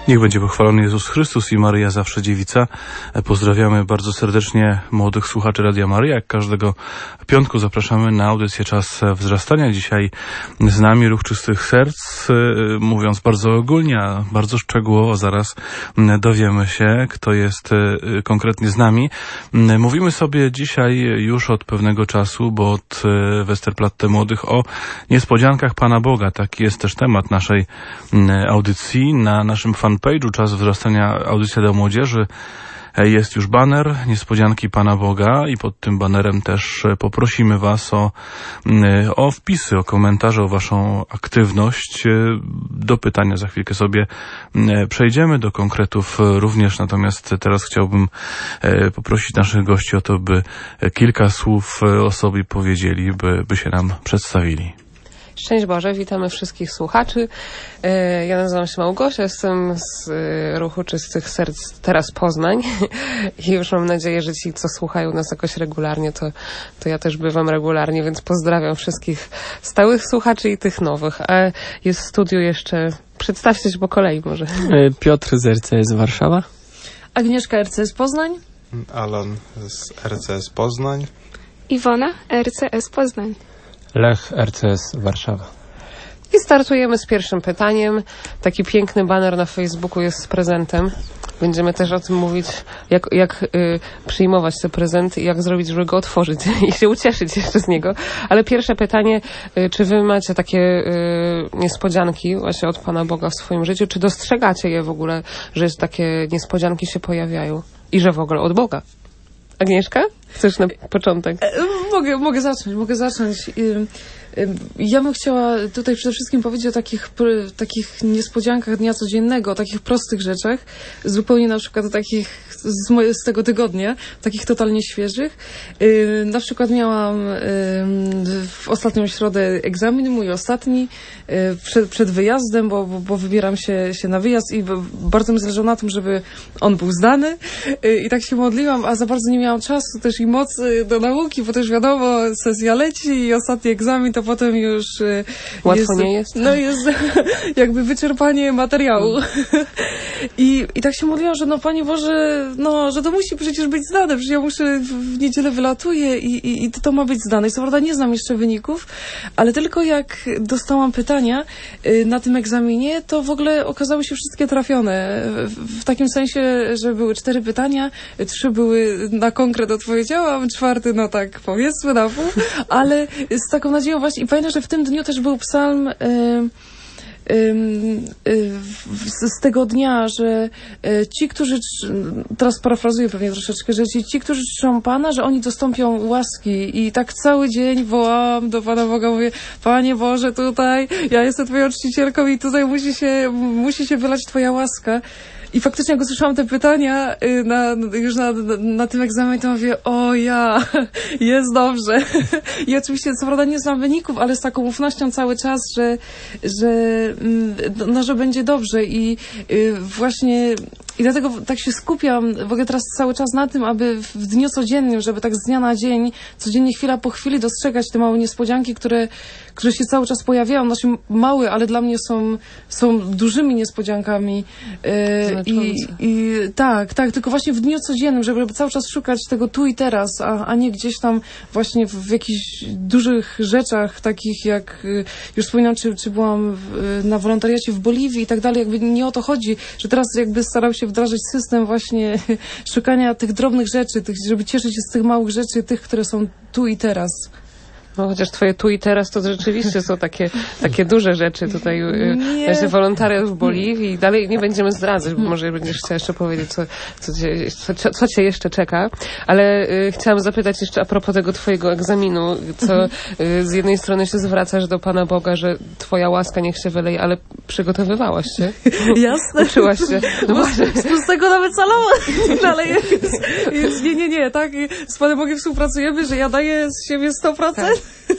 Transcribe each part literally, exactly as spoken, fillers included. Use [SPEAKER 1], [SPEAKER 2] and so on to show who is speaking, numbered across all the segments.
[SPEAKER 1] Niech będzie pochwalony Jezus Chrystus i Maryja zawsze dziewica. Pozdrawiamy bardzo serdecznie młodych słuchaczy Radia Maryja. Jak każdego piątku zapraszamy na audycję Czas Wzrastania. Dzisiaj z nami Ruch Czystych Serc. Mówiąc bardzo ogólnie, a bardzo szczegółowo, zaraz dowiemy się, kto jest konkretnie z nami. Mówimy sobie dzisiaj już od pewnego czasu, bo od Westerplatte Młodych, o niespodziankach Pana Boga. Taki jest też temat naszej audycji. Na naszym fanpage'u Czas Wzrastania, audycja dla młodzieży, jest już baner Niespodzianki Pana Boga i pod tym banerem też poprosimy Was o, o wpisy, o komentarze, o Waszą aktywność. Do pytania za chwilkę sobie przejdziemy, do konkretów również, natomiast teraz chciałbym poprosić naszych gości o to, by kilka słów o sobie powiedzieli, by, by się nam przedstawili.
[SPEAKER 2] Szczęść Boże, witamy wszystkich słuchaczy. Ja nazywam się Małgosia, jestem z Ruchu Czystych Serc, teraz Poznań i już mam nadzieję, że ci, co słuchają nas jakoś regularnie, to, to ja też bywam regularnie, więc pozdrawiam wszystkich stałych słuchaczy i tych nowych. A jest w studiu jeszcze, przedstawcie się po kolei może.
[SPEAKER 3] Piotr z R C S Warszawa.
[SPEAKER 4] Agnieszka R C S Poznań.
[SPEAKER 5] Alan z R C S Poznań.
[SPEAKER 6] Iwona R C S Poznań.
[SPEAKER 3] Lech R C S Warszawa.
[SPEAKER 2] I startujemy z pierwszym pytaniem. Taki piękny baner na Facebooku jest z prezentem. Będziemy też o tym mówić, jak, jak y, przyjmować te prezenty i jak zrobić, żeby go otworzyć i się ucieszyć jeszcze z niego. Ale pierwsze pytanie, y, czy wy macie takie y, niespodzianki właśnie od Pana Boga w swoim życiu? Czy dostrzegacie je w ogóle, że takie niespodzianki się pojawiają? I że w ogóle od Boga? Agnieszka? Chcesz na początek?
[SPEAKER 4] E, mogę, mogę zacząć, mogę zacząć. Ja bym chciała tutaj przede wszystkim powiedzieć o takich, takich niespodziankach dnia codziennego, o takich prostych rzeczach, zupełnie na przykład o takich z, moje, z tego tygodnia, takich totalnie świeżych. Na przykład miałam w ostatnią środę egzamin, mój ostatni, przed, przed wyjazdem, bo, bo wybieram się, się na wyjazd i bardzo mi zależało na tym, żeby on był zdany i tak się modliłam, a za bardzo nie miałam czasu też i mocy do nauki, bo też wiadomo, sesja leci i ostatni egzamin to potem już
[SPEAKER 2] łatwo
[SPEAKER 4] jest,
[SPEAKER 2] nie jest.
[SPEAKER 4] No jest jakby wyczerpanie materiału. I, I tak się modliłam, że no Panie Boże, no, że to musi przecież być zdane, przecież ja muszę w niedzielę wylatuję i, i, i to ma być zdane. I co prawda nie znam jeszcze wyników, ale tylko jak dostałam pytania na tym egzaminie, to w ogóle okazały się wszystkie trafione. W, w takim sensie, że były cztery pytania, trzy były na konkret odpowiedziałam, czwarty no tak powiedzmy na pół, ale z taką nadzieją właśnie i pamiętam, że w tym dniu też był psalm y, y, y, z, z tego dnia, że y, ci, którzy, teraz parafrazuję pewnie troszeczkę, że ci, ci, którzy czczą Pana, że oni dostąpią łaski i tak cały dzień wołałam do Pana Boga, mówię, Panie Boże, tutaj ja jestem Twoją czcicielką i tutaj musi się, musi się wylać Twoja łaska. I faktycznie jak usłyszałam te pytania na, już na, na, na tym egzaminie, to mówię, o ja, jest dobrze. I oczywiście co prawda nie znam wyników, ale z taką ufnością cały czas, że, że, no, że będzie dobrze. I właśnie i dlatego tak się skupiam w ogóle teraz cały czas na tym, aby w dniu codziennym, żeby tak z dnia na dzień, codziennie chwila po chwili dostrzegać te małe niespodzianki, które, które się cały czas pojawiają. Znaczy małe, ale dla mnie są, są dużymi niespodziankami. I, I tak, tak, tylko właśnie w dniu codziennym, żeby cały czas szukać tego tu i teraz, a, a nie gdzieś tam właśnie w, w jakichś dużych rzeczach, takich jak, już wspominam, czy, czy byłam w, na wolontariacie w Boliwii i tak dalej, jakby nie o to chodzi, że teraz jakby staram się wdrażać system właśnie szukania tych drobnych rzeczy, tych, żeby cieszyć się z tych małych rzeczy, tych, które są tu i teraz.
[SPEAKER 2] No chociaż twoje tu i teraz to rzeczywiście są takie, takie duże rzeczy tutaj. Właśnie wolontariat w Boliwii i dalej nie będziemy zdradzać, bo może będziesz chciała jeszcze powiedzieć, co, co, cię, co, co cię jeszcze czeka. Ale y, chciałam zapytać jeszcze a propos tego twojego egzaminu, co y, z jednej strony się zwracasz do Pana Boga, że twoja łaska niech się wyleje, ale przygotowywałaś się.
[SPEAKER 4] Jasne.
[SPEAKER 2] Uczyłaś się. No
[SPEAKER 4] z, z tego nawet salowa. Ale jest, jest, nie, nie, nie, tak. Z Panem Bogiem współpracujemy, że ja daję z siebie sto procent. Tak.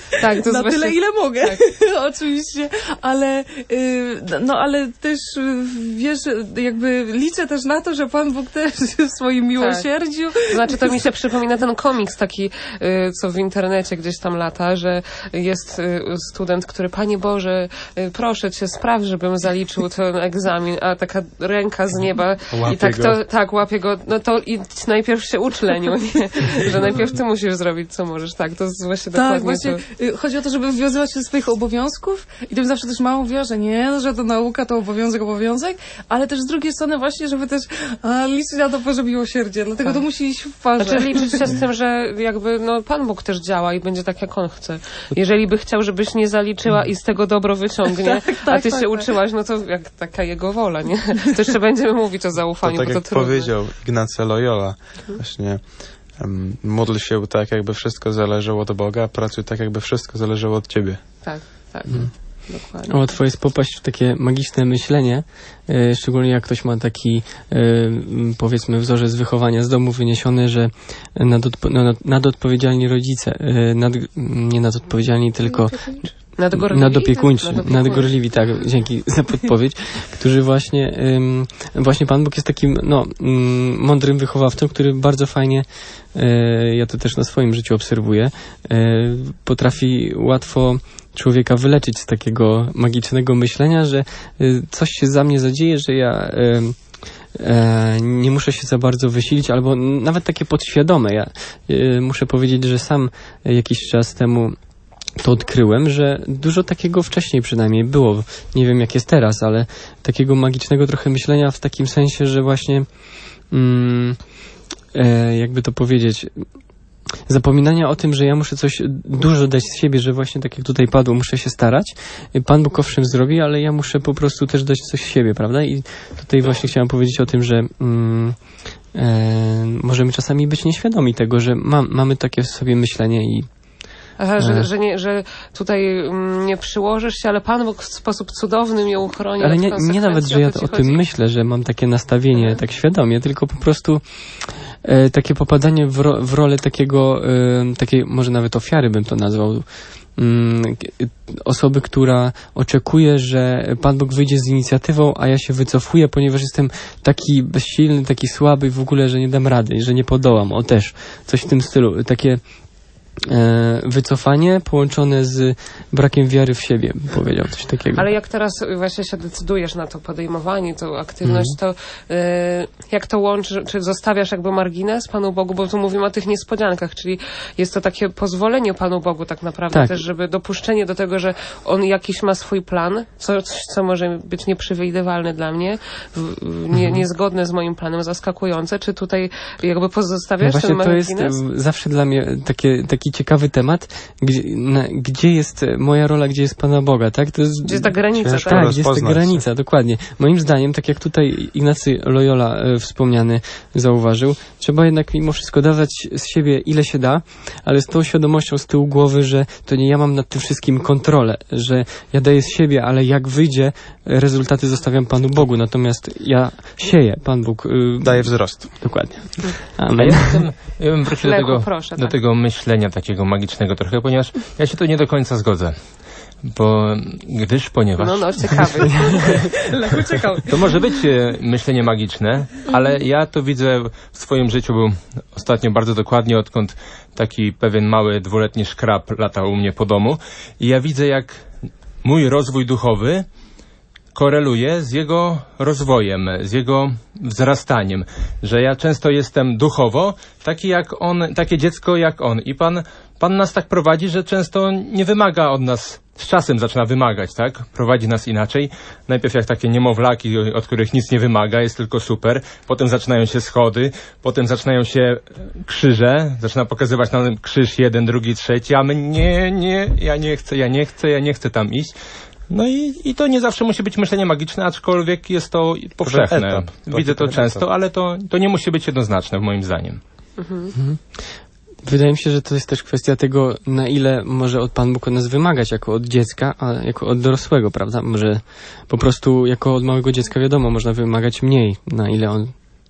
[SPEAKER 2] Tak, to
[SPEAKER 4] na
[SPEAKER 2] właśnie...
[SPEAKER 4] tyle, ile mogę,
[SPEAKER 2] tak.
[SPEAKER 4] oczywiście, ale y, no ale też y, wiesz, jakby liczę też na to, że Pan Bóg też w swoim miłosierdziu...
[SPEAKER 2] Tak. Znaczy, to mi się przypomina ten komiks taki, y, co w internecie gdzieś tam lata, że jest y, student, który, Panie Boże, y, proszę Cię, spraw, żebym zaliczył ten egzamin, a taka ręka z nieba
[SPEAKER 5] Łapie
[SPEAKER 2] i tak
[SPEAKER 5] go.
[SPEAKER 2] to, tak, łapie go, no to idź najpierw się ucz, Leniu, nie? Że najpierw Ty musisz zrobić, co możesz. Tak, to jest właśnie
[SPEAKER 4] Tak,
[SPEAKER 2] dokładnie
[SPEAKER 4] właśnie
[SPEAKER 2] to.
[SPEAKER 4] y, chodzi o to, żeby wywiązywać się ze swoich obowiązków i tym zawsze też mama mówiła, że nie, no, że to nauka, to obowiązek, obowiązek, ale też z drugiej strony właśnie, żeby też a, liczyć na to Boże miłosierdzie, dlatego
[SPEAKER 2] Tak.
[SPEAKER 4] to musi iść w parze.
[SPEAKER 2] Znaczy liczyć się z tym, że jakby no, Pan Bóg też działa i będzie tak, jak On chce. Jeżeli by chciał, żebyś nie zaliczyła i z tego dobro wyciągnie,
[SPEAKER 4] tak,
[SPEAKER 2] a ty
[SPEAKER 4] tak,
[SPEAKER 2] się
[SPEAKER 4] tak.
[SPEAKER 2] uczyłaś, no to jak taka Jego wola, nie? To jeszcze będziemy mówić o zaufaniu,
[SPEAKER 5] To tak
[SPEAKER 2] bo
[SPEAKER 5] jak
[SPEAKER 2] to trudne.
[SPEAKER 5] powiedział Ignacy Loyola, właśnie um, módl się tak, jakby wszystko zależało od Boga, pracuj tak, jakby wszystko zależało od Ciebie.
[SPEAKER 2] Tak, tak.
[SPEAKER 3] Hmm.
[SPEAKER 2] Dokładnie.
[SPEAKER 3] Łatwo jest popaść w takie magiczne myślenie, e, szczególnie jak ktoś ma taki, e, powiedzmy, wzorzec wychowania z domu wyniesiony, że nadodpo, no, nadodpowiedzialni rodzice, e, nad, nie nadodpowiedzialni, tylko
[SPEAKER 2] Nadgorliwi?
[SPEAKER 3] nadopiekuńczy,
[SPEAKER 2] Nadopiekuńczy.
[SPEAKER 3] nadgorliwi, tak, dzięki za podpowiedź, którzy właśnie, ym, właśnie Pan Bóg jest takim, no, ym, mądrym wychowawcą, który bardzo fajnie, y, ja to też na swoim życiu obserwuję, y, potrafi łatwo człowieka wyleczyć z takiego magicznego myślenia, że y, coś się za mnie zadzieje, że ja y, e, nie muszę się za bardzo wysilić, albo nawet takie podświadome. Ja y, muszę powiedzieć, że sam jakiś czas temu to odkryłem, że dużo takiego wcześniej przynajmniej było. Nie wiem, jak jest teraz, ale takiego magicznego trochę myślenia w takim sensie, że właśnie mm, e, jakby to powiedzieć, zapominania o tym, że ja muszę coś dużo dać z siebie, że właśnie tak jak tutaj padło, muszę się starać. Pan Bóg owszem zrobi, ale ja muszę po prostu też dać coś z siebie, prawda? I tutaj właśnie chciałem powiedzieć o tym, że mm, e, możemy czasami być nieświadomi tego, że mam, mamy takie w sobie myślenie i
[SPEAKER 2] Aha, że, że, nie, że tutaj mm, nie przyłożysz się, ale Pan Bóg w sposób cudowny mnie uchroni.
[SPEAKER 3] ale
[SPEAKER 2] od
[SPEAKER 3] nie, nie nawet, że ja to o tym myślę, że mam takie nastawienie
[SPEAKER 2] Mhm.
[SPEAKER 3] tak świadomie, tylko po prostu e, takie popadanie w, ro, w rolę takiego, e, takiej może nawet ofiary bym to nazwał, mm, osoby, która oczekuje, że Pan Bóg wyjdzie z inicjatywą, a ja się wycofuję, ponieważ jestem taki bezsilny, taki słaby w ogóle, że nie dam rady, że nie podołam. O też, coś w tym stylu. Takie E, wycofanie połączone z brakiem wiary w siebie, bym powiedział, coś takiego.
[SPEAKER 2] Ale jak teraz właśnie się decydujesz na to podejmowanie, tą aktywność,
[SPEAKER 3] Mhm.
[SPEAKER 2] to y, jak to łączysz, czy zostawiasz jakby margines Panu Bogu, bo tu mówimy o tych niespodziankach, czyli jest to takie pozwolenie Panu Bogu tak naprawdę
[SPEAKER 3] Tak.
[SPEAKER 2] też, żeby dopuszczenie do tego, że On jakiś ma swój plan, coś, co może być nieprzewidywalne dla mnie, w, w, nie, niezgodne z moim planem, zaskakujące, czy tutaj jakby pozostawiasz
[SPEAKER 3] No
[SPEAKER 2] ten
[SPEAKER 3] właśnie to jest
[SPEAKER 2] margines?
[SPEAKER 3] e, zawsze dla mnie takie, taki ciekawy temat, gdzie, na, gdzie jest moja rola, gdzie jest Pana Boga, tak? To jest,
[SPEAKER 2] Gdzie jest ta granica,
[SPEAKER 5] ciężko
[SPEAKER 2] tak?
[SPEAKER 3] Tak, gdzie jest ta
[SPEAKER 5] rozpoznać
[SPEAKER 3] granica, dokładnie. Moim zdaniem, tak jak tutaj Ignacy Loyola e, wspomniany zauważył, trzeba jednak mimo wszystko dawać z siebie ile się da, ale z tą świadomością z tyłu głowy, że to nie ja mam nad tym wszystkim kontrolę, że ja daję z siebie, ale jak wyjdzie, rezultaty zostawiam Panu Bogu, natomiast ja sieję, Pan Bóg... Y,
[SPEAKER 5] Daje wzrost.
[SPEAKER 3] Dokładnie.
[SPEAKER 7] A
[SPEAKER 3] Amen.
[SPEAKER 7] ja bym, ja bym wrócił do
[SPEAKER 2] Leku,
[SPEAKER 7] tego,
[SPEAKER 2] proszę,
[SPEAKER 7] do
[SPEAKER 2] tak.
[SPEAKER 7] tego myślenia takiego magicznego trochę, ponieważ ja się tu nie do końca zgodzę. Bo, gdyż, ponieważ...
[SPEAKER 2] No, no, ciekawy.
[SPEAKER 4] Lechu czekał.
[SPEAKER 7] To może być e, myślenie magiczne, ale ja to widzę w swoim życiu ostatnio bardzo dokładnie, odkąd taki pewien mały dwuletni szkrab latał u mnie po domu. I ja widzę, jak mój rozwój duchowy koreluje z jego rozwojem, z jego wzrastaniem, że ja często jestem duchowo taki jak on, takie dziecko jak on. I Pan, Pan nas tak prowadzi, że często nie wymaga od nas, z czasem zaczyna wymagać, tak? Prowadzi nas inaczej. Najpierw jak takie niemowlaki, od których nic nie wymaga, jest tylko super. Potem zaczynają się schody, potem zaczynają się krzyże, zaczyna pokazywać nam krzyż jeden, drugi, trzeci, a my nie, nie, ja nie chcę, ja nie chcę, ja nie chcę tam iść. No i, i to nie zawsze musi być myślenie magiczne, aczkolwiek jest to powszechne.
[SPEAKER 5] etap.
[SPEAKER 7] Widzę to
[SPEAKER 5] Etap.
[SPEAKER 7] często, ale to, to nie musi być jednoznaczne moim zdaniem.
[SPEAKER 3] Mhm. Wydaje mi się, że to jest też kwestia tego, na ile może od Pan Bóg od nas wymagać jako od dziecka, a jako od dorosłego, prawda? Może po prostu jako od małego dziecka wiadomo, można wymagać mniej, na ile on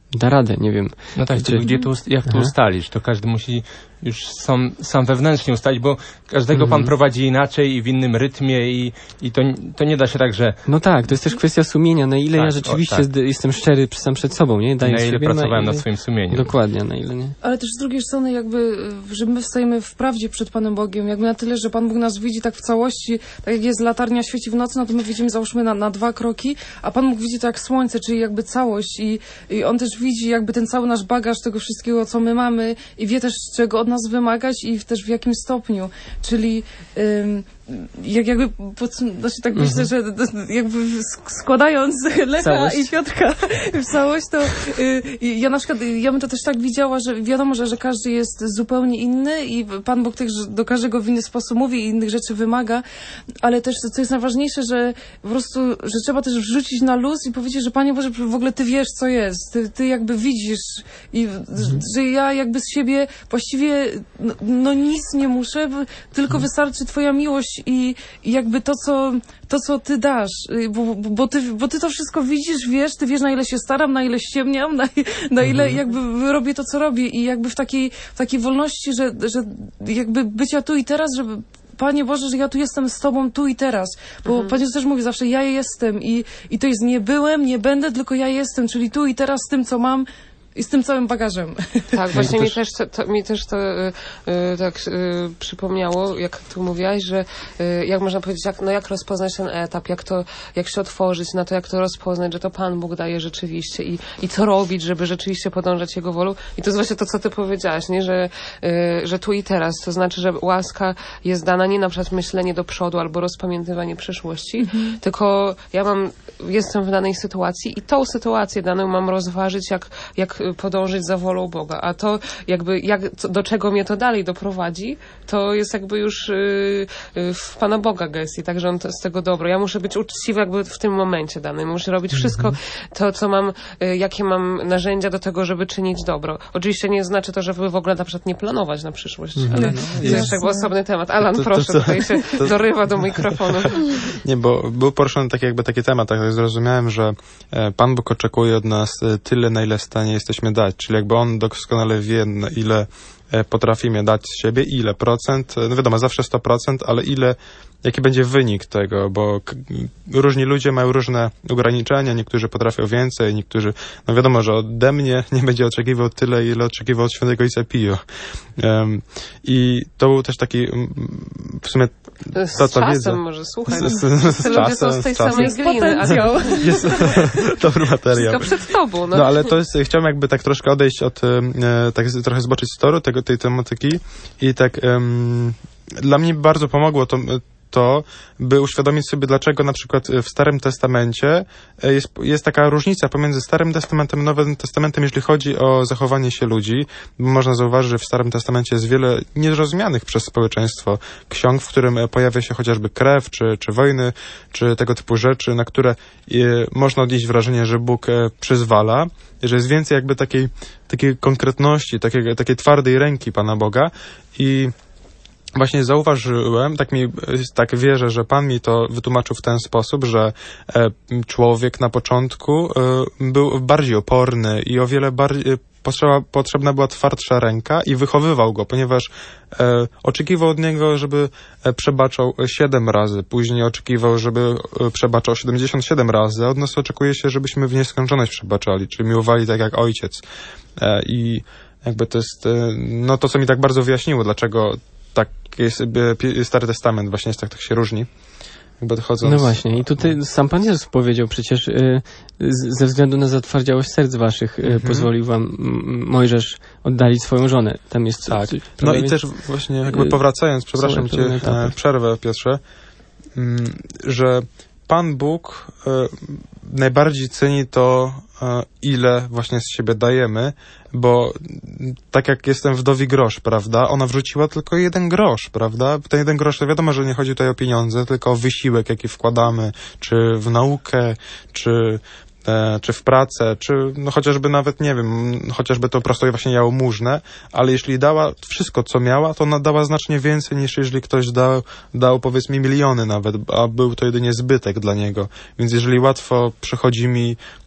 [SPEAKER 3] da radę, nie wiem.
[SPEAKER 7] No tak,
[SPEAKER 3] Czy-
[SPEAKER 7] tylko gdzie tu, jak tu
[SPEAKER 3] Aha.
[SPEAKER 7] ustalisz? To każdy musi już sam, sam wewnętrznie ustalić, bo każdego
[SPEAKER 3] Mhm.
[SPEAKER 7] pan prowadzi inaczej i w innym rytmie i, i to, to nie da się tak, że
[SPEAKER 3] No tak, to jest też kwestia sumienia, na ile
[SPEAKER 7] Tak,
[SPEAKER 3] ja
[SPEAKER 7] o,
[SPEAKER 3] rzeczywiście
[SPEAKER 7] tak.
[SPEAKER 3] zd- jestem szczery sam przed sobą, nie? Daję
[SPEAKER 7] na ile
[SPEAKER 3] siebie,
[SPEAKER 7] pracowałem
[SPEAKER 3] na
[SPEAKER 7] nad
[SPEAKER 3] ile...
[SPEAKER 7] swoim sumieniem.
[SPEAKER 3] Dokładnie, na ile nie.
[SPEAKER 4] Ale też z drugiej strony jakby, że my stajemy w prawdzie przed Panem Bogiem, jakby na tyle, że Pan Bóg nas widzi tak w całości, tak jak jest latarnia świeci w nocy, no to my widzimy załóżmy na, na dwa kroki, a Pan Bóg widzi to jak słońce, czyli jakby całość i, i On też widzi jakby ten cały nasz bagaż tego wszystkiego, co my mamy i wie też, czego od nas wymagać i też w jakim stopniu, czyli ym, jak jakby, podsum- znaczy tak myślę, że jakby sk- składając Lecha
[SPEAKER 3] Całość.
[SPEAKER 4] i Piotrka w całość, to y, ja na przykład, ja bym to też tak widziała, że wiadomo, że, że każdy jest zupełnie inny i Pan Bóg też do każdego w inny sposób mówi i innych rzeczy wymaga, ale też, co jest najważniejsze, że po prostu, że trzeba też wrzucić na luz i powiedzieć, że Panie Boże, w ogóle Ty wiesz, co jest, Ty, ty jakby widzisz i mhm. że ja jakby z siebie właściwie no, no nic nie muszę, tylko wystarczy Twoja miłość i, i jakby to, co to, co Ty dasz, bo, bo, bo, ty, bo Ty to wszystko widzisz, wiesz, Ty wiesz, na ile się staram, na ile ściemniam, na, na ile
[SPEAKER 3] Mhm.
[SPEAKER 4] jakby robię to, co robię i jakby w takiej, w takiej wolności, że, że jakby bycia tu i teraz, żeby Panie Boże, że ja tu jestem z Tobą tu i teraz, bo mhm. Pan Jezus też mówi zawsze, ja jestem i, i to jest nie byłem, nie będę, tylko ja jestem, czyli tu i teraz z tym, co mam, i z tym całym bagażem.
[SPEAKER 2] Tak, właśnie mi też to, to, mi też to y, y, tak y, przypomniało, jak tu mówiłaś, że y, jak można powiedzieć, jak, no jak rozpoznać ten etap, jak to, jak się otworzyć na to, jak to rozpoznać, że to Pan Bóg daje rzeczywiście i, i co robić, żeby rzeczywiście podążać Jego wolą. I to jest właśnie to, co ty powiedziałaś, nie? Że, y, że tu i teraz, to znaczy, że łaska jest dana nie na przykład myślenie do przodu albo rozpamiętywanie przyszłości, mhm. tylko ja mam, jestem w danej sytuacji i tą sytuację daną mam rozważyć, jak, jak podążyć za wolą Boga, a to jakby jak, co, do czego mnie to dalej doprowadzi, to jest jakby już yy, yy, w Pana Boga gestii, także on to, z tego dobro. Ja muszę być uczciwy jakby w tym momencie danym, muszę robić wszystko to, co mam, yy, jakie mam narzędzia do tego, żeby czynić dobro. Oczywiście nie znaczy to, żeby w ogóle na przykład nie planować na przyszłość,
[SPEAKER 5] Mhm.
[SPEAKER 2] ale
[SPEAKER 5] No,
[SPEAKER 2] to jest
[SPEAKER 5] jest.
[SPEAKER 2] jakby osobny temat. Alan,
[SPEAKER 5] To- to
[SPEAKER 2] proszę,
[SPEAKER 5] co?
[SPEAKER 2] tutaj się
[SPEAKER 5] To-
[SPEAKER 2] dorywa do mikrofonu.
[SPEAKER 5] Nie, bo był poruszony taki jakby taki temat, tak jak zrozumiałem, że e, Pan Bóg oczekuje od nas e, tyle, na ile w stanie jesteśmy dać, czyli jakby On doskonale wie, na ile e, potrafimy dać z siebie, ile procent, e, no wiadomo, zawsze sto procent, ale ile, jaki będzie wynik tego, bo k- różni ludzie mają różne ograniczenia, niektórzy potrafią więcej, niektórzy, no wiadomo, że ode mnie nie będzie oczekiwał tyle, ile oczekiwał od świętego Ojca Pio. Um, I to był też taki, mm, w sumie
[SPEAKER 2] Z
[SPEAKER 5] ta, ta
[SPEAKER 2] czasem
[SPEAKER 5] wiedza.
[SPEAKER 2] może, słuchaj.
[SPEAKER 5] Z, z, z
[SPEAKER 2] Te ludzie są z tej
[SPEAKER 5] czasem.
[SPEAKER 2] samej
[SPEAKER 4] Jest
[SPEAKER 2] gliny, ale
[SPEAKER 4] potencjał.
[SPEAKER 5] Jest dobry materiał.
[SPEAKER 2] wszystko przed tobą. No.
[SPEAKER 5] No ale to jest, chciałem jakby tak troszkę odejść od, e, tak z- trochę zboczyć z toru tego, tej tematyki i tak em, dla mnie bardzo pomogło to, to, by uświadomić sobie, dlaczego na przykład w Starym Testamencie e, jest, jest taka różnica pomiędzy Starym Testamentem a Nowym Testamentem, jeśli chodzi o zachowanie się ludzi. Można zauważyć, że w Starym Testamencie jest wiele niezrozumianych przez społeczeństwo ksiąg, w którym e, pojawia się chociażby krew, czy, czy wojny, czy tego typu rzeczy, na które e, można odnieść wrażenie, że Bóg e, przyzwala, że jest więcej jakby takiej, takiej konkretności, takiej, takiej twardej ręki Pana Boga i właśnie zauważyłem, tak mi, tak wierzę, że Pan mi to wytłumaczył w ten sposób, że e, człowiek na początku e, był bardziej oporny i o wiele bardziej e, potrzeba, potrzebna była twardsza ręka i wychowywał go, ponieważ e, oczekiwał od niego, żeby e, przebaczał siedem razy, później oczekiwał, żeby e, przebaczał siedemdziesiąt siedem razy, a od nas oczekuje się, żebyśmy w nieskończoność przebaczali, czyli miłowali tak jak ojciec. E, I jakby to jest, e, no to co mi tak bardzo wyjaśniło, dlaczego tak jest, e, Stary Testament właśnie jest tak, tak się różni. Jakby chodząc...
[SPEAKER 3] No właśnie, i tutaj sam Pan Jezus powiedział przecież, y, z, ze względu na zatwardziałość serc waszych, y,
[SPEAKER 5] Mhm.
[SPEAKER 3] pozwolił wam m, Mojżesz oddalić swoją żonę. Tam jest...
[SPEAKER 5] Tak.
[SPEAKER 3] coś,
[SPEAKER 5] No
[SPEAKER 3] prawda?
[SPEAKER 5] i
[SPEAKER 3] Więc-
[SPEAKER 5] też właśnie jakby powracając, przepraszam
[SPEAKER 3] są pewne
[SPEAKER 5] cię,
[SPEAKER 3] etapy.
[SPEAKER 5] e, przerwę Piotrze, mm, że Pan Bóg e, najbardziej ceni to, e, ile właśnie z siebie dajemy, bo m, tak jak jestem wdowi grosz, prawda, ona wrzuciła tylko jeden grosz, prawda, ten jeden grosz, to wiadomo, że nie chodzi tutaj o pieniądze, tylko o wysiłek, jaki wkładamy, czy w naukę, czy e, czy w pracę, czy no chociażby nawet, nie wiem, chociażby to prosto właśnie jałmużnę, ale jeśli dała wszystko, co miała, to ona dała znacznie więcej, niż jeżeli ktoś dał, dał powiedzmy miliony nawet, a był to jedynie zbytek dla niego. Więc jeżeli łatwo przychodzi mi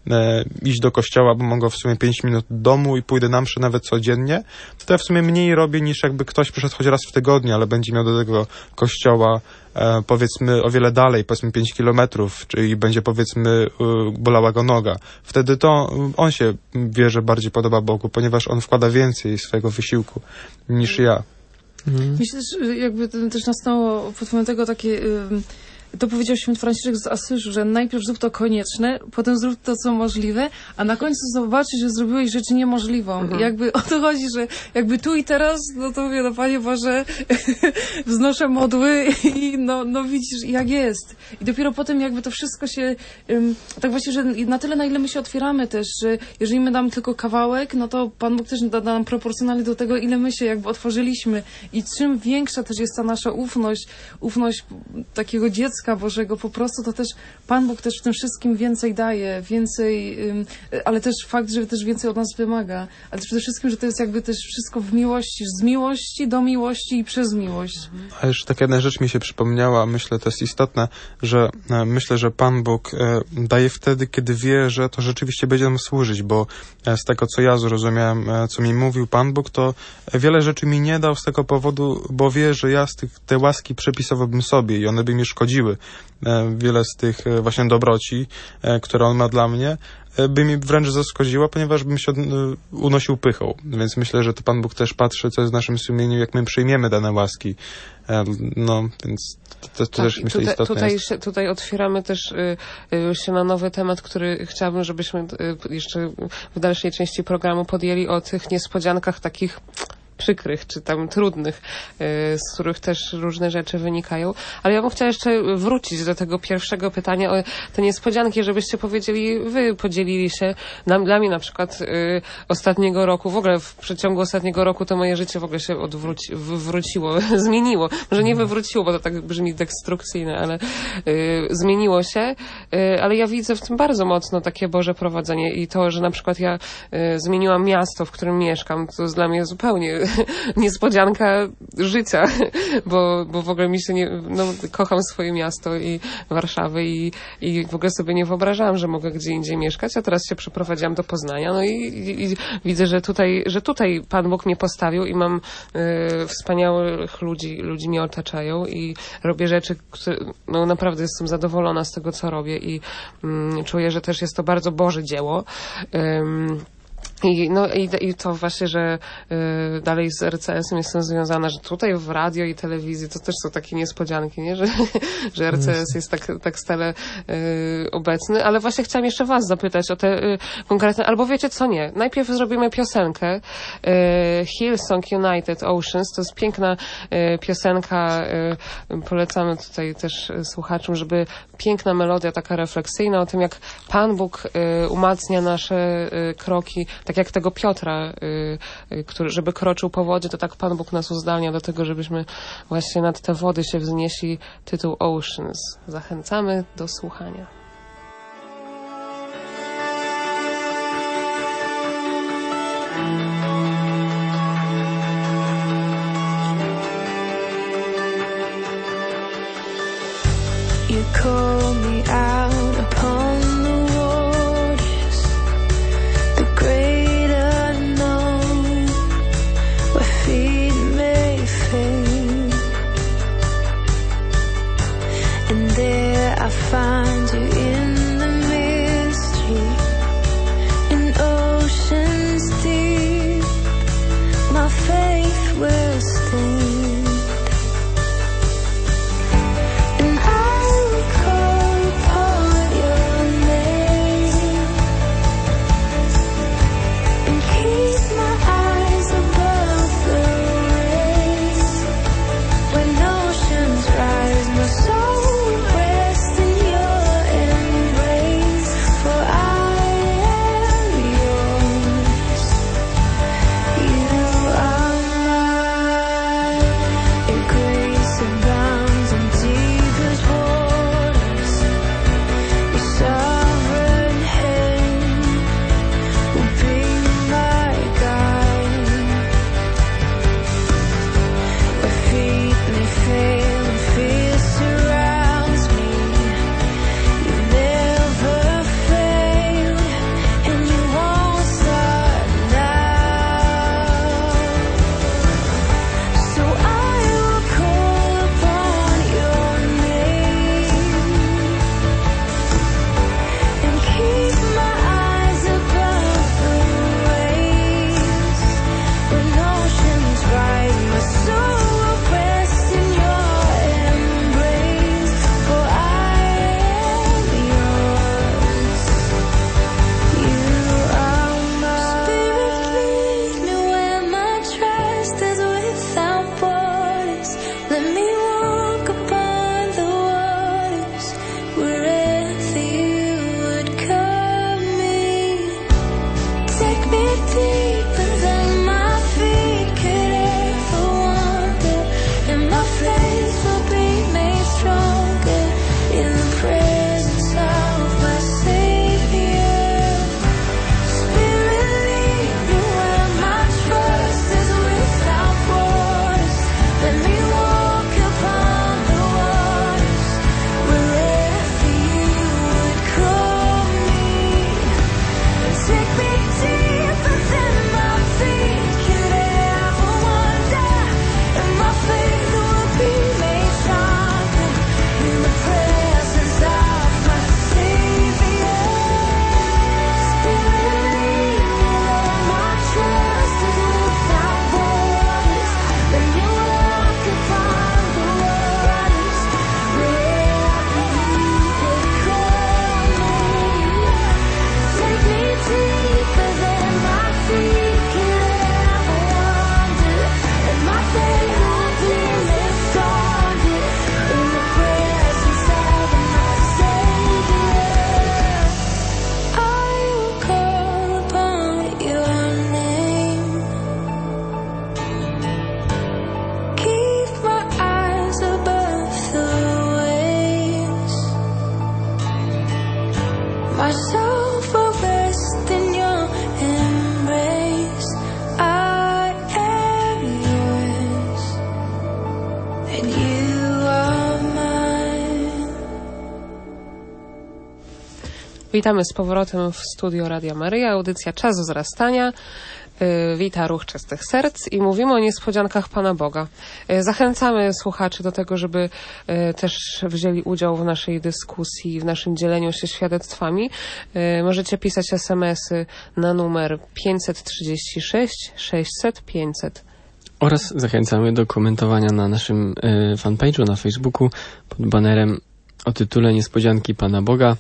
[SPEAKER 5] e, iść do kościoła, bo mogę w sumie pięć minut do domu i pójdę na mszę nawet codziennie, to ja w sumie mniej robię niż jakby ktoś przyszedł choć raz w tygodniu, ale będzie miał do tego kościoła e, powiedzmy o wiele dalej, powiedzmy pięć kilometrów, czyli będzie powiedzmy e, bolała go noga. Wtedy to on się wie, że bardziej podoba Bogu, ponieważ on wkłada więcej swojego wysiłku niż ja.
[SPEAKER 4] Mhm. Myślę, że jakby też nastało pod wpływem tego takie... Yy... To powiedział święty Franciszek z Asyżu, że najpierw zrób to konieczne, potem zrób to, co możliwe, a na końcu zobaczysz, że zrobiłeś rzecz niemożliwą. Mhm. I jakby o to chodzi, że jakby tu i teraz, no to mówię, no Panie Boże, wznoszę modły i no, no widzisz, jak jest. I dopiero potem jakby to wszystko się, um, tak właśnie, że na tyle, na ile my się otwieramy też, że jeżeli my damy tylko kawałek, no to Pan Bóg też da nam proporcjonalnie do tego, ile my się jakby otworzyliśmy. I czym większa też jest ta nasza ufność, ufność takiego dziecka Bożego, po prostu to też Pan Bóg też w tym wszystkim więcej daje, więcej, um, ale też fakt, że też więcej od nas wymaga, ale przede wszystkim, że to jest jakby też wszystko w miłości, z miłości do miłości i przez miłość.
[SPEAKER 5] A jeszcze taka jedna rzecz mi się przypomniała, myślę, to jest istotne, że e, myślę, że Pan Bóg e, daje wtedy, kiedy wie, że to rzeczywiście będzie nam służyć, bo e, z tego, co ja zrozumiałem, e, co mi mówił Pan Bóg, to e, wiele rzeczy mi nie dał z tego powodu, bo wie, że ja z tych, te łaski przepisowałbym sobie i one by mi szkodziły. E, wiele z tych e, właśnie dobroci, e, które On ma dla mnie, e, by mi wręcz zaszkodziła, ponieważ bym się od, e, unosił pychą. Więc myślę, że to Pan Bóg też patrzy, co jest w naszym sumieniu, jak my przyjmiemy dane łaski. E, no, więc to, to, to
[SPEAKER 2] tak,
[SPEAKER 5] też myślę
[SPEAKER 2] tutaj,
[SPEAKER 5] istotne
[SPEAKER 2] tutaj,
[SPEAKER 5] jest.
[SPEAKER 2] się, tutaj otwieramy też y, y, się na nowy temat, który chciałabym, żebyśmy y, jeszcze w dalszej części programu podjęli, o tych niespodziankach takich przykrych, czy tam trudnych, z których też różne rzeczy wynikają. Ale ja bym chciała jeszcze wrócić do tego pierwszego pytania o te niespodzianki, żebyście powiedzieli, wy podzielili się. Nam, dla mnie na przykład y, ostatniego roku, w ogóle w przeciągu ostatniego roku to moje życie w ogóle się odwróci, wywróciło, zmieniło. Może nie wywróciło, bo to tak brzmi destrukcyjne, ale y, zmieniło się. Y, ale ja widzę w tym bardzo mocno takie Boże prowadzenie i to, że na przykład ja y, zmieniłam miasto, w którym mieszkam, to jest dla mnie zupełnie niespodzianka życia, bo, bo w ogóle mi się nie, no, kocham swoje miasto i Warszawę i, i w ogóle sobie nie wyobrażałam, że mogę gdzie indziej mieszkać, a teraz się przeprowadziłam do Poznania, no i, i, i widzę, że tutaj, że tutaj Pan Bóg mnie postawił i mam y, wspaniałych ludzi, ludzi mnie otaczają i robię rzeczy, które, no naprawdę jestem zadowolona z tego, co robię i y, czuję, że też jest to bardzo Boże dzieło. Y, I, no, i, i to właśnie, że y, dalej z R C S-em jestem związana, że tutaj w radio i telewizji to też są takie niespodzianki, nie? Że, że R C S jest tak, tak stale y, obecny, ale właśnie chciałam jeszcze was zapytać o te y, konkretne, albo wiecie co, nie, najpierw zrobimy piosenkę y, Hillsong United Oceans, to jest piękna y, piosenka, y, polecamy tutaj też y, słuchaczom, żeby piękna melodia, taka refleksyjna o tym, jak Pan Bóg y, umacnia nasze y, kroki, tak jak tego Piotra, y, y, który, żeby kroczył po wodzie, to tak Pan Bóg nas uzdalnia do tego, żebyśmy właśnie nad te wody się wznieśli. Tytuł Oceans. Zachęcamy do słuchania.
[SPEAKER 8] You call me out upon the waters, the great unknown, where feet may fail, and there I find you. when oceans rise, my soul will rest in your embrace, for I am yours. You are mine. Spirit, lead me where my trust is without borders. Let me walk upon the waters wherever you would call me. Take me deeper than my feet could ever wander, and my faith will be made stronger in the presence of my Savior. Spirit, lead me where my trust is without borders. Let me walk upon the waters wherever you would call me. Take me deeper than my feet could ever wander, and my faith will be made stronger in the presence of my Savior. Spirit, lead me where my trust is without borders. Let me walk upon the waters wherever you would call me. Take me deeper than my feet could ever wander, and my faith will be made stronger in the presence of my Savior. I will call upon your name. Keep my eyes above the waves. My soul will rest in your embrace. I am yours, and you are mine.
[SPEAKER 2] Witamy z powrotem w studio Radia Maryja, audycja Czas wzrastania. Yy, Wita Ruch Czystych Serc i mówimy o niespodziankach Pana Boga. Yy, Zachęcamy słuchaczy do tego, żeby yy, też wzięli udział w naszej dyskusji, w naszym dzieleniu się świadectwami. Yy, Możecie pisać esemesy na numer pięćset trzydzieści sześć sześćset pięćset.
[SPEAKER 3] Oraz zachęcamy do komentowania na naszym y, fanpage'u na Facebooku pod banerem o tytule Niespodzianki Pana Boga.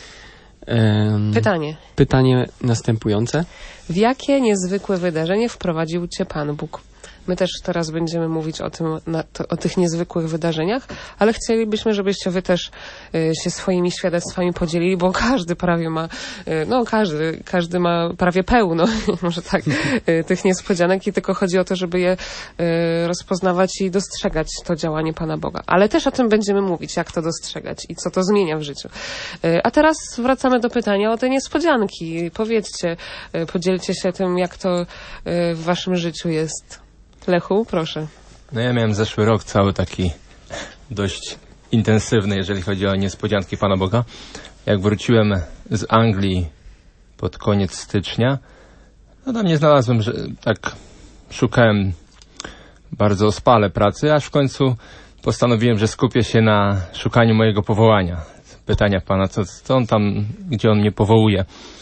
[SPEAKER 3] Ym,
[SPEAKER 2] Pytanie.
[SPEAKER 3] Pytanie następujące.
[SPEAKER 2] W jakie niezwykłe wydarzenie wprowadził Cię Pan Bóg? My też teraz będziemy mówić o tym, na, to, o tych niezwykłych wydarzeniach, ale chcielibyśmy, żebyście wy też y, się swoimi świadectwami podzielili, bo każdy prawie ma, y, no każdy, każdy ma prawie pełno, może tak, y, tych niespodzianek i tylko chodzi o to, żeby je y, rozpoznawać i dostrzegać to działanie Pana Boga. Ale też o tym będziemy mówić, jak to dostrzegać i co to zmienia w życiu. Y, a teraz wracamy do pytania o te niespodzianki. Powiedzcie, y, podzielcie się tym, jak to y, w waszym życiu jest. Lechu, proszę.
[SPEAKER 7] No ja miałem zeszły rok cały taki dość intensywny, jeżeli chodzi o niespodzianki Pana Boga. Jak wróciłem z Anglii pod koniec stycznia, no tam nie znalazłem, że tak szukałem bardzo ospale pracy, aż w końcu postanowiłem, że skupię się na szukaniu mojego powołania. Pytania Pana, co, co on tam, gdzie on mnie powołuje.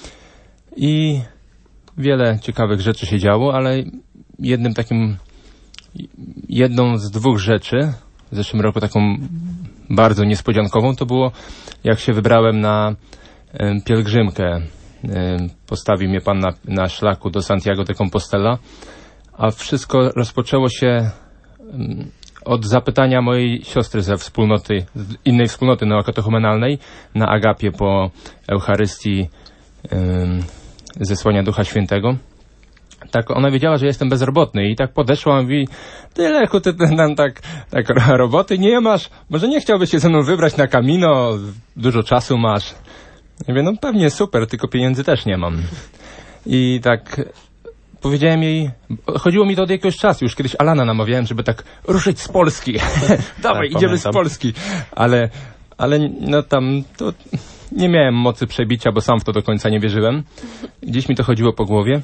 [SPEAKER 7] I wiele ciekawych rzeczy się działo, ale jednym takim jedną z dwóch rzeczy w zeszłym roku taką bardzo niespodziankową to było, jak się wybrałem na y, pielgrzymkę. Y, postawił mnie Pan na, na szlaku do Santiago de Compostela, a wszystko rozpoczęło się y, od zapytania mojej siostry ze wspólnoty, z innej wspólnoty neokatechumenalnej na Agapie po Eucharystii y, zesłania Ducha Świętego. Tak, ona wiedziała, że jestem bezrobotny i tak podeszła i mówi, ty Lechu, ty tam tak, tak roboty nie masz, może nie chciałbyś się ze mną wybrać na Camino, dużo czasu masz. Ja mówię, no pewnie super, tylko pieniędzy też nie mam. I tak powiedziałem jej, chodziło mi to od jakiegoś czasu, już kiedyś Alana namawiałem, żeby tak ruszyć z Polski. Dawaj, tak, idziemy pamiętam. Z Polski. Ale, ale no tam to nie miałem mocy przebicia, bo sam w to do końca nie wierzyłem. Gdzieś mi to chodziło po głowie.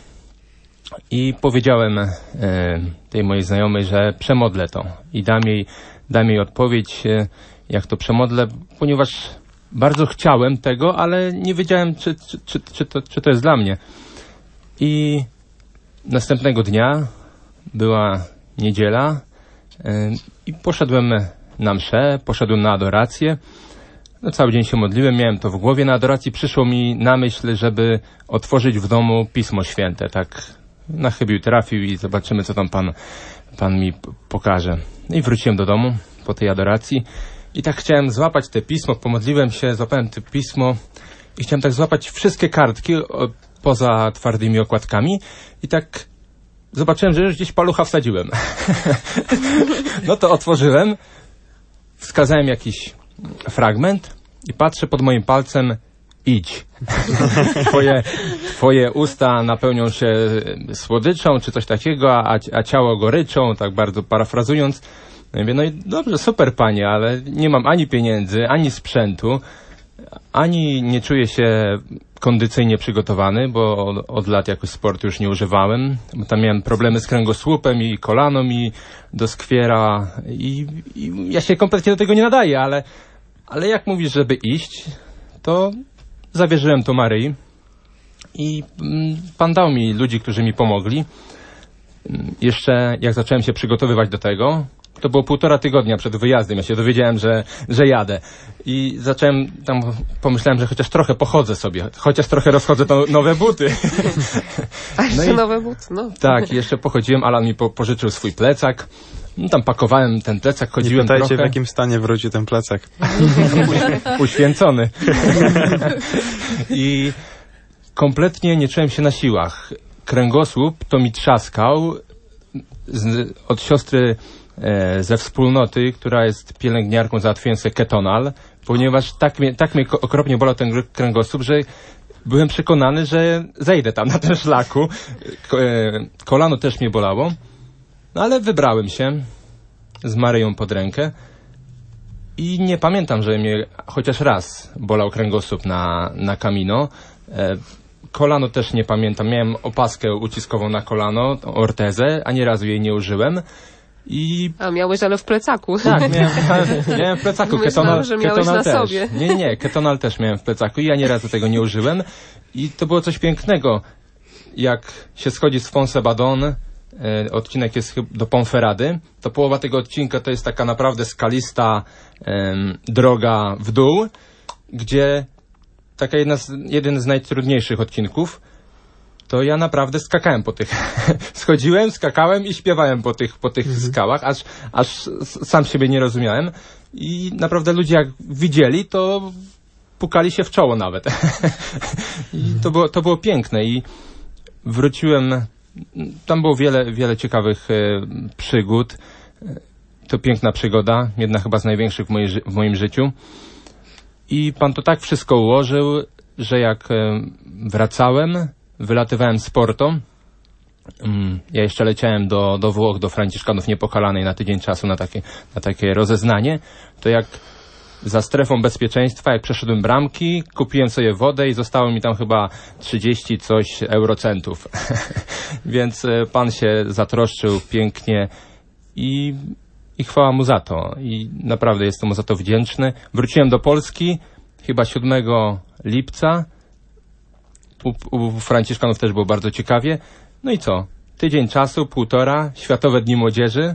[SPEAKER 7] I powiedziałem e, tej mojej znajomej, że przemodlę to i dam jej, dam jej odpowiedź, e, jak to przemodlę, ponieważ bardzo chciałem tego, ale nie wiedziałem, czy, czy, czy, czy, to, czy to jest dla mnie. I następnego dnia była niedziela i poszedłem na mszę, poszedłem na adorację. No, cały dzień się modliłem, miałem to w głowie. Na adoracji przyszło mi na myśl, żeby otworzyć w domu Pismo Święte. Tak na chybił trafił i zobaczymy, co tam Pan, pan mi pokaże. No i wróciłem do domu po tej adoracji i tak chciałem złapać te pismo, pomodliłem się, złapałem to pismo i chciałem tak złapać wszystkie kartki o, poza twardymi okładkami i tak zobaczyłem, że już gdzieś palucha wsadziłem. No to otworzyłem, wskazałem jakiś fragment i patrzę pod moim palcem: idź. Twoje, twoje usta napełnią się słodyczą, czy coś takiego, a, a ciało goryczą, tak bardzo parafrazując. No i mówię, no i dobrze, super panie, ale nie mam ani pieniędzy, ani sprzętu, ani nie czuję się kondycyjnie przygotowany, bo od, od lat jakoś sportu już nie używałem, bo tam miałem problemy z kręgosłupem i kolano mi doskwiera i, i ja się kompletnie do tego nie nadaję, ale, ale jak mówisz, żeby iść, to zawierzyłem to Maryi i mm, Pan dał mi ludzi, którzy mi pomogli. Jeszcze jak zacząłem się przygotowywać do tego, to było półtora tygodnia przed wyjazdem, ja się dowiedziałem, że, że jadę. I zacząłem, tam pomyślałem, że chociaż trochę pochodzę sobie, chociaż trochę rozchodzę to nowe buty.
[SPEAKER 2] A jeszcze
[SPEAKER 7] no i,
[SPEAKER 2] nowe buty, no.
[SPEAKER 7] Tak, jeszcze pochodziłem, Alan mi po, pożyczył swój plecak. No, tam pakowałem ten plecak, chodziłem
[SPEAKER 5] trochę. Nie pytajcie,
[SPEAKER 7] trochę.
[SPEAKER 5] w jakim stanie wrócił ten plecak.
[SPEAKER 7] Uświęcony. I kompletnie nie czułem się na siłach. Kręgosłup to mi trzaskał z, od siostry e, ze wspólnoty, która jest pielęgniarką, załatwiłem sobie ketonal, ponieważ tak mnie, tak mnie okropnie bolał ten kręgosłup, że byłem przekonany, że zejdę tam na tym szlaku. Ko, e, kolano też mnie bolało. No ale wybrałem się z Maryją pod rękę i nie pamiętam, że mnie chociaż raz bolał kręgosłup na, na Camino. E, kolano też nie pamiętam. Miałem opaskę uciskową na kolano, ortezę, ani razu jej nie użyłem. I...
[SPEAKER 2] A miałeś, ale w plecaku.
[SPEAKER 7] Tak, miałem, miałem w plecaku.
[SPEAKER 2] Myślałam,
[SPEAKER 7] ketonal,
[SPEAKER 2] że miałeś
[SPEAKER 7] ketonal
[SPEAKER 2] na
[SPEAKER 7] też.
[SPEAKER 2] sobie.
[SPEAKER 7] Nie, nie, ketonal też miałem w plecaku i ani razu tego nie użyłem. I to było coś pięknego. Jak się schodzi z Fonsebadon, e, odcinek jest do Ponferrady, to połowa tego odcinka to jest taka naprawdę skalista e, droga w dół, gdzie taka jedna z, jeden z najtrudniejszych odcinków, to ja naprawdę skakałem po tych, schodziłem, skakałem i śpiewałem po tych, po tych mhm. skałach, aż, aż sam siebie nie rozumiałem i naprawdę ludzie jak widzieli, to pukali się w czoło nawet. I to było, to było piękne i wróciłem, tam było wiele, wiele ciekawych e, przygód. To piękna przygoda, jedna chyba z największych w, mojej, w moim życiu. I Pan to tak wszystko ułożył, że jak e, wracałem, wylatywałem z Porto. Um, ja jeszcze leciałem do, do Włoch, do Franciszkanów Niepokalanej na tydzień czasu na takie, na takie rozeznanie. To jak za strefą bezpieczeństwa, jak przeszedłem bramki, kupiłem sobie wodę i zostało mi tam chyba trzydzieści coś eurocentów. Więc e, Pan się zatroszczył pięknie i, i chwała Mu za to. I naprawdę jestem Mu za to wdzięczny. Wróciłem do Polski chyba siódmego lipca. U, u Franciszkanów też było bardzo ciekawie. No i co? Tydzień czasu, półtora, Światowe Dni Młodzieży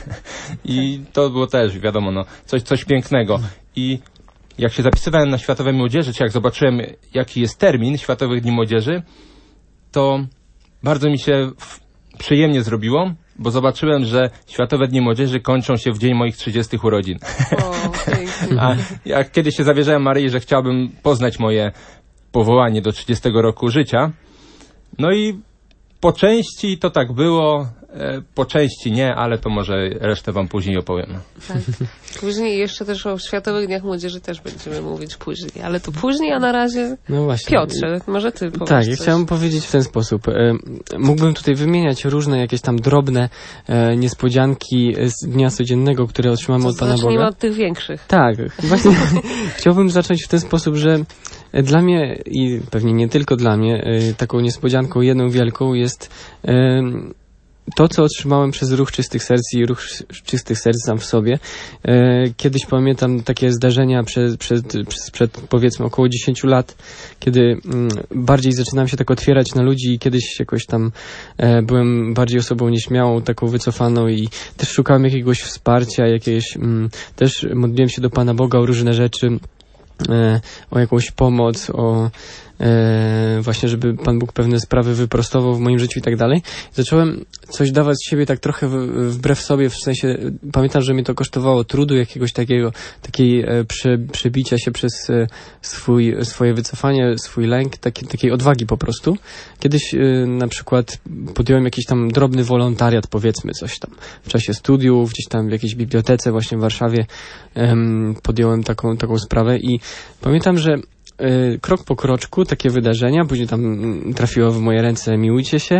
[SPEAKER 7] i to było też, wiadomo, no, coś, coś pięknego. I jak się zapisywałem na Światowe Dni Młodzieży, czy jak zobaczyłem, jaki jest termin Światowych Dni Młodzieży, to bardzo mi się w, przyjemnie zrobiło, bo zobaczyłem, że Światowe Dni Młodzieży kończą się w dzień moich trzydziestych urodzin.
[SPEAKER 2] O, pięknie.
[SPEAKER 7] A jak kiedyś się zawierzałem Maryi, że chciałbym poznać moje powołanie do trzydziestego roku życia, no i po części to tak było, e, po części nie, ale to może resztę wam później opowiem.
[SPEAKER 2] Tak. Później jeszcze też o Światowych Dniach Młodzieży też będziemy mówić później, ale to później, a na razie
[SPEAKER 3] no właśnie.
[SPEAKER 2] Piotrze, może ty powiesz
[SPEAKER 3] Tak,
[SPEAKER 2] coś.
[SPEAKER 3] ja chciałem powiedzieć w ten sposób. E, mógłbym tutaj wymieniać różne jakieś tam drobne e, niespodzianki z dnia codziennego, które otrzymamy
[SPEAKER 2] to
[SPEAKER 3] od Pana Boga.
[SPEAKER 2] Zacznijmy od tych większych.
[SPEAKER 3] Tak, właśnie chciałbym zacząć w ten sposób, że dla mnie i pewnie nie tylko dla mnie, taką niespodzianką jedną wielką jest to, co otrzymałem przez ruch czystych serc i ruch czystych serc sam w sobie. E, kiedyś pamiętam takie zdarzenia przed, przed, przed powiedzmy około dziesięciu lat, kiedy mm, bardziej zaczynałem się tak otwierać na ludzi i kiedyś jakoś tam e, byłem bardziej osobą nieśmiałą, taką wycofaną i też szukałem jakiegoś wsparcia, jakiegoś, mm, też modliłem się do Pana Boga o różne rzeczy, e, o jakąś pomoc, o E, właśnie, żeby Pan Bóg pewne sprawy wyprostował w moim życiu i tak dalej. Zacząłem coś dawać z siebie tak trochę w, wbrew sobie, w sensie pamiętam, że mnie to kosztowało trudu jakiegoś takiego, takiej e, prze, przebicia się przez e, swój, swoje wycofanie, swój lęk, taki, takiej odwagi po prostu. Kiedyś e, na przykład podjąłem jakiś tam drobny wolontariat, powiedzmy coś tam w czasie studiów, gdzieś tam w jakiejś bibliotece właśnie w Warszawie e, podjąłem taką, taką sprawę i pamiętam, że krok po kroczku takie wydarzenia, później tam trafiło w moje ręce Miłujcie się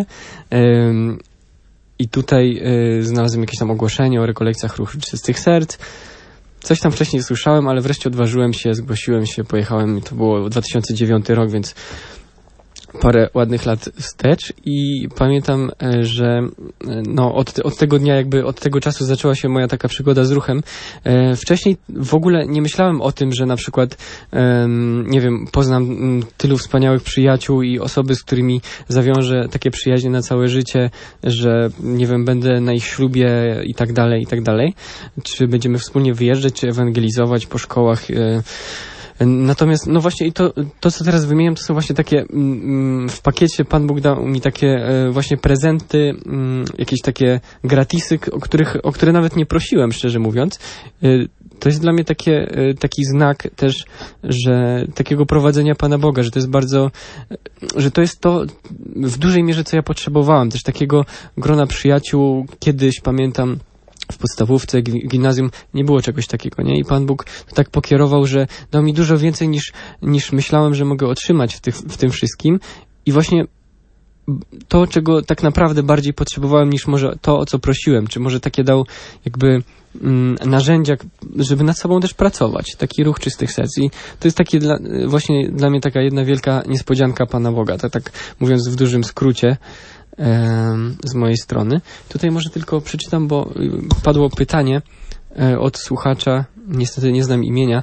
[SPEAKER 3] i tutaj znalazłem jakieś tam ogłoszenie o rekolekcjach ruchu czystych serc. Coś tam wcześniej słyszałem, ale wreszcie odważyłem się, zgłosiłem się, pojechałem, to było dwa tysiące dziewiąty rok, więc parę ładnych lat wstecz i pamiętam, że no od, od tego dnia, jakby od tego czasu zaczęła się moja taka przygoda z ruchem. E, wcześniej w ogóle nie myślałem o tym, że na przykład e, nie wiem, poznam tylu wspaniałych przyjaciół i osoby, z którymi zawiążę takie przyjaźnie na całe życie, że nie wiem, będę na ich ślubie i tak dalej, i tak dalej. Czy będziemy wspólnie wyjeżdżać, czy ewangelizować po szkołach. E, Natomiast, no właśnie i to, to, co teraz wymieniam, to są właśnie takie, mm, w pakiecie Pan Bóg dał mi takie e, właśnie prezenty, mm, jakieś takie gratisy, o, których, o które nawet nie prosiłem, szczerze mówiąc. E, to jest dla mnie takie, e, taki znak też, że takiego prowadzenia Pana Boga, że to jest bardzo, że to jest to w dużej mierze, co ja potrzebowałem. Też takiego grona przyjaciół, kiedyś pamiętam, w podstawówce, gimnazjum nie było czegoś takiego, nie? I Pan Bóg tak pokierował, że dał mi dużo więcej niż, niż myślałem, że mogę otrzymać w, tych, w tym wszystkim. I właśnie to, czego tak naprawdę bardziej potrzebowałem niż może to, o co prosiłem, czy może takie dał jakby mm, narzędzia, żeby nad sobą też pracować. Taki ruch czystych serc. I to jest takie dla, właśnie dla mnie taka jedna wielka niespodzianka Pana Boga. To tak mówiąc w dużym skrócie z mojej strony. Tutaj może tylko przeczytam, bo padło pytanie od słuchacza, niestety nie znam imienia,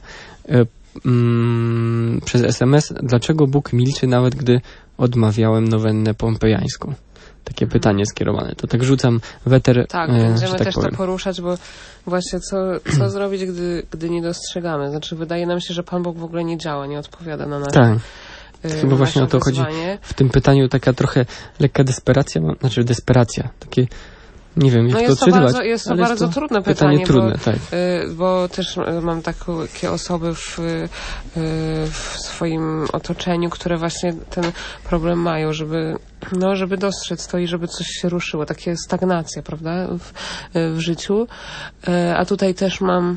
[SPEAKER 3] mm, przez es em es, dlaczego Bóg milczy, nawet gdy odmawiałem nowennę pompejańską? Takie pytanie skierowane. To tak rzucam weter.
[SPEAKER 2] Tak,
[SPEAKER 3] e,
[SPEAKER 2] będziemy
[SPEAKER 3] tak
[SPEAKER 2] też
[SPEAKER 3] powiem.
[SPEAKER 2] to poruszać, bo właśnie co, co zrobić, gdy, gdy nie dostrzegamy? Znaczy wydaje nam się, że Pan Bóg w ogóle nie działa, nie odpowiada na nasze
[SPEAKER 3] Tak. Chyba właśnie o to
[SPEAKER 2] wyzwanie.
[SPEAKER 3] chodzi w tym pytaniu, taka trochę lekka desperacja, znaczy desperacja, takie, nie wiem jak
[SPEAKER 2] no
[SPEAKER 3] to
[SPEAKER 2] jest to
[SPEAKER 3] odczytywać.
[SPEAKER 2] bardzo, jest to
[SPEAKER 3] ale
[SPEAKER 2] bardzo
[SPEAKER 3] jest to
[SPEAKER 2] trudne pytanie,
[SPEAKER 3] pytanie trudne,
[SPEAKER 2] bo,
[SPEAKER 3] tak.
[SPEAKER 2] y, bo też y, mam takie osoby w, y, w swoim otoczeniu, które właśnie ten problem mają, żeby, no, żeby dostrzec to i żeby coś się ruszyło, takie stagnacja, prawda, w, w życiu. Y, a tutaj też mam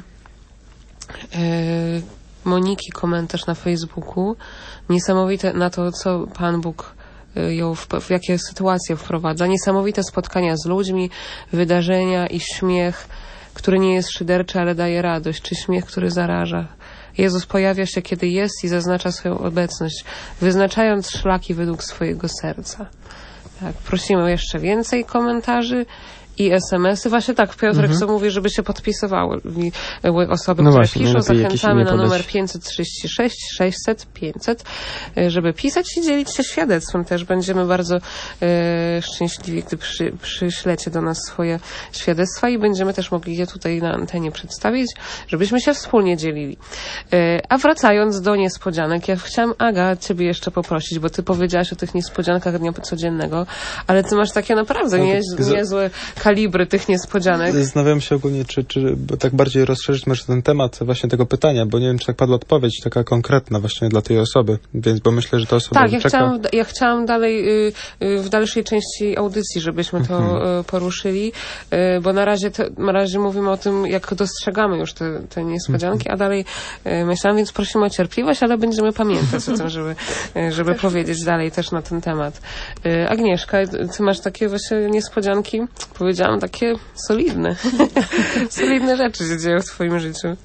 [SPEAKER 2] y, Moniki komentarz na Facebooku. Niesamowite na to, co Pan Bóg ją w, w jakie sytuacje wprowadza. Niesamowite spotkania z ludźmi, wydarzenia i śmiech, który nie jest szyderczy, ale daje radość, czy śmiech, który zaraża. Jezus pojawia się, kiedy jest i zaznacza swoją obecność, wyznaczając szlaki według swojego serca. Tak, prosimy o jeszcze więcej komentarzy i es em esy. Właśnie tak, Piotrek,
[SPEAKER 3] Mhm.
[SPEAKER 2] co mówi, żeby się podpisywały osoby,
[SPEAKER 3] No
[SPEAKER 2] które
[SPEAKER 3] właśnie,
[SPEAKER 2] piszą.
[SPEAKER 3] najlepiej jakieś
[SPEAKER 2] Zachęcamy
[SPEAKER 3] imię
[SPEAKER 2] na numer
[SPEAKER 3] podać.
[SPEAKER 2] pięćset trzydzieści sześć sześćset pięćset, żeby pisać i dzielić się świadectwem. Też będziemy bardzo e, szczęśliwi, gdy przy, przyślecie do nas swoje świadectwa i będziemy też mogli je tutaj na antenie przedstawić, żebyśmy się wspólnie dzielili. E, a wracając do niespodzianek, ja chciałam, Aga, ciebie jeszcze poprosić, bo ty powiedziałaś o tych niespodziankach dnia codziennego, ale ty masz takie naprawdę nie, niezłe kalibry tych niespodzianek.
[SPEAKER 5] Zastanawiam się ogólnie, czy, czy tak bardziej rozszerzyć może ten temat właśnie tego pytania, bo nie wiem, czy tak padła odpowiedź taka konkretna właśnie dla tej osoby, więc bo myślę, że ta osoba
[SPEAKER 2] Tak, ja
[SPEAKER 5] czeka.
[SPEAKER 2] chciałam, ja chciałam dalej y, y, w dalszej części audycji, żebyśmy to
[SPEAKER 5] Mhm.
[SPEAKER 2] y, poruszyli, y, bo na razie, te, na razie mówimy o tym, jak dostrzegamy już te, te niespodzianki, a dalej y, myślałam, więc prosimy o cierpliwość, ale będziemy pamiętać o tym, żeby, y, żeby powiedzieć dalej też na ten temat. Y, Agnieszka, ty masz takie właśnie niespodzianki, powiedziałam, takie solidne. Solidne rzeczy się dzieją w twoim życiu.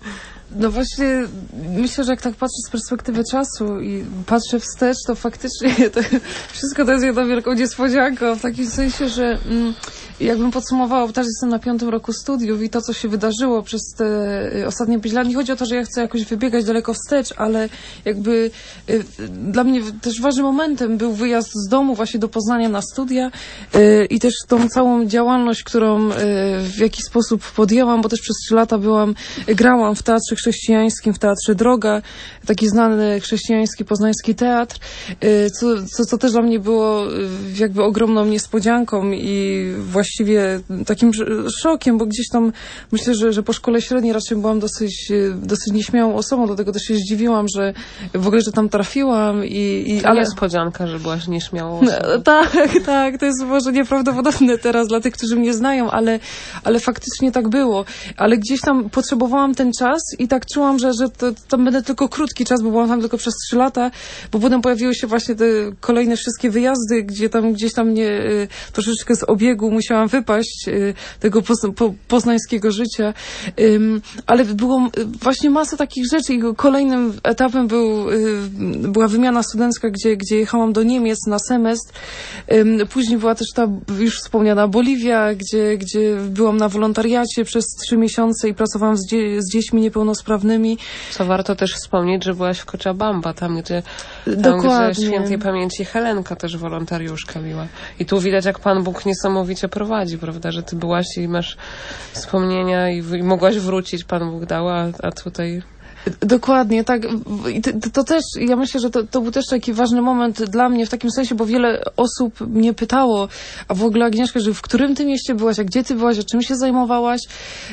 [SPEAKER 4] No właśnie, myślę, że jak tak patrzę z perspektywy czasu i patrzę wstecz, to faktycznie to wszystko to jest jedną wielką niespodzianką, w takim sensie, że mm, jakbym podsumowała, bo też jestem na piątym roku studiów i to, co się wydarzyło przez te y, ostatnie pięć lat, nie chodzi o to, że ja chcę jakoś wybiegać daleko wstecz, ale jakby y, dla mnie też ważnym momentem był wyjazd z domu właśnie do Poznania na studia y, i też tą całą działalność, którą y, w jakiś sposób podjęłam, bo też przez trzy lata byłam, grałam w teatrze chrześcijańskim, w Teatrze Droga, taki znany chrześcijański, poznański teatr, y, co, co, co też dla mnie było y, jakby ogromną niespodzianką i właściwie takim szokiem, bo gdzieś tam myślę, że, że po szkole średniej raczej byłam dosyć, dosyć nieśmiałą osobą, dlatego też się zdziwiłam, że w ogóle, że tam trafiłam i... i
[SPEAKER 2] to
[SPEAKER 4] ale
[SPEAKER 2] niespodzianka, że byłaś nieśmiałą osobą.
[SPEAKER 4] No, tak, tak, to jest może nieprawdopodobne teraz dla tych, którzy mnie znają, ale, ale faktycznie tak było. Ale gdzieś tam potrzebowałam ten czas i tak czułam, że, że to, tam będę tylko krótki czas, bo byłam tam tylko przez trzy lata, bo potem pojawiły się właśnie te kolejne wszystkie wyjazdy, gdzie tam gdzieś tam mnie y, troszeczkę z obiegu musiałam wypaść y, tego poz, po, poznańskiego życia. Ym, ale było y, właśnie masa takich rzeczy i kolejnym etapem był, y, była wymiana studencka, gdzie, gdzie jechałam do Niemiec na semestr. Ym, później była też ta już wspomniana Boliwia, gdzie, gdzie byłam na wolontariacie przez trzy miesiące i pracowałam z, dzie z dziećmi niepełnosprawnymi.
[SPEAKER 2] Co warto też wspomnieć, że byłaś w Cochabamba, tam gdzie, tam,
[SPEAKER 4] Dokładnie.
[SPEAKER 2] gdzie świętej pamięci Helenka też wolontariuszka była. I tu widać, jak Pan Bóg niesamowicie prowadzi, prawda, że ty byłaś i masz wspomnienia i, w, i mogłaś wrócić, Pan Bóg dał, a, a tutaj...
[SPEAKER 4] Dokładnie, tak. I to, to też, ja myślę, że to, to był też taki ważny moment dla mnie w takim sensie, bo wiele osób mnie pytało, a w ogóle Agnieszka, że w którym ty mieście byłaś, a gdzie ty byłaś, a czym się zajmowałaś.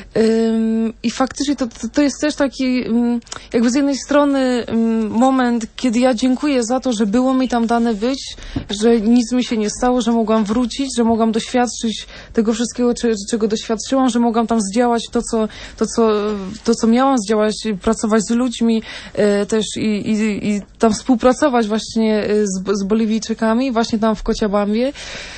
[SPEAKER 4] Ym, I faktycznie to, to, to jest też taki ym, jakby z jednej strony ym, moment, kiedy ja dziękuję za to, że było mi tam dane być, że nic mi się nie stało, że mogłam wrócić, że mogłam doświadczyć tego wszystkiego, czego doświadczyłam, że mogłam tam zdziałać to, co, to, co, to, co miałam zdziałać, pracować z ludźmi e, też i, i, i tam współpracować właśnie z, z Boliwijczykami, właśnie tam w Cochabambie.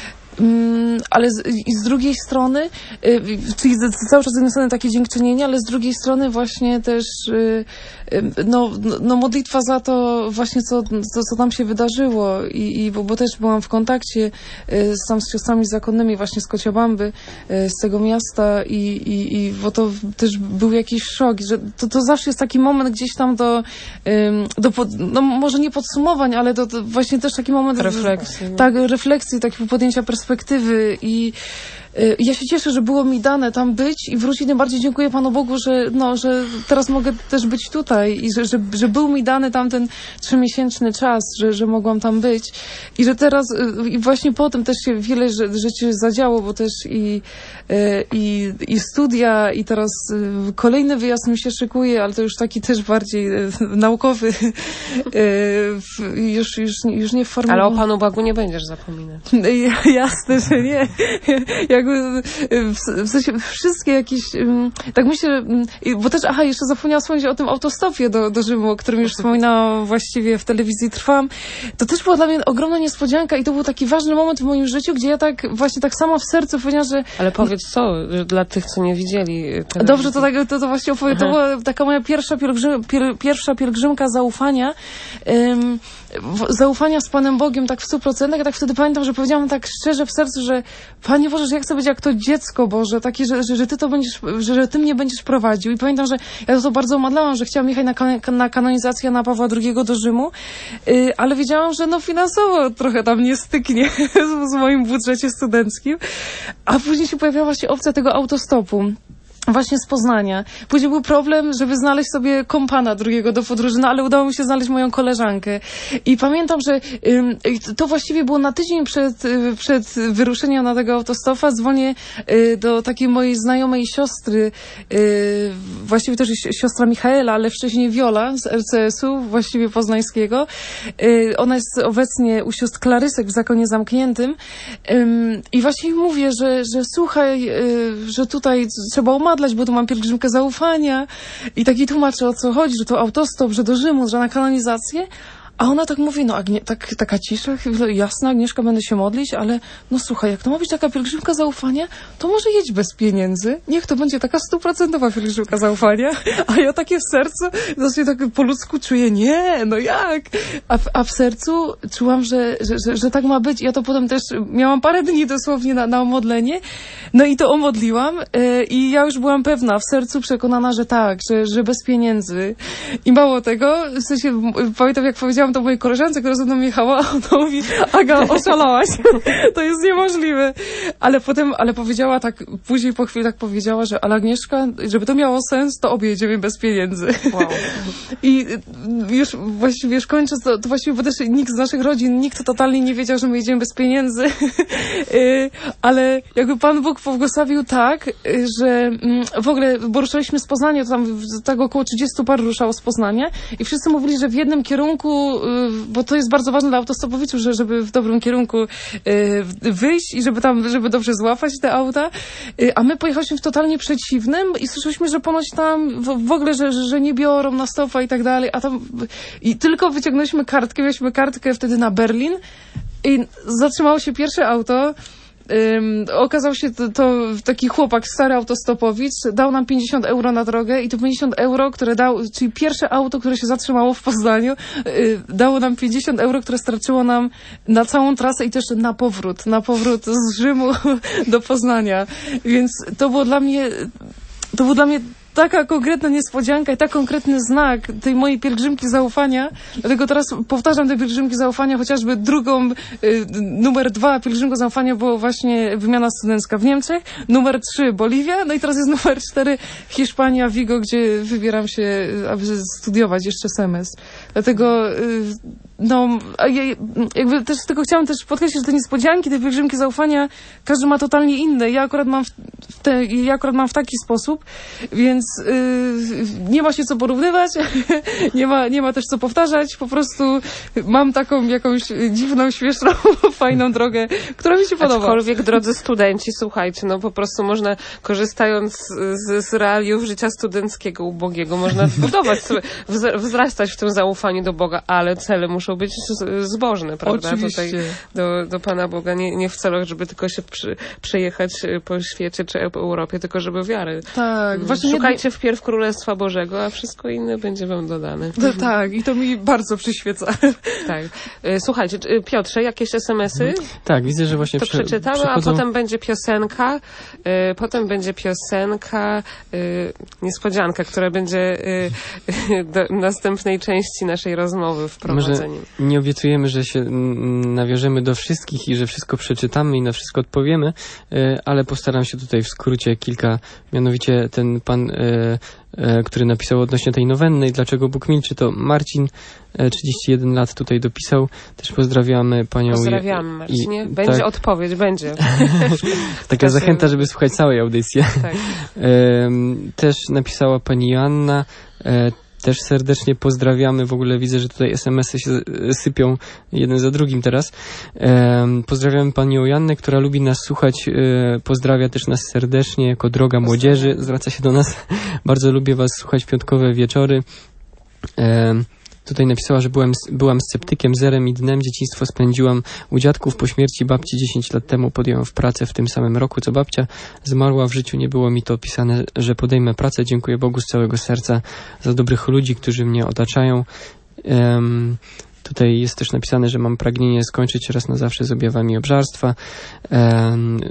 [SPEAKER 4] Mm, ale z, i z drugiej strony, y, czyli z, cały czas z jednej strony takie dziękczynienie, ale z drugiej strony właśnie też y, y, no, no modlitwa za to właśnie, co, co, co tam się wydarzyło i, i bo, bo też byłam w kontakcie y, z, tam z siostrami zakonnymi właśnie z Cochabamby, y, z tego miasta i, i, i bo to też był jakiś szok, że to, to zawsze jest taki moment gdzieś tam do, y, do pod, no może nie podsumowań, ale to, to właśnie też taki moment
[SPEAKER 2] refleksji.
[SPEAKER 4] W, tak, refleksji, takiego podjęcia perspektywy i y, ja się cieszę, że było mi dane tam być i wrócić. Tym bardziej dziękuję Panu Bogu, że, no, że teraz mogę też być tutaj i że, że, że był mi dany tam ten trzymiesięczny czas, że, że mogłam tam być i że teraz y, i właśnie potem też się wiele rzeczy zadziało, bo też i, y, i, i studia i teraz y, kolejny wyjazd mi się szykuje, ale to już taki też bardziej y, naukowy y, już, już, już nie w formie...
[SPEAKER 2] Ale o Panu Bogu nie będziesz zapominać.
[SPEAKER 4] Jasne, że nie. Jakby w, w sensie wszystkie jakieś, tak myślę, bo też, aha, jeszcze zapomniałam wspomnieć o tym autostopie do, do Rzymu, o którym już wspominałam właściwie w telewizji Trwam. To też była dla mnie ogromna niespodzianka i to był taki ważny moment w moim życiu, gdzie ja tak właśnie tak sama w sercu powiedziałam, że...
[SPEAKER 2] Ale powiedz co, dla tych, co nie widzieli telewizji.
[SPEAKER 4] Dobrze, to, tak, to, to właśnie opowiem. To była taka moja pierwsza, pielgrzym, pier, pierwsza pielgrzymka zaufania. Um, zaufania z Panem Bogiem tak w stu procentach. Ja tak wtedy pamiętam, że powiedziałam tak szczerze w sercu, że Panie Boże, że ja chcę być jak to dziecko Boże, takie, że, że, że Ty to będziesz, że, że Ty mnie będziesz prowadził. I pamiętam, że ja to bardzo modlałam, że chciałam jechać na, kan na kanonizację Jana Pawła drugiego do Rzymu, yy, ale wiedziałam, że no finansowo trochę tam nie styknie z, z moim budżecie studenckim. A później się pojawiała właśnie opcja tego autostopu. Właśnie z Poznania. Później był problem, żeby znaleźć sobie kompana drugiego do podróży, no ale udało mi się znaleźć moją koleżankę. I pamiętam, że ym, to właściwie było na tydzień przed, y, przed wyruszeniem na tego autostopa. Dzwonię y, do takiej mojej znajomej siostry, y, właściwie też siostra Michaela, ale wcześniej Wiola z R C S u, właściwie poznańskiego. Y, ona jest obecnie u sióstr Klarysek w Zakonie Zamkniętym. Ym, I właśnie mówię, że, że słuchaj, y, że tutaj trzeba umadlać, bo tu mam pielgrzymkę zaufania i taki tłumaczę, o co chodzi, że to autostop, że do Rzymu, że na kanonizację, A ona tak mówi, no Agnie- tak, taka cisza, chwilę, jasna, Agnieszka, będę się modlić, ale no słuchaj, jak to ma być taka pielgrzymka zaufania, to może jedź bez pieniędzy. Niech to będzie taka stuprocentowa pielgrzymka zaufania. A ja takie w sercu, właśnie tak po ludzku czuję, nie, no jak? A w, a w sercu czułam, że, że, że, że tak ma być. Ja to potem też miałam parę dni dosłownie na, na omodlenie. No i to omodliłam yy, i ja już byłam pewna, w sercu przekonana, że tak, że, że bez pieniędzy. I mało tego, w sensie, pamiętam jak powiedziałam to mojej koleżance, która ze mną jechała, ona mówi, Aga, oszalałaś. To jest niemożliwe. Ale potem, ale powiedziała tak, później po chwili tak powiedziała, że ale Agnieszka, żeby to miało sens, to obie jedziemy bez pieniędzy. Wow. I już właściwie już kończąc, to, to właściwie, bo też nikt z naszych rodzin, nikt totalnie nie wiedział, że my jedziemy bez pieniędzy. Ale jakby Pan Bóg pobłogosławił tak, że w ogóle, bo ruszaliśmy z Poznania, to tam tak około trzydziestu par ruszało z Poznania i wszyscy mówili, że w jednym kierunku, bo to jest bardzo ważne dla autostopowiczów, że żeby w dobrym kierunku wyjść i żeby tam, żeby dobrze złapać te auta, a my pojechaliśmy w totalnie przeciwnym i słyszeliśmy, że ponoć tam w, w ogóle, że, że nie biorą na stopa i tak dalej, a tam i tylko wyciągnęliśmy kartkę, mieliśmy kartkę wtedy na Berlin i zatrzymało się pierwsze auto. Um, okazał się to, to taki chłopak, stary autostopowicz, dał nam pięćdziesiąt euro na drogę i to pięćdziesiąt euro, które dał, czyli pierwsze auto, które się zatrzymało w Poznaniu, yy, dało nam pięćdziesiąt euro, które starczyło nam na całą trasę i też na powrót, na powrót z Rzymu do Poznania. Więc to było dla mnie, to było dla mnie taka konkretna niespodzianka i tak konkretny znak tej mojej pielgrzymki zaufania. Dlatego teraz powtarzam te pielgrzymki zaufania, chociażby drugą, y, numer dwa pielgrzymka zaufania było właśnie wymiana studencka w Niemczech, numer trzy Boliwia, no i teraz jest numer cztery Hiszpania, Vigo, gdzie wybieram się, aby studiować jeszcze semestr. Dlatego y, no, a ja, jakby też tylko chciałam też podkreślić, że te niespodzianki, te pielgrzymki zaufania, każdy ma totalnie inne. Ja akurat mam w, te, ja akurat mam w taki sposób, więc yy, nie ma się co porównywać, nie ma, nie ma też co powtarzać, po prostu mam taką jakąś dziwną, śmieszną, fajną drogę, która mi się podoba.
[SPEAKER 2] Aczkolwiek, drodzy studenci, słuchajcie, no po prostu można, korzystając z, z realiów życia studenckiego, ubogiego, można budować sobie, wzrastać w tym zaufaniu do Boga, ale cele muszą być zbożne, prawda?
[SPEAKER 4] Oczywiście.
[SPEAKER 2] Tutaj do, do Pana Boga, nie, nie w celach, żeby tylko się przy, przejechać po świecie czy Europie, tylko żeby wiary.
[SPEAKER 4] Tak. Właśnie
[SPEAKER 2] Szukajcie nie... wpierw Królestwa Bożego, a wszystko inne będzie wam dodane.
[SPEAKER 4] No, tak, i to mi bardzo przyświeca.
[SPEAKER 2] Tak. Słuchajcie, Piotrze, jakieś es em esy?
[SPEAKER 3] Tak, widzę, że właśnie
[SPEAKER 2] to
[SPEAKER 3] prze,
[SPEAKER 2] przeczytamy,
[SPEAKER 3] przechodzą...
[SPEAKER 2] a potem będzie piosenka, y, potem będzie piosenka, y, niespodzianka, która będzie y, do następnej części naszej rozmowy wprowadzeniem.
[SPEAKER 3] Może nie obiecujemy, że się nawiążemy do wszystkich i że wszystko przeczytamy i na wszystko odpowiemy, y, ale postaram się tutaj w skrócie kilka, mianowicie ten pan, y, y, który napisał odnośnie tej nowennej, dlaczego Bóg milczy, to Marcin, y, trzydzieści jeden lat tutaj dopisał. Też pozdrawiamy panią.
[SPEAKER 2] Pozdrawiamy, Marcinie. Będzie tak, odpowiedź, będzie.
[SPEAKER 3] Taka zachęta, żeby słuchać całej audycji.
[SPEAKER 2] Tak.
[SPEAKER 3] y, też napisała pani Joanna, y, też serdecznie pozdrawiamy. W ogóle widzę, że tutaj es em esy się sypią jeden za drugim teraz. E, pozdrawiamy panią Joannę, która lubi nas słuchać. E, pozdrawia też nas serdecznie jako droga młodzieży. Zwraca się do nas. Bardzo lubię was słuchać w piątkowe wieczory. E, Tutaj napisała, że byłem, byłam sceptykiem, zerem i dnem. Dzieciństwo spędziłam u dziadków. Po śmierci babci dziesięć lat temu podjąłem w pracę w tym samym roku, co babcia zmarła. W życiu nie było mi to opisane, że podejmę pracę. Dziękuję Bogu z całego serca za dobrych ludzi, którzy mnie otaczają. Um, tutaj jest też napisane, że mam pragnienie skończyć raz na zawsze z objawami obżarstwa. Um,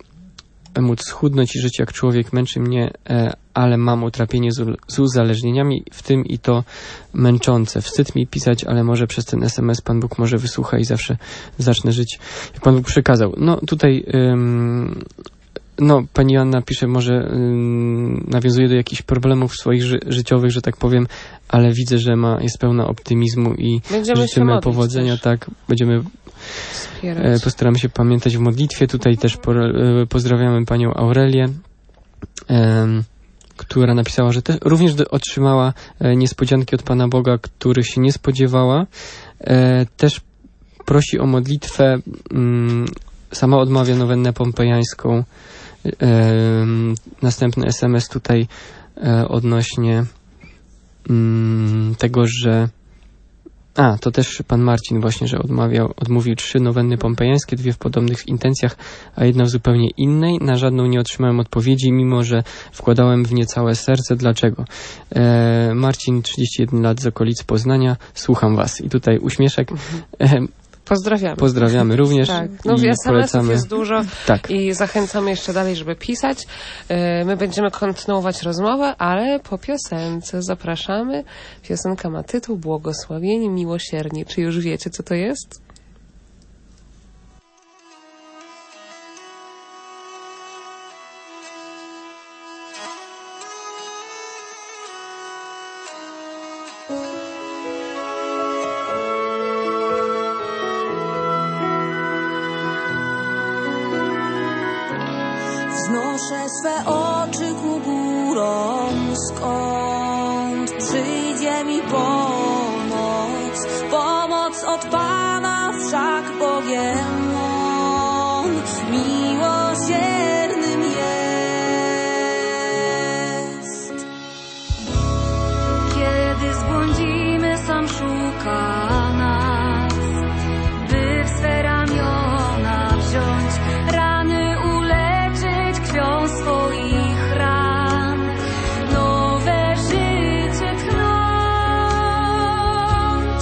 [SPEAKER 3] móc schudnąć i żyć jak człowiek, męczy mnie, e, ale mam utrapienie z, z uzależnieniami, w tym i to męczące. Wstyd mi pisać, ale może przez ten es em es Pan Bóg może wysłucha i zawsze zacznę żyć, jak Pan Bóg przekazał. No tutaj ym, no, pani Joanna pisze, może ym, nawiązuje do jakichś problemów swoich ży życiowych, że tak powiem, ale widzę, że ma, jest pełna optymizmu i
[SPEAKER 2] będziemy
[SPEAKER 3] życzymy powodzenia, też. Tak, będziemy
[SPEAKER 2] wspierać.
[SPEAKER 3] Postaramy się pamiętać w modlitwie. Tutaj też po, pozdrawiamy panią Aurelię, um, która napisała, że też również do, otrzymała e, niespodzianki od Pana Boga, których się nie spodziewała. E, też prosi o modlitwę. Um, sama odmawia nowennę pompejańską. E, następny es em es tutaj e, odnośnie um, tego, że A, to też pan Marcin właśnie, że odmawiał, odmówił trzy nowenny pompejańskie, dwie w podobnych intencjach, a jedna w zupełnie innej. Na żadną nie otrzymałem odpowiedzi, mimo że wkładałem w nie całe serce. Dlaczego? E, Marcin, trzydzieści jeden lat, z okolic Poznania. Słucham was. I tutaj uśmieszek. E,
[SPEAKER 2] Pozdrawiamy.
[SPEAKER 3] Pozdrawiamy również.
[SPEAKER 2] Tak. No
[SPEAKER 3] i
[SPEAKER 2] es em esów
[SPEAKER 3] polecamy.
[SPEAKER 2] jest dużo
[SPEAKER 3] Tak.
[SPEAKER 2] i zachęcamy jeszcze dalej, żeby pisać. E, My będziemy kontynuować rozmowę, ale po piosence zapraszamy. Piosenka ma tytuł Błogosławieni miłosierni. Czy już wiecie, co to jest?
[SPEAKER 8] Wznoszę swe oczy ku górom, skąd przyjdzie mi pomoc. Pomoc od Pana, wszak Bogiem On miłosiernym jest. Kiedy zbłądzimy, sam szuka nas, by w swe ramiona wziąć rany krwią swoich ran, nowe życie tchnąć.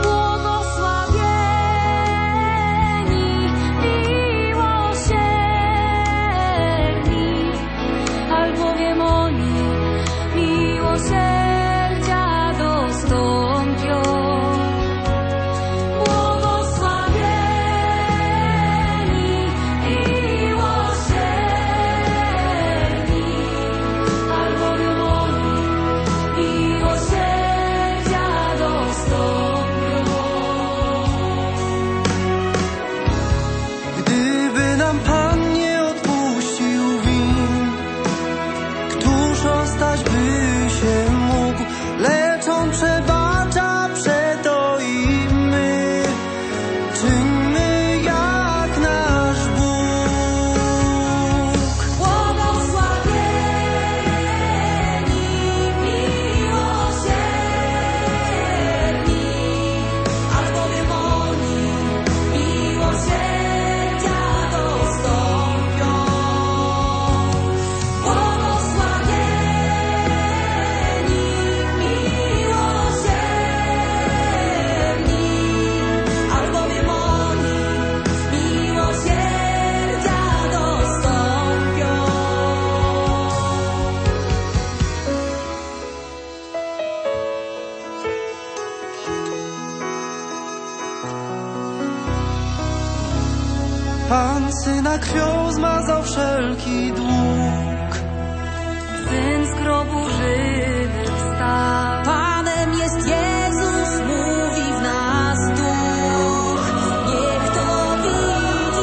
[SPEAKER 8] Błogosławieni miłosierni, albowiem oni miłosierdzia dostąpią.
[SPEAKER 9] Pan Syna krwią zmazał wszelki dług.
[SPEAKER 8] Syn z grobu żywy wstał. Panem jest Jezus, mówi w nas duch. Niech to widzi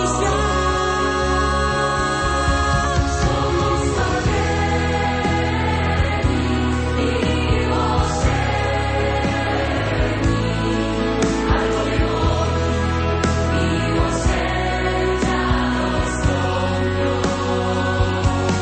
[SPEAKER 8] świat. Błogosławieni miłosierni, albowiem oni miłosierdzia dostąpią.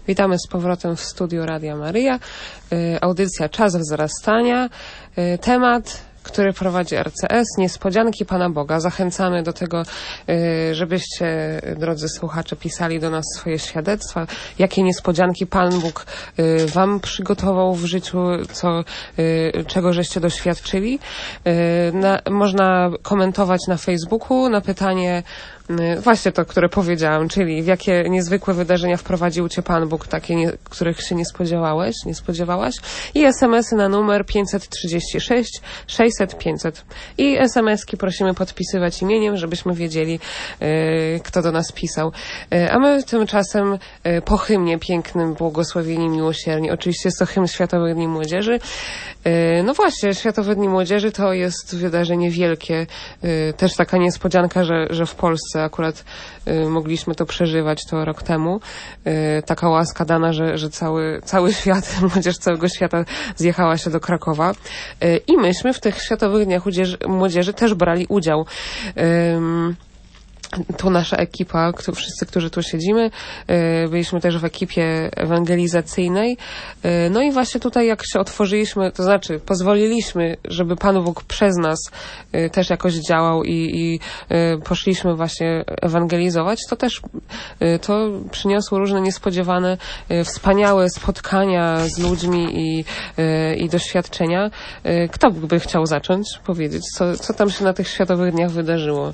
[SPEAKER 2] Witamy z powrotem w studiu Radia Maryja. Y, audycja Czas wzrastania. Y, temat, który prowadzi R C S, niespodzianki Pana Boga. Zachęcamy do tego, y, żebyście, drodzy słuchacze, pisali do nas swoje świadectwa, jakie niespodzianki Pan Bóg y, wam przygotował w życiu, co, y, czego żeście doświadczyli. Y, na, można komentować na Facebooku na pytanie właśnie to, które powiedziałam, czyli w jakie niezwykłe wydarzenia wprowadził Cię Pan Bóg, takie, nie, których się nie spodziewałeś, nie spodziewałaś. I es em esy na numer pięćset trzydzieści sześć sześćset pięćset. I es em eski prosimy podpisywać imieniem, żebyśmy wiedzieli, y, kto do nas pisał. Y, a my tymczasem y, po hymnie pięknym, błogosławieni, miłosierni. Oczywiście jest to hymn Światowych Dni Młodzieży. Y, no właśnie, Światowe Dni Młodzieży to jest wydarzenie wielkie. Y, też taka niespodzianka, że, że w Polsce akurat y, mogliśmy to przeżywać to rok temu. Y, taka łaska dana, że, że cały, cały świat, młodzież całego świata zjechała się do Krakowa. Y, I myśmy w tych Światowych Dniach Młodzieży, Młodzieży też brali udział. Y, Tu nasza ekipa, kto, wszyscy, którzy tu siedzimy, y, byliśmy też w ekipie ewangelizacyjnej. Y, no i właśnie tutaj jak się otworzyliśmy, to znaczy pozwoliliśmy, żeby Pan Bóg przez nas y, też jakoś działał i, i y, poszliśmy właśnie ewangelizować, to też y, to przyniosło różne niespodziewane, y, wspaniałe spotkania z ludźmi i, y, i doświadczenia. Y, kto by chciał zacząć powiedzieć, co, co tam się na tych Światowych Dniach wydarzyło?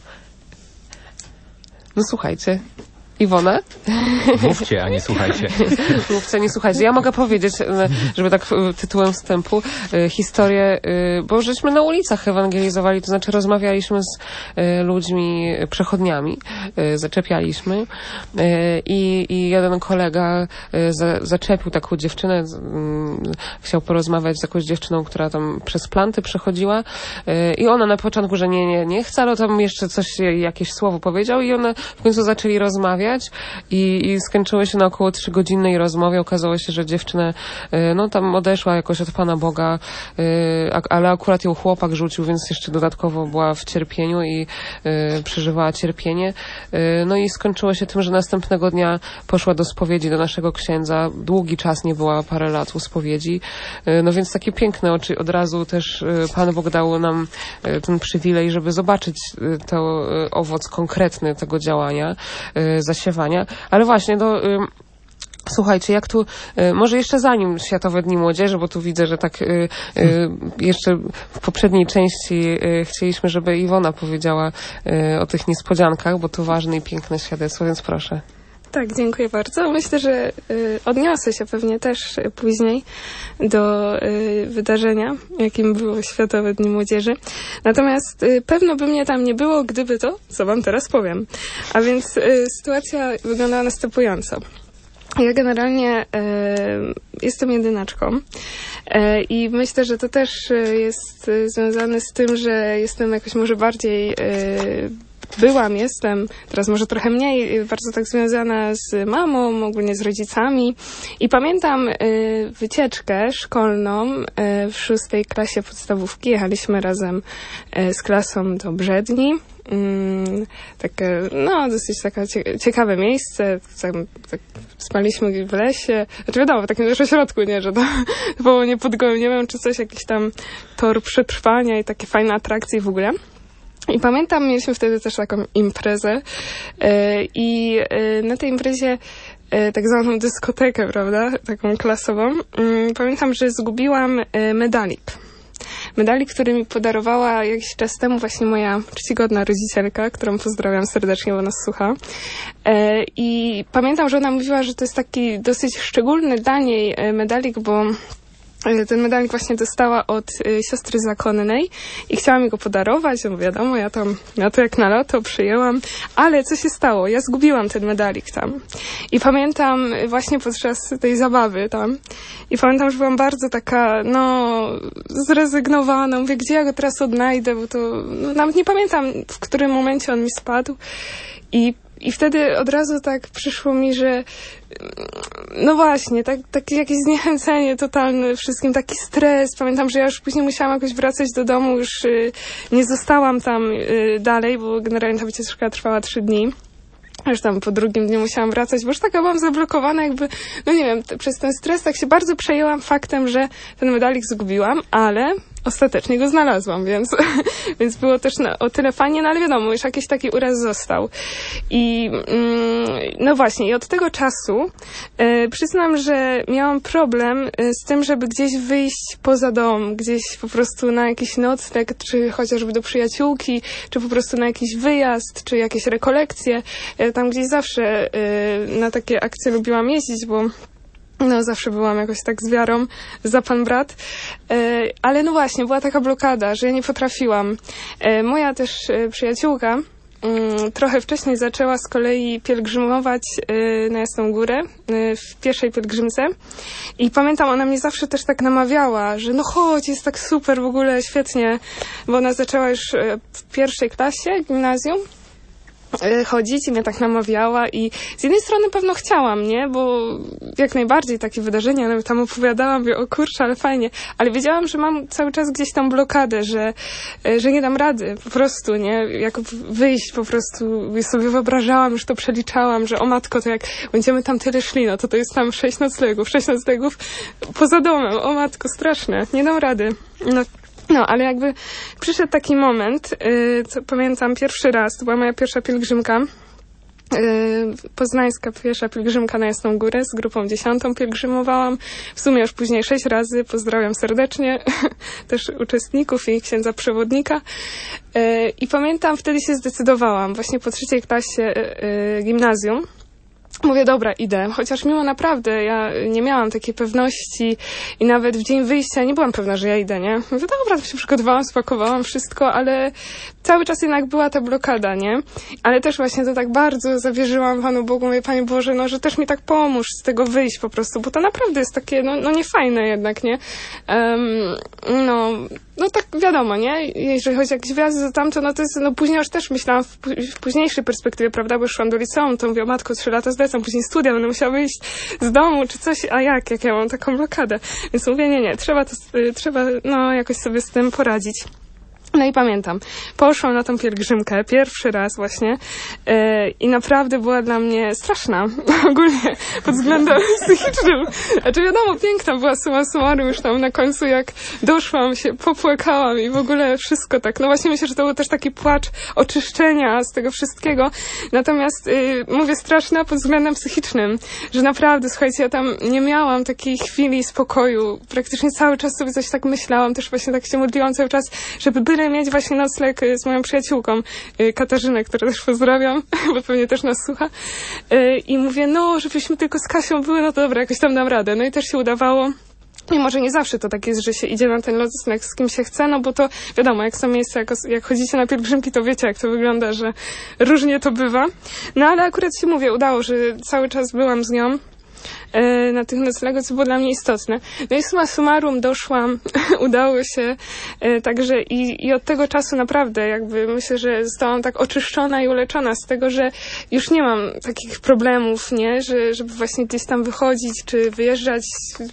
[SPEAKER 2] No słuchajcie. Iwona?
[SPEAKER 7] Mówcie, a nie słuchajcie.
[SPEAKER 2] Mówcie, nie słuchajcie. Ja mogę powiedzieć, żeby tak tytułem wstępu, historię, bo żeśmy na ulicach ewangelizowali, to znaczy rozmawialiśmy z ludźmi, przechodniami, zaczepialiśmy i, i jeden kolega za, zaczepił taką dziewczynę, chciał porozmawiać z jakąś dziewczyną, która tam przez planty przechodziła i ona na początku, że nie, nie, nie chce, ale tam jeszcze coś, jakieś słowo powiedział i one w końcu zaczęli rozmawiać. I, i skończyło się na około trzygodzinnej rozmowie. Okazało się, że dziewczyna no tam odeszła jakoś od Pana Boga, ale akurat ją chłopak rzucił, więc jeszcze dodatkowo była w cierpieniu i przeżywała cierpienie. No i skończyło się tym, że następnego dnia poszła do spowiedzi do naszego księdza. Długi czas nie była, parę lat u spowiedzi. No więc takie piękne oczy. Od razu też Pan Bóg dał nam ten przywilej, żeby zobaczyć to owoc konkretny tego działania, zasiewania. Ale właśnie, no, y, słuchajcie, jak tu, y, może jeszcze zanim Światowe Dni Młodzieży, bo tu widzę, że tak y, y, jeszcze w poprzedniej części y, chcieliśmy, żeby Iwona powiedziała y, o tych niespodziankach, bo to ważne i piękne świadectwo, więc proszę.
[SPEAKER 6] Tak, dziękuję bardzo. Myślę, że y, odniosę się pewnie też y, później do y, wydarzenia, jakim były Światowe Dni Młodzieży. Natomiast y, pewno by mnie tam nie było, gdyby to, co wam teraz powiem. A więc y, sytuacja wyglądała następująco. Ja generalnie y, jestem jedynaczką y, i myślę, że to też y, jest y, związane z tym, że jestem jakoś może bardziej y, byłam, jestem, teraz może trochę mniej, bardzo tak związana z mamą, ogólnie z rodzicami. I pamiętam y, wycieczkę szkolną y, w szóstej klasie podstawówki. Jechaliśmy razem y, z klasą do Brzedni. Mm, takie, no, dosyć taka cie- ciekawe miejsce. Tak, tak, spaliśmy w lesie. Znaczy wiadomo, w takim też ośrodku, nie, że to było nie pod gołym niebem, czy coś, jakiś tam tor przetrwania i takie fajne atrakcje w ogóle. I pamiętam, mieliśmy wtedy też taką imprezę yy, i yy, na tej imprezie yy, tak zwaną dyskotekę, prawda, taką klasową. Yy, pamiętam, że zgubiłam yy, medalik. Medalik, który mi podarowała jakiś czas temu właśnie moja czcigodna rodzicielka, którą pozdrawiam serdecznie, bo nas słucha. Yy, I pamiętam, że ona mówiła, że to jest taki dosyć szczególny dla niej medalik, bo ten medalik właśnie dostała od y, siostry zakonnej i chciała mi go podarować, no wiadomo, ja tam, ja to jak na loto przyjęłam, ale co się stało? Ja zgubiłam ten medalik tam. I pamiętam właśnie podczas tej zabawy tam i pamiętam, że byłam bardzo taka, no, zrezygnowana. Mówię, gdzie ja go teraz odnajdę, bo to, no, nawet nie pamiętam, w którym momencie on mi spadł. I I wtedy od razu tak przyszło mi, że no właśnie, tak, takie jakieś zniechęcenie totalne wszystkim, taki stres. Pamiętam, że ja już później musiałam jakoś wracać do domu, już y, nie zostałam tam y, dalej, bo generalnie ta wycieczka trwała trzy dni. Już tam po drugim dniu musiałam wracać, bo już taka byłam zablokowana jakby, no nie wiem, t- przez ten stres tak się bardzo przejęłam faktem, że ten medalik zgubiłam, ale ostatecznie go znalazłam, więc, więc było też na, o tyle fajnie, no ale wiadomo, już jakiś taki uraz został. I mm, no właśnie, i od tego czasu e, przyznam, że miałam problem e, z tym, żeby gdzieś wyjść poza dom, gdzieś po prostu na jakiś nocleg, czy chociażby do przyjaciółki, czy po prostu na jakiś wyjazd, czy jakieś rekolekcje. E, tam gdzieś zawsze e, na takie akcje lubiłam jeździć, bo no, zawsze byłam jakoś tak z wiarą za pan brat. E, ale no właśnie, była taka blokada, że ja nie potrafiłam. E, moja też e, przyjaciółka mm, trochę wcześniej zaczęła z kolei pielgrzymować e, na Jasną Górę e, w pierwszej pielgrzymce. I pamiętam, ona mnie zawsze też tak namawiała, że no chodź, jest tak super, w ogóle świetnie. Bo ona zaczęła już e, w pierwszej klasie gimnazjum chodzić i mnie tak namawiała i z jednej strony pewno chciałam, nie? Bo jak najbardziej takie wydarzenia, nawet tam opowiadałam, mówię, o kurczę, ale fajnie, ale wiedziałam, że mam cały czas gdzieś tam blokadę, że, że nie dam rady, po prostu, nie? Jak wyjść po prostu, sobie wyobrażałam, już to przeliczałam, że o matko, to jak będziemy tam tyle szli, no to to jest tam sześć noclegów, sześć noclegów poza domem, o matko, straszne, nie dam rady. No, No, ale jakby przyszedł taki moment, yy, co pamiętam pierwszy raz, to była moja pierwsza pielgrzymka, yy, poznańska pierwsza pielgrzymka na Jasną Górę, z grupą dziesiątą pielgrzymowałam, w sumie już później sześć razy, pozdrawiam serdecznie, też uczestników i księdza przewodnika. Yy, I pamiętam, wtedy się zdecydowałam, właśnie po trzeciej klasie yy, gimnazjum. Mówię, dobra, idę. Chociaż mimo naprawdę ja nie miałam takiej pewności i nawet w dzień wyjścia nie byłam pewna, że ja idę, nie? Mówię, dobra, to się przygotowałam, spakowałam wszystko, ale cały czas jednak była ta blokada, nie? Ale też właśnie to tak bardzo zawierzyłam Panu Bogu, mówię, Panie Boże, no, że też mi tak pomóż z tego wyjść po prostu, bo to naprawdę jest takie, no, no niefajne jednak, nie? Um, no, no tak wiadomo, nie? Jeżeli chodzi o jakieś wyjazdy, to tamto, no to jest, no później już też myślałam w, w późniejszej perspektywie, prawda, bo już szłam do liceum, to mówię, o matko, trzy lata zlecam, później studia, będę musiała wyjść z domu, czy coś, a jak, jak ja mam taką blokadę? Więc mówię, nie, nie, trzeba to, trzeba, no, jakoś sobie z tym poradzić. No i pamiętam, poszłam na tą pielgrzymkę pierwszy raz właśnie yy, i naprawdę była dla mnie straszna, ogólnie pod względem psychicznym. Znaczy wiadomo, piękna była summa summarum, już tam na końcu jak doszłam, się popłakałam i w ogóle wszystko tak. No właśnie myślę, że to był też taki płacz oczyszczenia z tego wszystkiego. Natomiast yy, mówię straszna pod względem psychicznym, że naprawdę, słuchajcie, ja tam nie miałam takiej chwili spokoju. Praktycznie cały czas sobie coś tak myślałam, też właśnie tak się modliłam cały czas, żeby byle mieć właśnie nocleg z moją przyjaciółką Katarzynę, którą też pozdrawiam, bo pewnie też nas słucha. I mówię, no, żebyśmy tylko z Kasią były, no to dobra, jakoś tam dam radę. No i też się udawało. I może nie zawsze to tak jest, że się idzie na ten nocleg z kim się chce, no bo to wiadomo, jak są miejsca, jak, jak chodzicie na pielgrzymki, to wiecie, jak to wygląda, że różnie to bywa. No ale akurat się mówię, udało, że cały czas byłam z nią na tych noclegach, co było dla mnie istotne. No i summa summarum doszłam, udało się, także i, i od tego czasu naprawdę jakby myślę, że zostałam tak oczyszczona i uleczona z tego, że już nie mam takich problemów, nie, że, żeby właśnie gdzieś tam wychodzić, czy wyjeżdżać,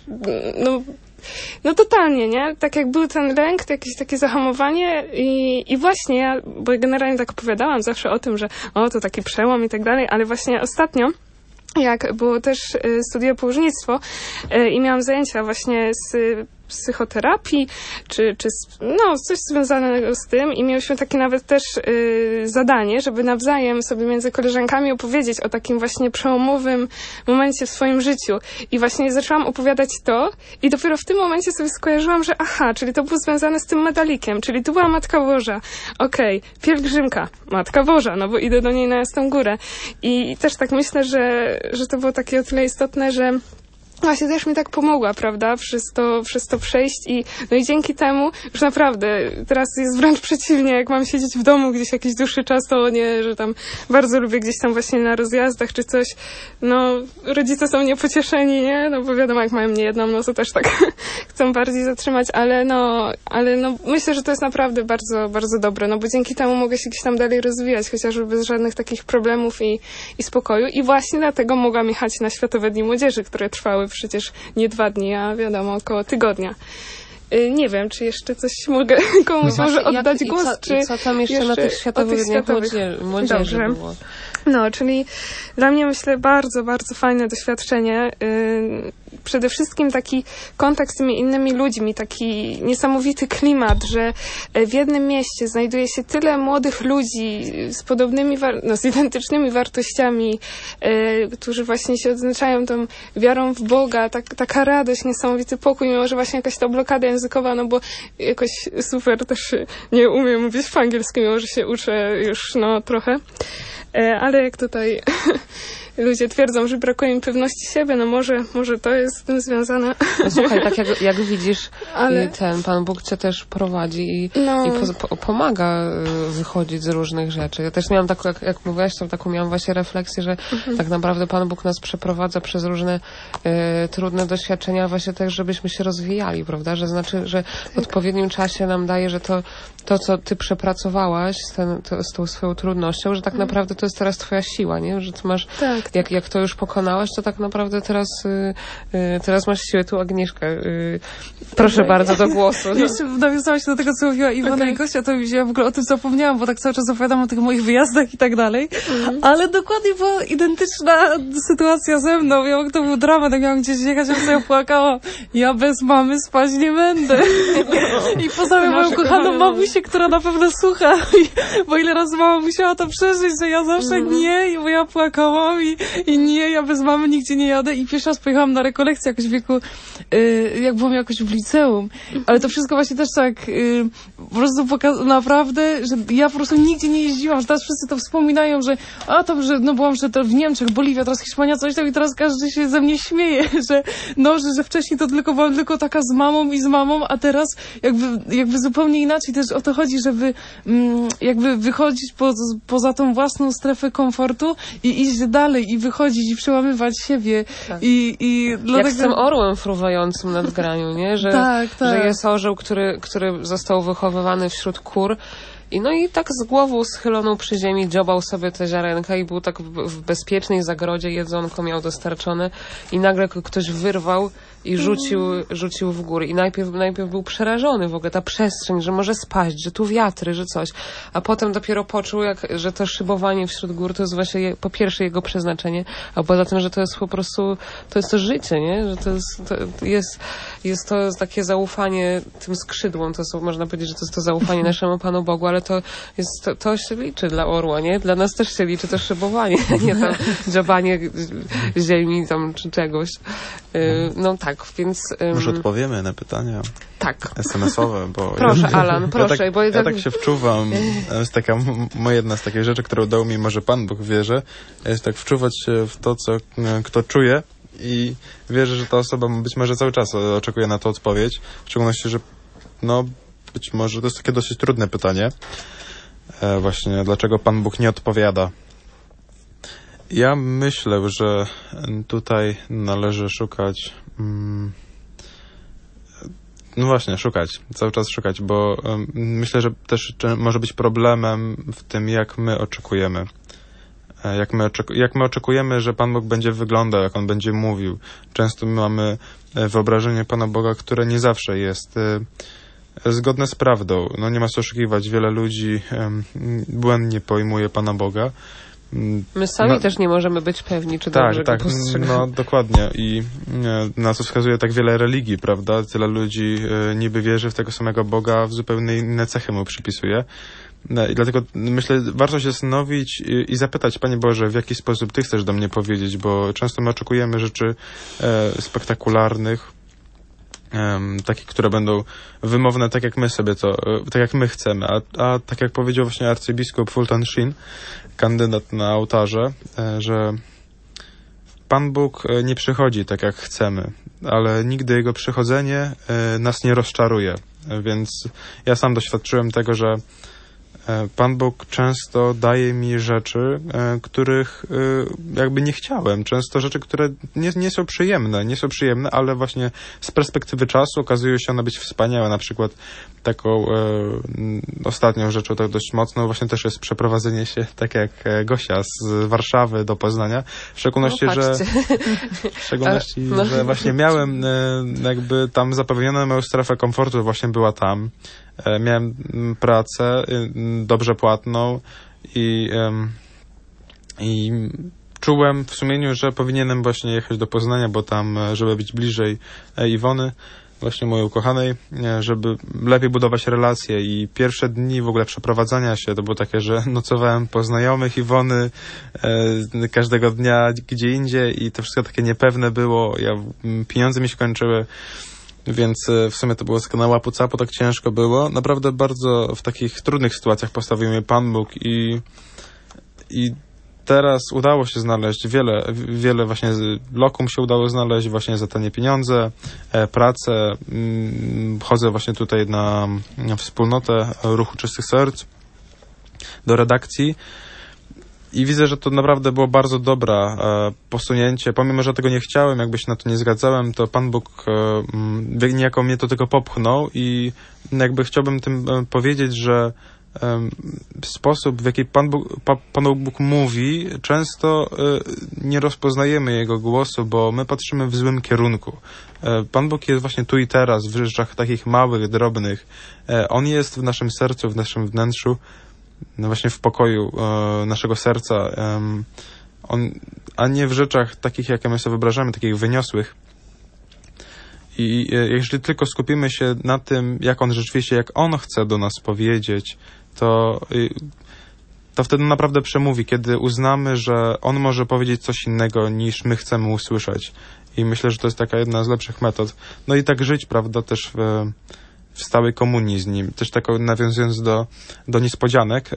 [SPEAKER 6] no No totalnie, nie? Tak jak był ten lęk, to jakieś takie zahamowanie i, i właśnie ja, bo generalnie tak opowiadałam zawsze o tym, że o, to taki przełom i tak dalej, ale właśnie ostatnio jak było też studiuję położnictwo i miałam zajęcia właśnie z psychoterapii, czy, czy no, coś związanego z tym i mieliśmy takie nawet też y, zadanie, żeby nawzajem sobie między koleżankami opowiedzieć o takim właśnie przełomowym momencie w swoim życiu. I właśnie zaczęłam opowiadać to i dopiero w tym momencie sobie skojarzyłam, że aha, czyli to było związane z tym medalikiem, czyli tu była Matka Boża. Okej, okay, pielgrzymka, Matka Boża, no bo idę do niej na Jasną Górę. I też tak myślę, że, że to było takie o tyle istotne, że właśnie też mi tak pomogła, prawda, przez to, przez to przejść i no i dzięki temu już naprawdę teraz jest wręcz przeciwnie, jak mam siedzieć w domu gdzieś jakiś dłuższy czas, to nie, że tam bardzo lubię gdzieś tam właśnie na rozjazdach czy coś, no rodzice są niepocieszeni, nie, no bo wiadomo, jak mają mnie jedną, no to też tak chcą bardziej zatrzymać, ale no, ale no myślę, że to jest naprawdę bardzo, bardzo dobre, no bo dzięki temu mogę się gdzieś tam dalej rozwijać, chociażby bez żadnych takich problemów i, i spokoju i właśnie dlatego mogłam jechać na Światowe Dni Młodzieży, które trwały przecież nie dwa dni, a wiadomo, około tygodnia. Yy, nie wiem, czy jeszcze coś mogę komuś no może oddać
[SPEAKER 2] jak,
[SPEAKER 6] głos,
[SPEAKER 2] co,
[SPEAKER 6] czy
[SPEAKER 2] co tam jeszcze, jeszcze na tych Światowych Dniach Młodzieży, młodzieży było?
[SPEAKER 6] No, czyli dla mnie, myślę, bardzo, bardzo fajne doświadczenie. Yy, przede wszystkim taki kontakt z tymi innymi ludźmi, taki niesamowity klimat, że w jednym mieście znajduje się tyle młodych ludzi z podobnymi, war- no, z identycznymi wartościami, yy, którzy właśnie się odznaczają tą wiarą w Boga, tak, taka radość, niesamowity pokój, mimo że właśnie jakaś ta blokada językowa, no bo jakoś super też nie umiem mówić po angielsku, mimo że się uczę już, no, trochę. Ale jak tutaj ludzie twierdzą, że brakuje im pewności siebie, no może, może to jest z tym związane.
[SPEAKER 2] No słuchaj, tak jak, jak widzisz,
[SPEAKER 6] Ale...
[SPEAKER 2] ten Pan Bóg cię też prowadzi i,
[SPEAKER 6] no.
[SPEAKER 2] i po, po, pomaga wychodzić z różnych rzeczy. Ja też miałam taką, jak, jak mówiłaś, to taką miałam właśnie refleksję, że mhm. tak naprawdę Pan Bóg nas przeprowadza przez różne e, trudne doświadczenia, właśnie tak, żebyśmy się rozwijali, prawda? Że znaczy, że w odpowiednim czasie nam daje, że to, to co ty przepracowałaś z, ten, to, z tą swoją trudnością, że tak mhm. naprawdę to jest teraz twoja siła, nie? Że ty masz,
[SPEAKER 6] tak.
[SPEAKER 2] jak, jak to już pokonałaś, to tak naprawdę teraz, y, y, teraz masz siłę. Tu Agnieszka, y, proszę bardzo, do głosu. No.
[SPEAKER 4] Jeszcze nawiązałam się do tego, co mówiła Iwona okay. i Gosia, to ja w ogóle o tym zapomniałam, bo tak cały czas opowiadam o tych moich wyjazdach i tak dalej, mm. ale dokładnie była identyczna sytuacja ze mną. Ja, to był dramat, jak miałam gdzieś jechać, a ja płakałam. Ja bez mamy spać nie będę. I poznałam moją kochaną mamusię, która na pewno słucha, bo ile razy mama musiała to przeżyć, że ja zawsze mm. nie, bo ja płakałam i, i nie, ja bez mamy nigdzie nie jadę i pierwszy raz pojechałam na rekolekcję jakoś w wieku, y, jak byłam jakoś w liceum, ale to wszystko właśnie też tak y, po prostu pokazało naprawdę, że ja po prostu nigdzie nie jeździłam, że teraz wszyscy to wspominają, że a tam, że no byłam, że to w Niemczech, Boliwia, teraz Hiszpania, coś tam i teraz każdy się ze mnie śmieje, że no, że, że wcześniej to tylko byłam tylko taka z mamą i z mamą, a teraz jakby, jakby zupełnie inaczej też o to chodzi, żeby mm, jakby wychodzić po, poza tą własną strefę komfortu i iść dalej i wychodzić i przełamywać siebie.
[SPEAKER 2] Tak.
[SPEAKER 4] I, i dlatego...
[SPEAKER 2] Jak z tym orłem fruwającym nad graniu, nie? Że,
[SPEAKER 4] tak, tak.
[SPEAKER 2] że jest orzeł, który, który został wychowywany wśród kur. I no i tak z głową schyloną przy ziemi dziobał sobie te ziarenka i był tak w, w bezpiecznej zagrodzie, jedzonko miał dostarczone i nagle ktoś wyrwał i rzucił, rzucił w górę. I najpierw, najpierw był przerażony w ogóle, ta przestrzeń, że może spaść, że tu wiatry, że coś. A potem dopiero poczuł, jak, że to szybowanie wśród gór to jest właśnie je, po pierwsze jego przeznaczenie, a poza tym, że to jest po prostu, to jest to życie, nie? Że to jest, to jest, jest to takie zaufanie tym skrzydłom. To są, można powiedzieć, że to jest to zaufanie naszemu Panu Bogu, ale to jest, to, to się liczy dla orła, nie? Dla nas też się liczy to szybowanie, nie tam dziobanie ziemi tam czy czegoś. No tak. Tak, więc... Um,
[SPEAKER 5] Może odpowiemy na pytania
[SPEAKER 2] tak.
[SPEAKER 5] es em esowe, bo...
[SPEAKER 2] Proszę,
[SPEAKER 5] ja,
[SPEAKER 2] Alan, proszę.
[SPEAKER 5] Ja tak,
[SPEAKER 2] bo
[SPEAKER 5] ja
[SPEAKER 2] tak...
[SPEAKER 5] tak się wczuwam, to jest taka moja jedna z takich rzeczy, którą dał mi może Pan Bóg, wierzę, jest tak wczuwać się w to, co kto czuje i wierzę, że ta osoba być może cały czas oczekuje na to odpowiedź, w szczególności, że no być może to jest takie dosyć trudne pytanie, e, właśnie dlaczego Pan Bóg nie odpowiada. Ja myślę, że tutaj należy szukać, mm, no właśnie, szukać, cały czas szukać, bo um, myślę, że też może być problemem w tym, jak my oczekujemy. Jak my, oczeku- jak my oczekujemy, że Pan Bóg będzie wyglądał, jak On będzie mówił. Często my mamy wyobrażenie Pana Boga, które nie zawsze jest e, zgodne z prawdą. No nie ma co oszukiwać, wiele ludzi e, błędnie pojmuje Pana Boga.
[SPEAKER 2] My sami
[SPEAKER 5] no,
[SPEAKER 2] też nie możemy być pewni, czy
[SPEAKER 5] tak,
[SPEAKER 2] dobrze
[SPEAKER 5] tak,
[SPEAKER 2] go postrzegamy.
[SPEAKER 5] No dokładnie i e, na co wskazuje tak wiele religii, prawda? Tyle ludzi e, niby wierzy w tego samego Boga, a w zupełnie inne cechy mu przypisuje. No, i dlatego myślę, warto się zastanowić i, i zapytać, Panie Boże, w jaki sposób Ty chcesz do mnie powiedzieć, bo często my oczekujemy rzeczy e, spektakularnych, Um, takie, które będą wymowne tak jak my sobie to, tak jak my chcemy, a, a tak jak powiedział właśnie arcybiskup Fulton Sheen, kandydat na ołtarze, że Pan Bóg nie przychodzi tak jak chcemy, ale nigdy Jego przychodzenie nas nie rozczaruje, więc ja sam doświadczyłem tego, że Pan Bóg często daje mi rzeczy, których jakby nie chciałem. Często rzeczy, które nie, nie są przyjemne, nie są przyjemne, ale właśnie z perspektywy czasu okazują się one być wspaniałe. Na przykład taką e, ostatnią rzeczą, tak dość mocną, właśnie też jest przeprowadzenie się, tak jak Gosia, z Warszawy do Poznania. W szczególności,
[SPEAKER 2] no,
[SPEAKER 5] że w szczególności, no. że właśnie miałem e, jakby tam zapewnione moją strefę komfortu, właśnie była tam. Miałem pracę dobrze płatną i, I czułem w sumieniu, że powinienem właśnie jechać do Poznania, bo tam, żeby być bliżej Iwony, właśnie mojej ukochanej, żeby lepiej budować relacje. I pierwsze dni w ogóle przeprowadzania się to było takie, że nocowałem po znajomych Iwony e, każdego dnia gdzie indziej i to wszystko takie niepewne było. Ja, pieniądze mi się kończyły, więc w sumie to było tylko na łapu capu, tak ciężko było. Naprawdę bardzo w takich trudnych sytuacjach postawił mnie Pan Bóg i, i teraz udało się znaleźć wiele, wiele właśnie lokum się udało znaleźć właśnie za tanie pieniądze, e, pracę. Mm, chodzę właśnie tutaj na, na wspólnotę Ruchu Czystych Serc do redakcji i widzę, że to naprawdę było bardzo dobra e, posunięcie. Pomimo, że tego nie chciałem, jakby się na to nie zgadzałem, to Pan Bóg e, niejako mnie to tylko popchnął i jakby chciałbym tym e, powiedzieć, że sposób, w jaki Pan Bóg, pa, Pan Bóg mówi, często y, nie rozpoznajemy Jego głosu, bo my patrzymy w złym kierunku. Y, Pan Bóg jest właśnie tu i teraz, w rzeczach takich małych, drobnych. Y, On jest w naszym sercu, w naszym wnętrzu, no właśnie w pokoju y, naszego serca, y, on, a nie w rzeczach takich, jakie my sobie wyobrażamy, takich wyniosłych. I jeżeli tylko skupimy się na tym, jak On rzeczywiście, jak On chce do nas powiedzieć, to, to wtedy naprawdę przemówi, kiedy uznamy, że On może powiedzieć coś innego, niż my chcemy usłyszeć. I myślę, że to jest taka jedna z lepszych metod. No i tak żyć, prawda, też w, w stałej komunii z Nim. Też tak nawiązując do, do niespodzianek,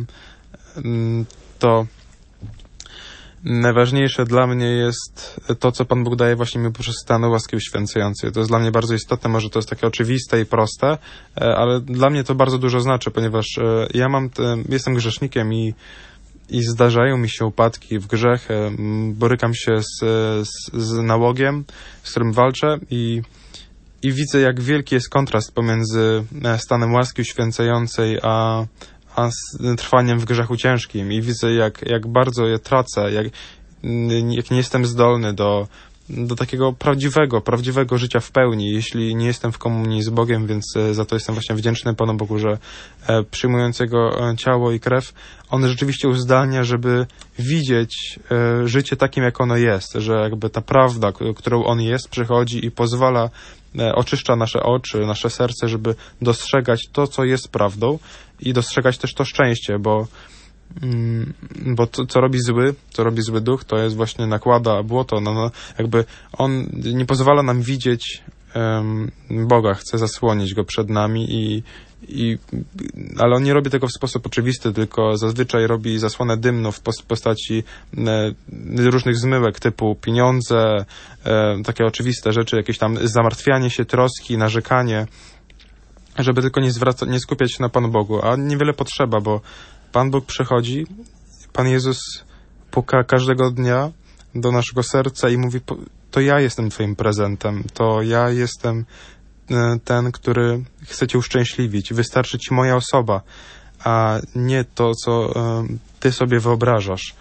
[SPEAKER 5] to najważniejsze dla mnie jest to, co Pan Bóg daje właśnie mi poprzez stan łaski uświęcającej. To jest dla mnie bardzo istotne, może to jest takie oczywiste i proste, ale dla mnie to bardzo dużo znaczy, ponieważ ja mam, te, jestem grzesznikiem i, i zdarzają mi się upadki w grzech, borykam się z, z, z nałogiem, z którym walczę i, i widzę, jak wielki jest kontrast pomiędzy stanem łaski uświęcającej, a a z trwaniem w grzechu ciężkim i widzę, jak, jak bardzo je tracę, jak, jak nie jestem zdolny do, do takiego prawdziwego, prawdziwego życia w pełni, jeśli nie jestem w komunii z Bogiem, więc za to jestem właśnie wdzięczny Panu Bogu, że e, przyjmując Jego ciało i krew, On rzeczywiście uzdalnia, żeby widzieć e, życie takim, jak ono jest, że jakby ta prawda, którą On jest, przychodzi i pozwala, e, oczyszcza nasze oczy, nasze serce, żeby dostrzegać to, co jest prawdą i dostrzegać też to szczęście, bo Mm, bo to, co robi zły, co robi zły duch, to jest właśnie nakłada błoto, no, no jakby on nie pozwala nam widzieć um, Boga, chce zasłonić Go przed nami i, i ale on nie robi tego w sposób oczywisty, tylko zazwyczaj robi zasłonę dymną w postaci e, różnych zmyłek typu pieniądze, e, takie oczywiste rzeczy, jakieś tam zamartwianie się, troski, narzekanie, żeby tylko nie zwraca, nie skupiać się na Panu Bogu, a niewiele potrzeba, bo Pan Bóg przychodzi, Pan Jezus puka każdego dnia do naszego serca i mówi, to ja jestem Twoim prezentem, to ja jestem ten, który chce Cię uszczęśliwić, wystarczy Ci moja osoba, a nie to, co Ty sobie wyobrażasz.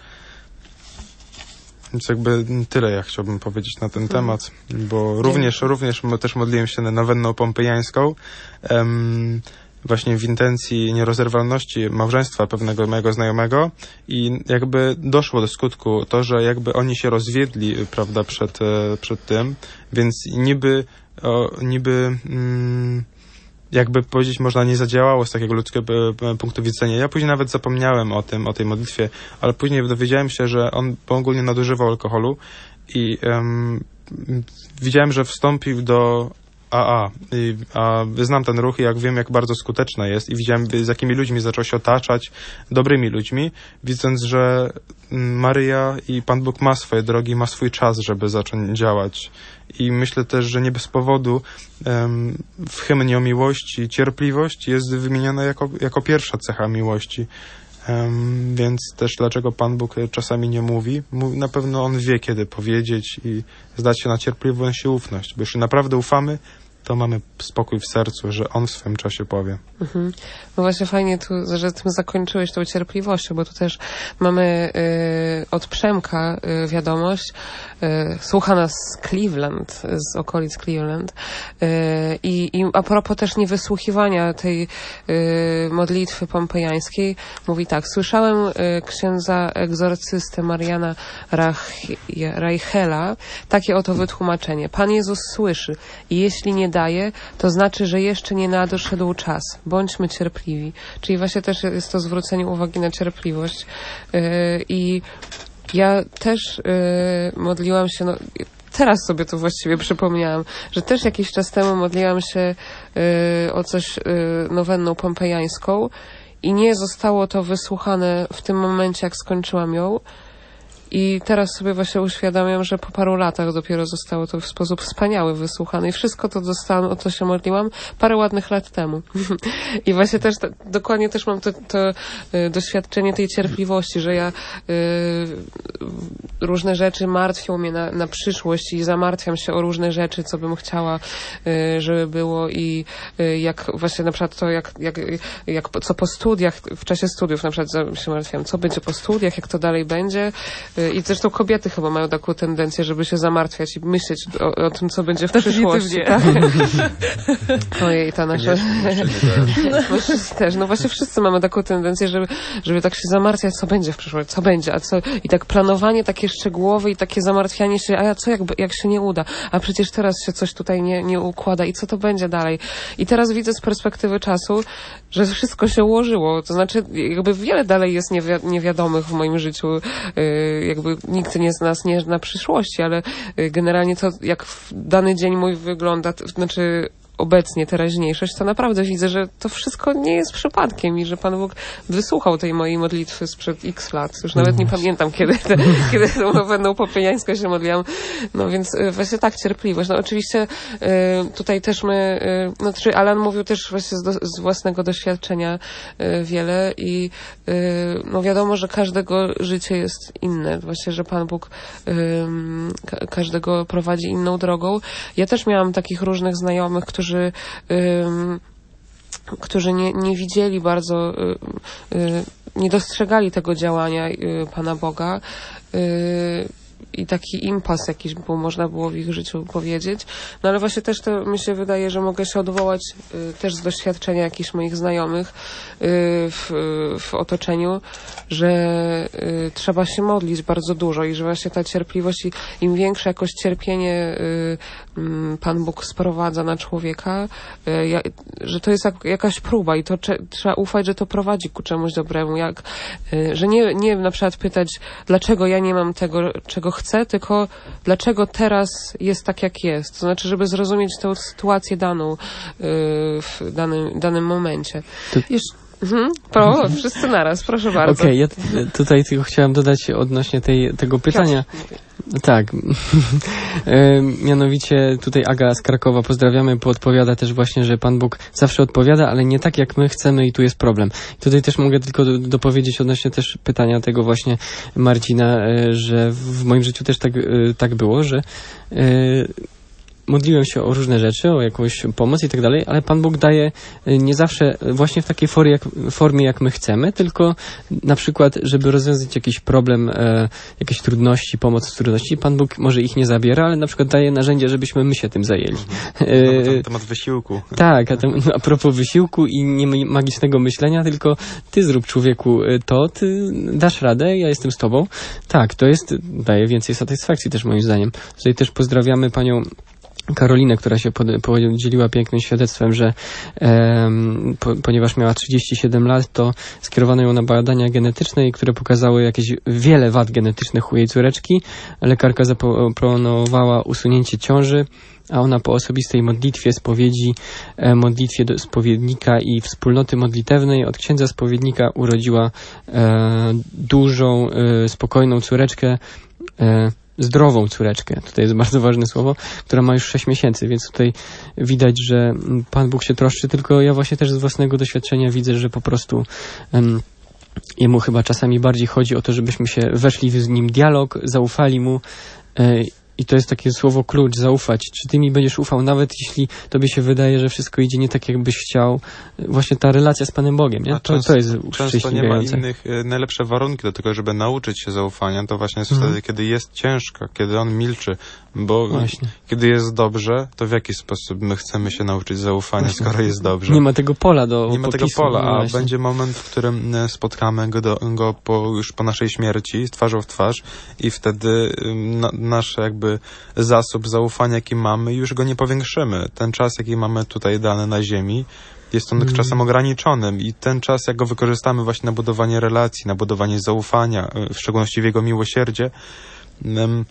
[SPEAKER 5] Więc jakby tyle ja chciałbym powiedzieć na ten temat, bo również, również też modliłem się na nowenną pompejańską, um, właśnie w intencji nierozerwalności małżeństwa pewnego mojego znajomego i jakby doszło do skutku to, że jakby oni się rozwiedli, prawda, przed, przed tym, więc niby, o, niby mm, jakby powiedzieć można nie zadziałało z takiego ludzkiego punktu widzenia. Ja później nawet zapomniałem o tym, o tej modlitwie, ale później dowiedziałem się, że on ogólnie nadużywał alkoholu i um, widziałem, że wstąpił do A A. I, a znam ten ruch i jak wiem, jak bardzo skuteczna jest i widziałem, z jakimi ludźmi zaczął się otaczać, dobrymi ludźmi, widząc, że Maryja i Pan Bóg ma swoje drogi, ma swój czas, żeby zacząć działać. I myślę też, że nie bez powodu um, w hymnie o miłości cierpliwość jest wymieniona jako, jako pierwsza cecha miłości. Um, więc też dlaczego Pan Bóg czasami nie mówi? Mówi, na pewno On wie, kiedy powiedzieć i zdać się na cierpliwość i ufność. Bo jeśli naprawdę ufamy, to mamy spokój w sercu, że On w swym czasie powie.
[SPEAKER 2] Mhm. No właśnie fajnie tu, że tym zakończyłeś tą cierpliwością, bo tu też mamy y, od Przemka y, wiadomość. Y, słucha nas z Cleveland, z okolic Cleveland. Y, i, I a propos też niewysłuchiwania tej y, modlitwy pompejańskiej, mówi tak: słyszałem y, księdza egzorcystę Mariana Rach, Reichela takie oto wytłumaczenie. Pan Jezus słyszy i jeśli nie daje, to znaczy, że jeszcze nie nadszedł czas. Bądźmy cierpliwi. Czyli właśnie też jest to zwrócenie uwagi na cierpliwość. Yy, I ja też yy, modliłam się, no, teraz sobie to właściwie przypomniałam, że też jakiś czas temu modliłam się yy, o coś yy, nowenną pompejańską i nie zostało to wysłuchane w tym momencie, jak skończyłam ją. I teraz sobie właśnie uświadamiam, że po paru latach dopiero zostało to w sposób wspaniały wysłuchane i wszystko to dostałam, o co się modliłam parę ładnych lat temu. I właśnie też to, dokładnie też mam to, to y, doświadczenie tej cierpliwości, że ja y, różne rzeczy martwią mnie na, na przyszłość i zamartwiam się o różne rzeczy, co bym chciała, y, żeby było i y, jak właśnie na przykład to, jak, jak, jak co po studiach, w czasie studiów na przykład się martwiam, co będzie po studiach, jak to dalej będzie. I zresztą kobiety chyba mają taką tendencję, żeby się zamartwiać i myśleć o, o tym, co będzie w przyszłości. Tak? Ojej, ta nasza... Mężczyźni też. No właśnie wszyscy mamy taką tendencję, żeby, żeby tak się zamartwiać, co będzie w przyszłości, co będzie, a co... I tak planowanie takie szczegółowe i takie zamartwianie się, a ja co, jak, jak się nie uda? A przecież teraz się coś tutaj nie, nie układa i co to będzie dalej? I teraz widzę z perspektywy czasu, że wszystko się ułożyło. To znaczy, jakby wiele dalej jest niewi- niewiadomych w moim życiu, yy, jakby nikt nie z nas nie zna przyszłości, ale generalnie to, jak dany dzień mój wygląda, to znaczy obecnie teraźniejszość, to naprawdę widzę, że to wszystko nie jest przypadkiem i że Pan Bóg wysłuchał tej mojej modlitwy sprzed x lat. Już nawet nie pamiętam, kiedy, te, kiedy tą nowenną popiejańską się modliłam. No więc właśnie tak, cierpliwość. No oczywiście y, tutaj też my, y, no czy Alan mówił też właśnie z, do, z własnego doświadczenia y, wiele i y, no wiadomo, że każdego życie jest inne. Właśnie, że Pan Bóg y, ka- każdego prowadzi inną drogą. Ja też miałam takich różnych znajomych, którzy którzy, um, którzy nie, nie widzieli bardzo, y, y, nie dostrzegali tego działania y, Pana Boga y, i taki impas jakiś był, można było w ich życiu powiedzieć. No ale właśnie też to mi się wydaje, że mogę się odwołać y, też z doświadczenia jakichś moich znajomych y, w, w otoczeniu, że y, trzeba się modlić bardzo dużo i że właśnie ta cierpliwość i im większe jakoś cierpienie y, y, Pan Bóg sprowadza na człowieka, y, ja, że to jest jak, jakaś próba i to cze, trzeba ufać, że to prowadzi ku czemuś dobremu. Jak, y, że nie, nie na przykład pytać, dlaczego ja nie mam tego, czego chcę, tylko dlaczego teraz jest tak, jak jest. To znaczy, żeby zrozumieć tę sytuację daną y, w danym, danym momencie.
[SPEAKER 3] To...
[SPEAKER 2] Jeszcze Mhm. Pro, wszyscy naraz, proszę bardzo.
[SPEAKER 3] Okej, okay, ja t- tutaj tylko chciałam dodać odnośnie tej, tego pytania. Piotr. Tak. e, mianowicie tutaj Aga z Krakowa, pozdrawiamy, podpowiada też właśnie, że Pan Bóg zawsze odpowiada, ale nie tak, jak my chcemy i tu jest problem. Tutaj też mogę tylko do, dopowiedzieć odnośnie też pytania tego właśnie Marcina, e, że w moim życiu też tak, e, tak było, że e, modliłem się o różne rzeczy, o jakąś pomoc i tak dalej, ale Pan Bóg daje nie zawsze właśnie w takiej formie jak, formie, jak my chcemy, tylko na przykład, żeby rozwiązać jakiś problem, e, jakieś trudności, pomoc w trudności, Pan Bóg może ich nie zabiera, ale na przykład daje narzędzia, żebyśmy my się tym zajęli.
[SPEAKER 5] Mhm. No, to temat wysiłku.
[SPEAKER 3] Tak, a, to, a propos wysiłku i nie magicznego myślenia, tylko ty zrób, człowieku, to, ty dasz radę, ja jestem z tobą. Tak, to jest, daje więcej satysfakcji też moim zdaniem. Tutaj też pozdrawiamy panią Karolinę, która się podzieliła pięknym świadectwem, że e, po, ponieważ miała trzydzieści siedem lat, to skierowano ją na badania genetyczne, które pokazały jakieś wiele wad genetycznych u jej córeczki. Lekarka zaproponowała usunięcie ciąży, a ona po osobistej modlitwie spowiedzi, e, modlitwie do spowiednika i wspólnoty modlitewnej od księdza spowiednika urodziła e, dużą, e, spokojną córeczkę, e, zdrową córeczkę, tutaj jest bardzo ważne słowo, która ma już sześć miesięcy, więc tutaj widać, że Pan Bóg się troszczy, tylko ja właśnie też z własnego doświadczenia widzę, że po prostu um, jemu chyba czasami bardziej chodzi o to, żebyśmy się weszli z nim w dialog, zaufali mu e, I to jest takie słowo klucz, zaufać. Czy ty mi będziesz ufał, nawet jeśli tobie się wydaje, że wszystko idzie nie tak, jakbyś chciał. Właśnie ta relacja z Panem Bogiem, nie?
[SPEAKER 5] A
[SPEAKER 3] To,
[SPEAKER 5] często,
[SPEAKER 3] to jest
[SPEAKER 5] często nie ma
[SPEAKER 3] uszczęśliwiające.
[SPEAKER 5] innych, e, najlepsze warunki do tego, żeby nauczyć się zaufania, to właśnie jest
[SPEAKER 3] Mhm.
[SPEAKER 5] wtedy, kiedy jest ciężko, kiedy on milczy, bo
[SPEAKER 3] Właśnie.
[SPEAKER 5] kiedy jest dobrze, to w jaki sposób my chcemy się nauczyć zaufania,
[SPEAKER 3] Właśnie.
[SPEAKER 5] skoro jest dobrze?
[SPEAKER 3] Nie ma tego pola do
[SPEAKER 5] Nie ma tego
[SPEAKER 3] popisu,
[SPEAKER 5] pola,
[SPEAKER 3] no
[SPEAKER 5] a
[SPEAKER 3] właśnie.
[SPEAKER 5] będzie moment, w którym e, spotkamy go, do, go po, już po naszej śmierci, twarzą w twarz i wtedy ym, na, nasz jakby zasób zaufania, jaki mamy, już go nie powiększymy. Ten czas, jaki mamy tutaj dany na ziemi, jest on
[SPEAKER 3] Mm.
[SPEAKER 5] czasem ograniczonym i ten czas, jak go wykorzystamy właśnie na budowanie relacji, na budowanie zaufania, y, w szczególności w jego miłosierdzie, ym,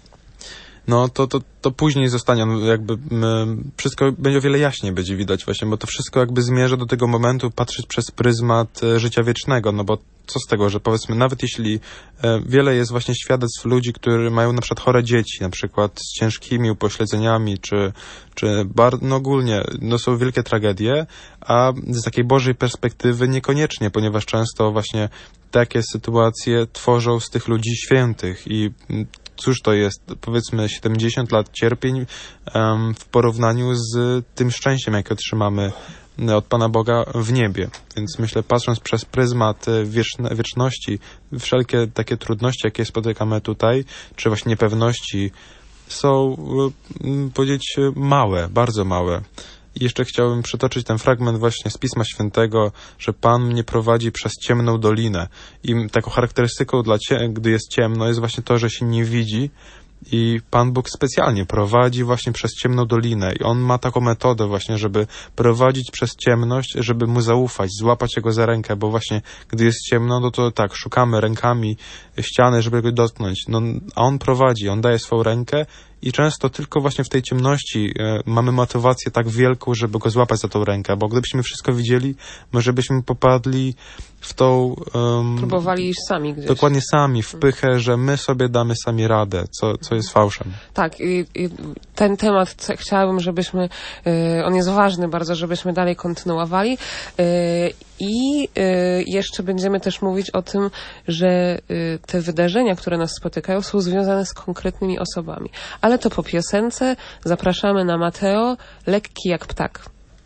[SPEAKER 5] no to, to, to później zostanie on jakby, m, wszystko będzie o wiele jaśniej będzie widać właśnie, bo to wszystko jakby zmierza do tego momentu patrzeć przez pryzmat e, życia wiecznego, no bo co z tego, że powiedzmy, nawet jeśli e, wiele jest właśnie świadectw ludzi, którzy mają na przykład chore dzieci, na przykład z ciężkimi upośledzeniami, czy, czy bar, no ogólnie, no są wielkie tragedie, a z takiej Bożej perspektywy niekoniecznie, ponieważ często właśnie takie sytuacje tworzą z tych ludzi świętych i m, cóż to jest, powiedzmy, siedemdziesiąt lat cierpień um, w porównaniu z tym szczęściem, jakie otrzymamy od Pana Boga w niebie. Więc myślę, patrząc przez pryzmat wieczne, wieczności, wszelkie takie trudności, jakie spotykamy tutaj, czy właśnie niepewności, są, um, powiedzieć, małe, bardzo małe. I jeszcze chciałbym przytoczyć ten fragment właśnie z Pisma Świętego, że Pan mnie prowadzi przez ciemną dolinę. I taką charakterystyką, dla cie- gdy jest ciemno, jest właśnie to, że się nie widzi i Pan Bóg specjalnie prowadzi właśnie przez ciemną dolinę. I On ma taką metodę właśnie, żeby prowadzić przez ciemność, żeby Mu zaufać, złapać Jego za rękę, bo właśnie gdy jest ciemno, no to tak, szukamy rękami ściany, żeby Go dotknąć. No, a On prowadzi, On daje swoją rękę i często tylko właśnie w tej ciemności e, mamy motywację tak wielką, żeby Go złapać za tą rękę, bo gdybyśmy wszystko widzieli, może byśmy popadli w tą... Um,
[SPEAKER 2] Próbowali iść sami gdzieś.
[SPEAKER 5] dokładnie sami, w pychę, że my sobie damy sami radę, co, co jest fałszem.
[SPEAKER 2] Tak, i, i ten temat c- chciałabym, żebyśmy, y, on jest ważny bardzo, żebyśmy dalej kontynuowali y, i y, jeszcze będziemy też mówić o tym, że y, te wydarzenia, które nas spotykają, są związane z konkretnymi osobami. Ale to po piosence zapraszamy na Mateo, lekki jak ptak.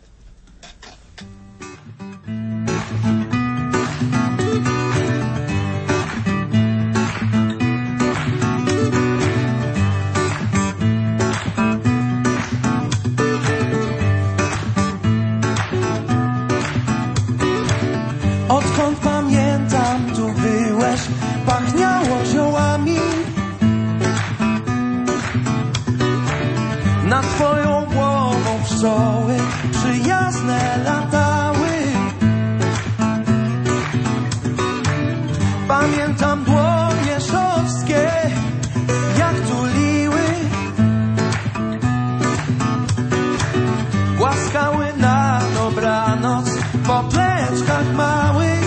[SPEAKER 9] Odkąd pamiętam, tu byłeś, pachniało ziołami. Nad twoją głową pszczoły przyjazne latały. Pamiętam dłonie szowskie, jak tuliły, głaskały na dobranoc po pleczkach małych.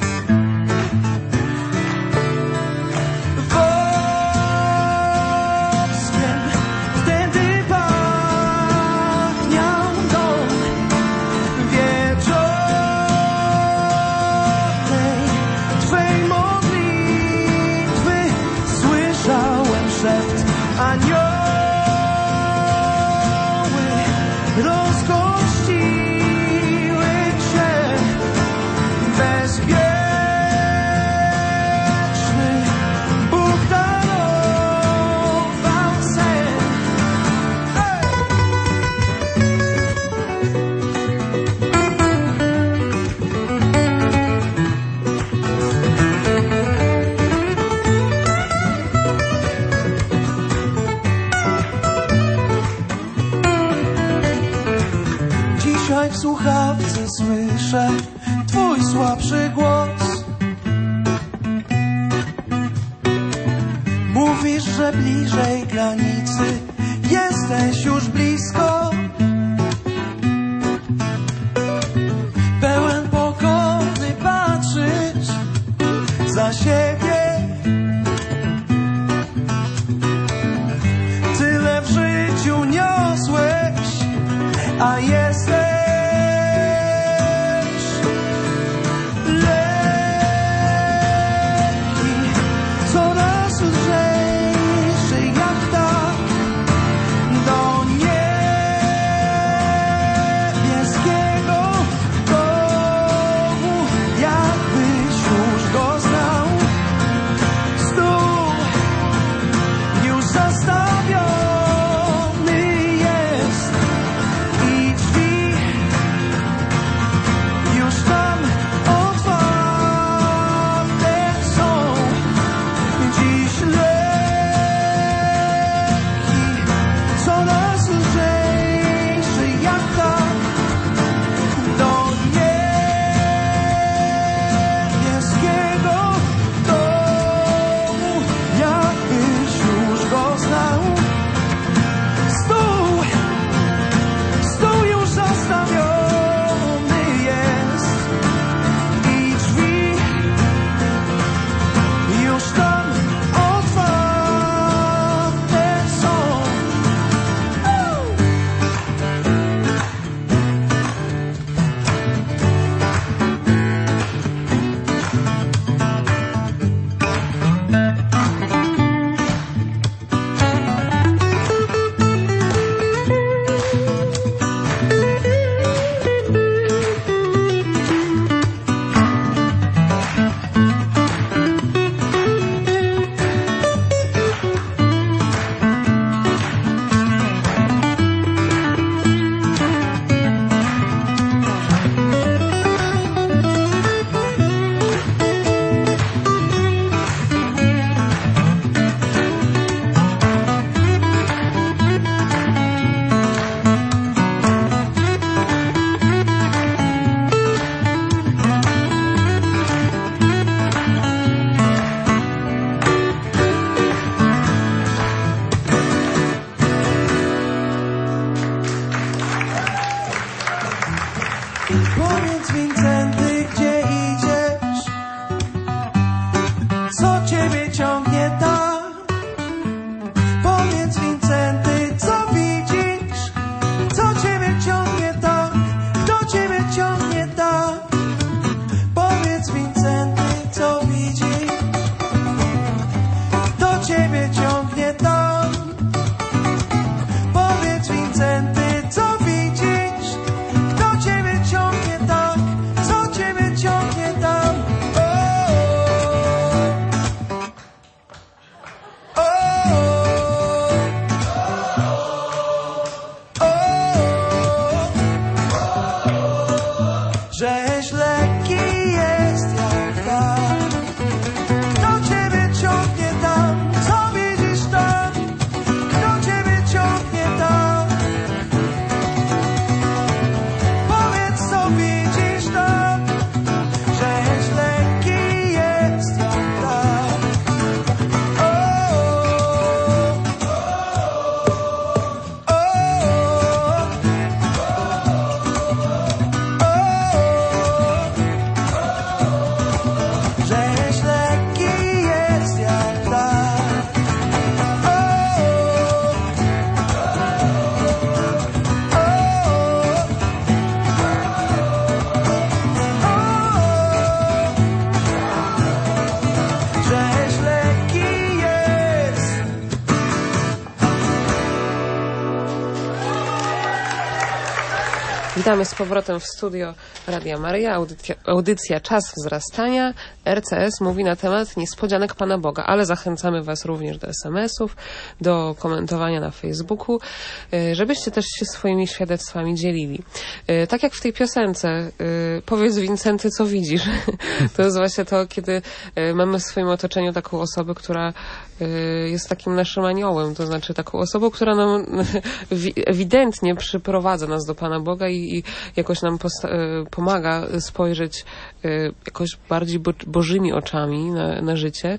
[SPEAKER 9] Woskiem wtedy pachniał dom wieczornej twej modlitwy. Słyszałem szept anioły rozgościły cię. Bezpieczny Bóg darował sen. Dzisiaj w słuchawce słyszę twój słabszy głos. Mówisz, że bliżej granicy jesteś już blisko. Pełen pokorny patrzysz za siebie. Tyle w życiu niosłeś, a jesteś lekki, coraz lżejszy jak tak.
[SPEAKER 2] Witamy z powrotem w studio Radia Maryja, audycja, audycja Czas Wzrastania. R C S mówi na temat niespodzianek Pana Boga, ale zachęcamy Was również do es em esów, do komentowania na Facebooku, żebyście też się swoimi świadectwami dzielili. Tak jak w tej piosence, powiedz Wincenty, co widzisz. To jest właśnie to, kiedy mamy w swoim otoczeniu taką osobę, która jest takim naszym aniołem, to znaczy taką osobą, która nam ewidentnie przyprowadza nas do Pana Boga i, i jakoś nam pomaga spojrzeć jakoś bardziej bo bożymi oczami na, na życie.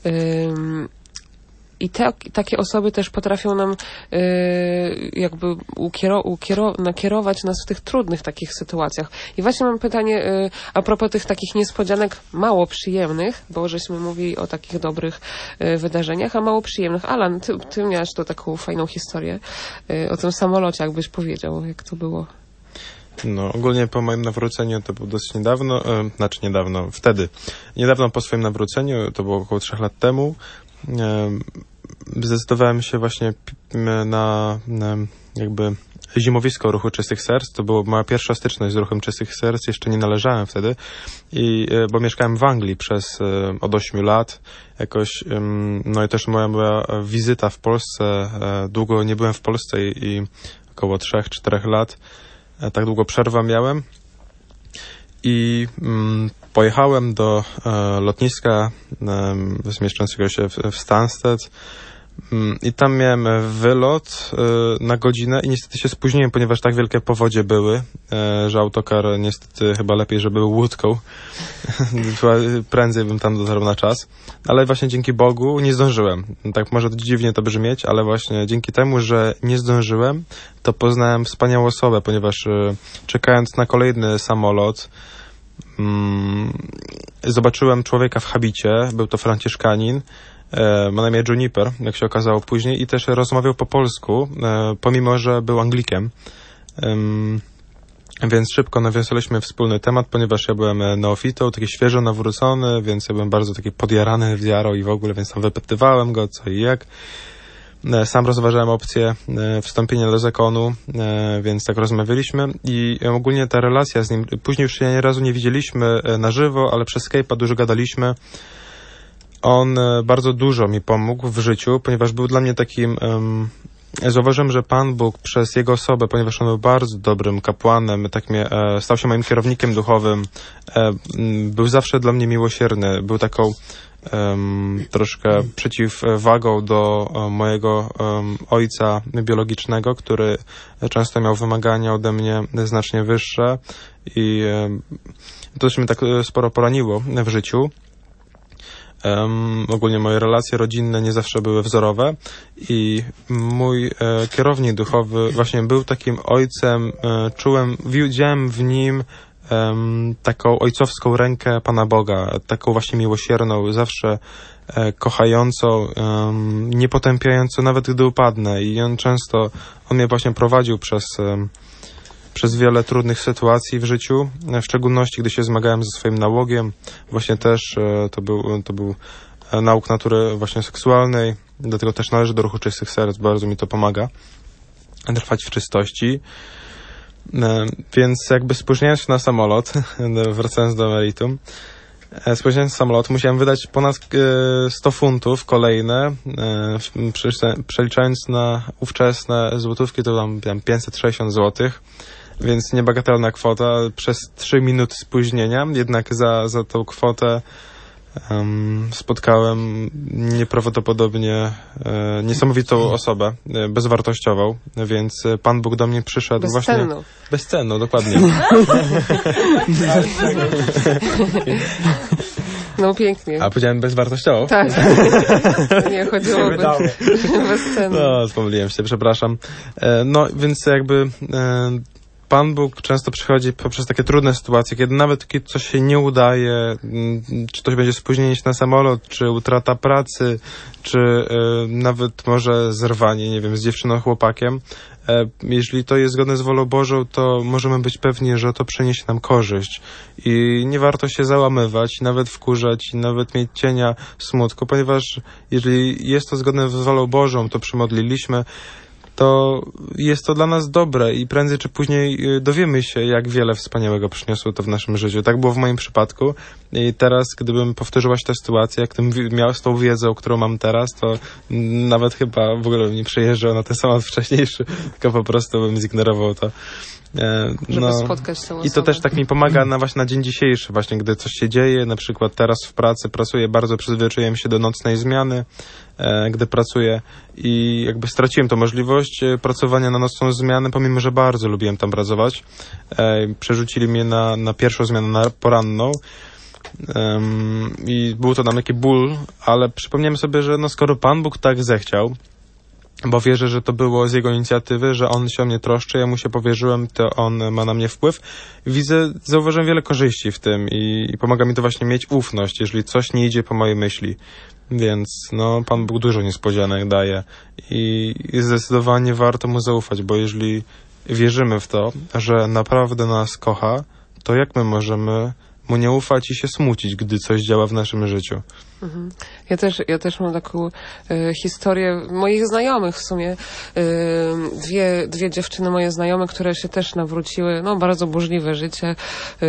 [SPEAKER 2] I te, takie osoby też potrafią nam yy, jakby ukiero, ukiero, nakierować nas w tych trudnych takich sytuacjach. I właśnie mam pytanie yy, a propos tych takich niespodzianek mało przyjemnych, bo żeśmy mówili o takich dobrych yy, wydarzeniach, a mało przyjemnych. Alan, ty, ty miałeś tu taką fajną historię yy, o tym samolocie, jakbyś powiedział, jak to było.
[SPEAKER 5] No, ogólnie po moim nawróceniu to było dosyć niedawno, e, znaczy niedawno, wtedy. Niedawno po swoim nawróceniu, to było około trzech lat temu, e, zdecydowałem się właśnie na, na jakby zimowisko Ruchu Czystych Serc. To była moja pierwsza styczność z Ruchem Czystych Serc. Jeszcze nie należałem wtedy, i, bo mieszkałem w Anglii przez od ośmiu lat. Jakoś, no i też moja, moja wizyta w Polsce, długo nie byłem w Polsce i, i około trzech, czterech lat. Tak długo przerwa miałem. I mm, pojechałem do e, lotniska e, zmieszczającego się w, w Stansted mm, i tam miałem wylot e, na godzinę i niestety się spóźniłem, ponieważ tak wielkie powodzie były, e, że autokar niestety chyba lepiej, żeby był łódką. Prędzej bym tam dotarł na czas. Ale właśnie dzięki Bogu nie zdążyłem. Tak może dziwnie to brzmieć, ale właśnie dzięki temu, że nie zdążyłem, to poznałem wspaniałą osobę, ponieważ e, czekając na kolejny samolot, zobaczyłem człowieka w habicie, był to Franciszkanin, e, ma na imię Juniper, jak się okazało później, i też rozmawiał po polsku, e, pomimo że był Anglikiem. E, więc szybko nawiązaliśmy wspólny temat, ponieważ ja byłem neofitą, taki świeżo nawrócony, więc ja byłem bardzo taki podjarany wiarą i w ogóle, więc tam wypytywałem go co i jak. Sam rozważałem opcję wstąpienia do zakonu, więc tak rozmawialiśmy i ogólnie ta relacja z nim, później już się nie razu nie widzieliśmy na żywo, ale przez Skype'a dużo gadaliśmy. On bardzo dużo mi pomógł w życiu, ponieważ był dla mnie takim... Um, zauważyłem, że Pan Bóg przez jego osobę, ponieważ on był bardzo dobrym kapłanem, tak mnie, e, stał się moim kierownikiem duchowym, e, był zawsze dla mnie miłosierny, był taką Um, troszkę przeciwwagą do um, mojego um, ojca biologicznego, który często miał wymagania ode mnie znacznie wyższe i um, to też mnie tak sporo poraniło w życiu. Um, ogólnie moje relacje rodzinne nie zawsze były wzorowe i mój e, kierownik duchowy właśnie był takim ojcem, e, czułem, widziałem w nim Um, taką ojcowską rękę Pana Boga, taką właśnie miłosierną, zawsze e, kochającą, um, niepotępiającą, nawet gdy upadnę. I on często, on mnie właśnie prowadził przez, um, przez wiele trudnych sytuacji w życiu, w szczególności gdy się zmagałem ze swoim nałogiem. Właśnie też e, to był, to był e, nauk natury właśnie seksualnej, dlatego też należy do Ruchu Czystych Serc, bardzo mi to pomaga trwać w czystości. Więc jakby spóźniając się na samolot, wracając do meritum, spóźniając się na samolot, musiałem wydać ponad sto funtów kolejne, przeliczając na ówczesne złotówki to tam pięćset sześćdziesiąt złotych, więc niebagatelna kwota, przez trzy minuty spóźnienia, jednak za, za tą kwotę Um, spotkałem nieprawdopodobnie e, niesamowitą osobę, e, bezwartościową, więc Pan Bóg do mnie przyszedł
[SPEAKER 2] bezcenną.
[SPEAKER 5] właśnie... Bezcenną, dokładnie.
[SPEAKER 2] No pięknie.
[SPEAKER 5] A powiedziałem bezwartościową?
[SPEAKER 2] Tak. Nie, chodziło o bezcenną.
[SPEAKER 5] No, pomyliłem się, przepraszam. E, no, więc jakby... E, Pan Bóg często przychodzi poprzez takie trudne sytuacje, kiedy nawet kiedy coś się nie udaje, czy to będzie spóźnienie się na samolot, czy utrata pracy, czy y, nawet może zerwanie, nie wiem, z dziewczyną, chłopakiem. E, jeżeli to jest zgodne z wolą Bożą, to możemy być pewni, że to przyniesie nam korzyść. I nie warto się załamywać, nawet wkurzać, nawet mieć cienia smutku, ponieważ jeżeli jest to zgodne z wolą Bożą, to przymodliliśmy, to jest to dla nas dobre i prędzej czy później y, dowiemy się, jak wiele wspaniałego przyniosło to w naszym życiu. Tak było w moim przypadku i teraz, gdybym powtórzyła się tę sytuację, jak gdybym miał z tą wiedzą, którą mam teraz, to nawet chyba w ogóle bym nie przejeżdżał na ten samochód wcześniejszy, tylko po prostu bym zignorował to. E,
[SPEAKER 2] Żeby
[SPEAKER 5] no,
[SPEAKER 2] spotkać tę osobę.
[SPEAKER 5] I to też tak mi pomaga na, właśnie na dzień dzisiejszy, właśnie gdy coś się dzieje, na przykład teraz w pracy pracuję, bardzo przyzwyczaiłem się do nocnej zmiany, e, gdy pracuję i jakby straciłem tą możliwość e, pracowania na nocną zmianę, pomimo że bardzo lubiłem tam pracować. E, przerzucili mnie na, na pierwszą zmianę, na poranną. Um, i był to nam taki ból, ale przypomniałem sobie, że no skoro Pan Bóg tak zechciał, bo wierzę, że to było z Jego inicjatywy, że On się o mnie troszczy, ja Mu się powierzyłem, to On ma na mnie wpływ. Widzę, zauważyłem wiele korzyści w tym i, i pomaga mi to właśnie mieć ufność, jeżeli coś nie idzie po mojej myśli. Więc no, Pan Bóg dużo niespodzianek daje i, i zdecydowanie warto Mu zaufać, bo jeżeli wierzymy w to, że naprawdę nas kocha, to jak my możemy Mu nie ufać i się smucić, gdy coś działa w naszym życiu?
[SPEAKER 2] Mhm. Ja też, ja też mam taką e, historię moich znajomych w sumie. E, dwie, dwie dziewczyny moje znajome, które się też nawróciły, no bardzo burzliwe życie e,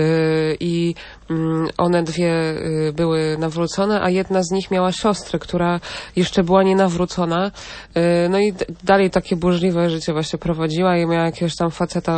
[SPEAKER 2] i mm, one dwie e, były nawrócone, a jedna z nich miała siostrę, która jeszcze była nienawrócona. E, no i d- dalej takie burzliwe życie właśnie prowadziła i miała jakiegoś tam faceta,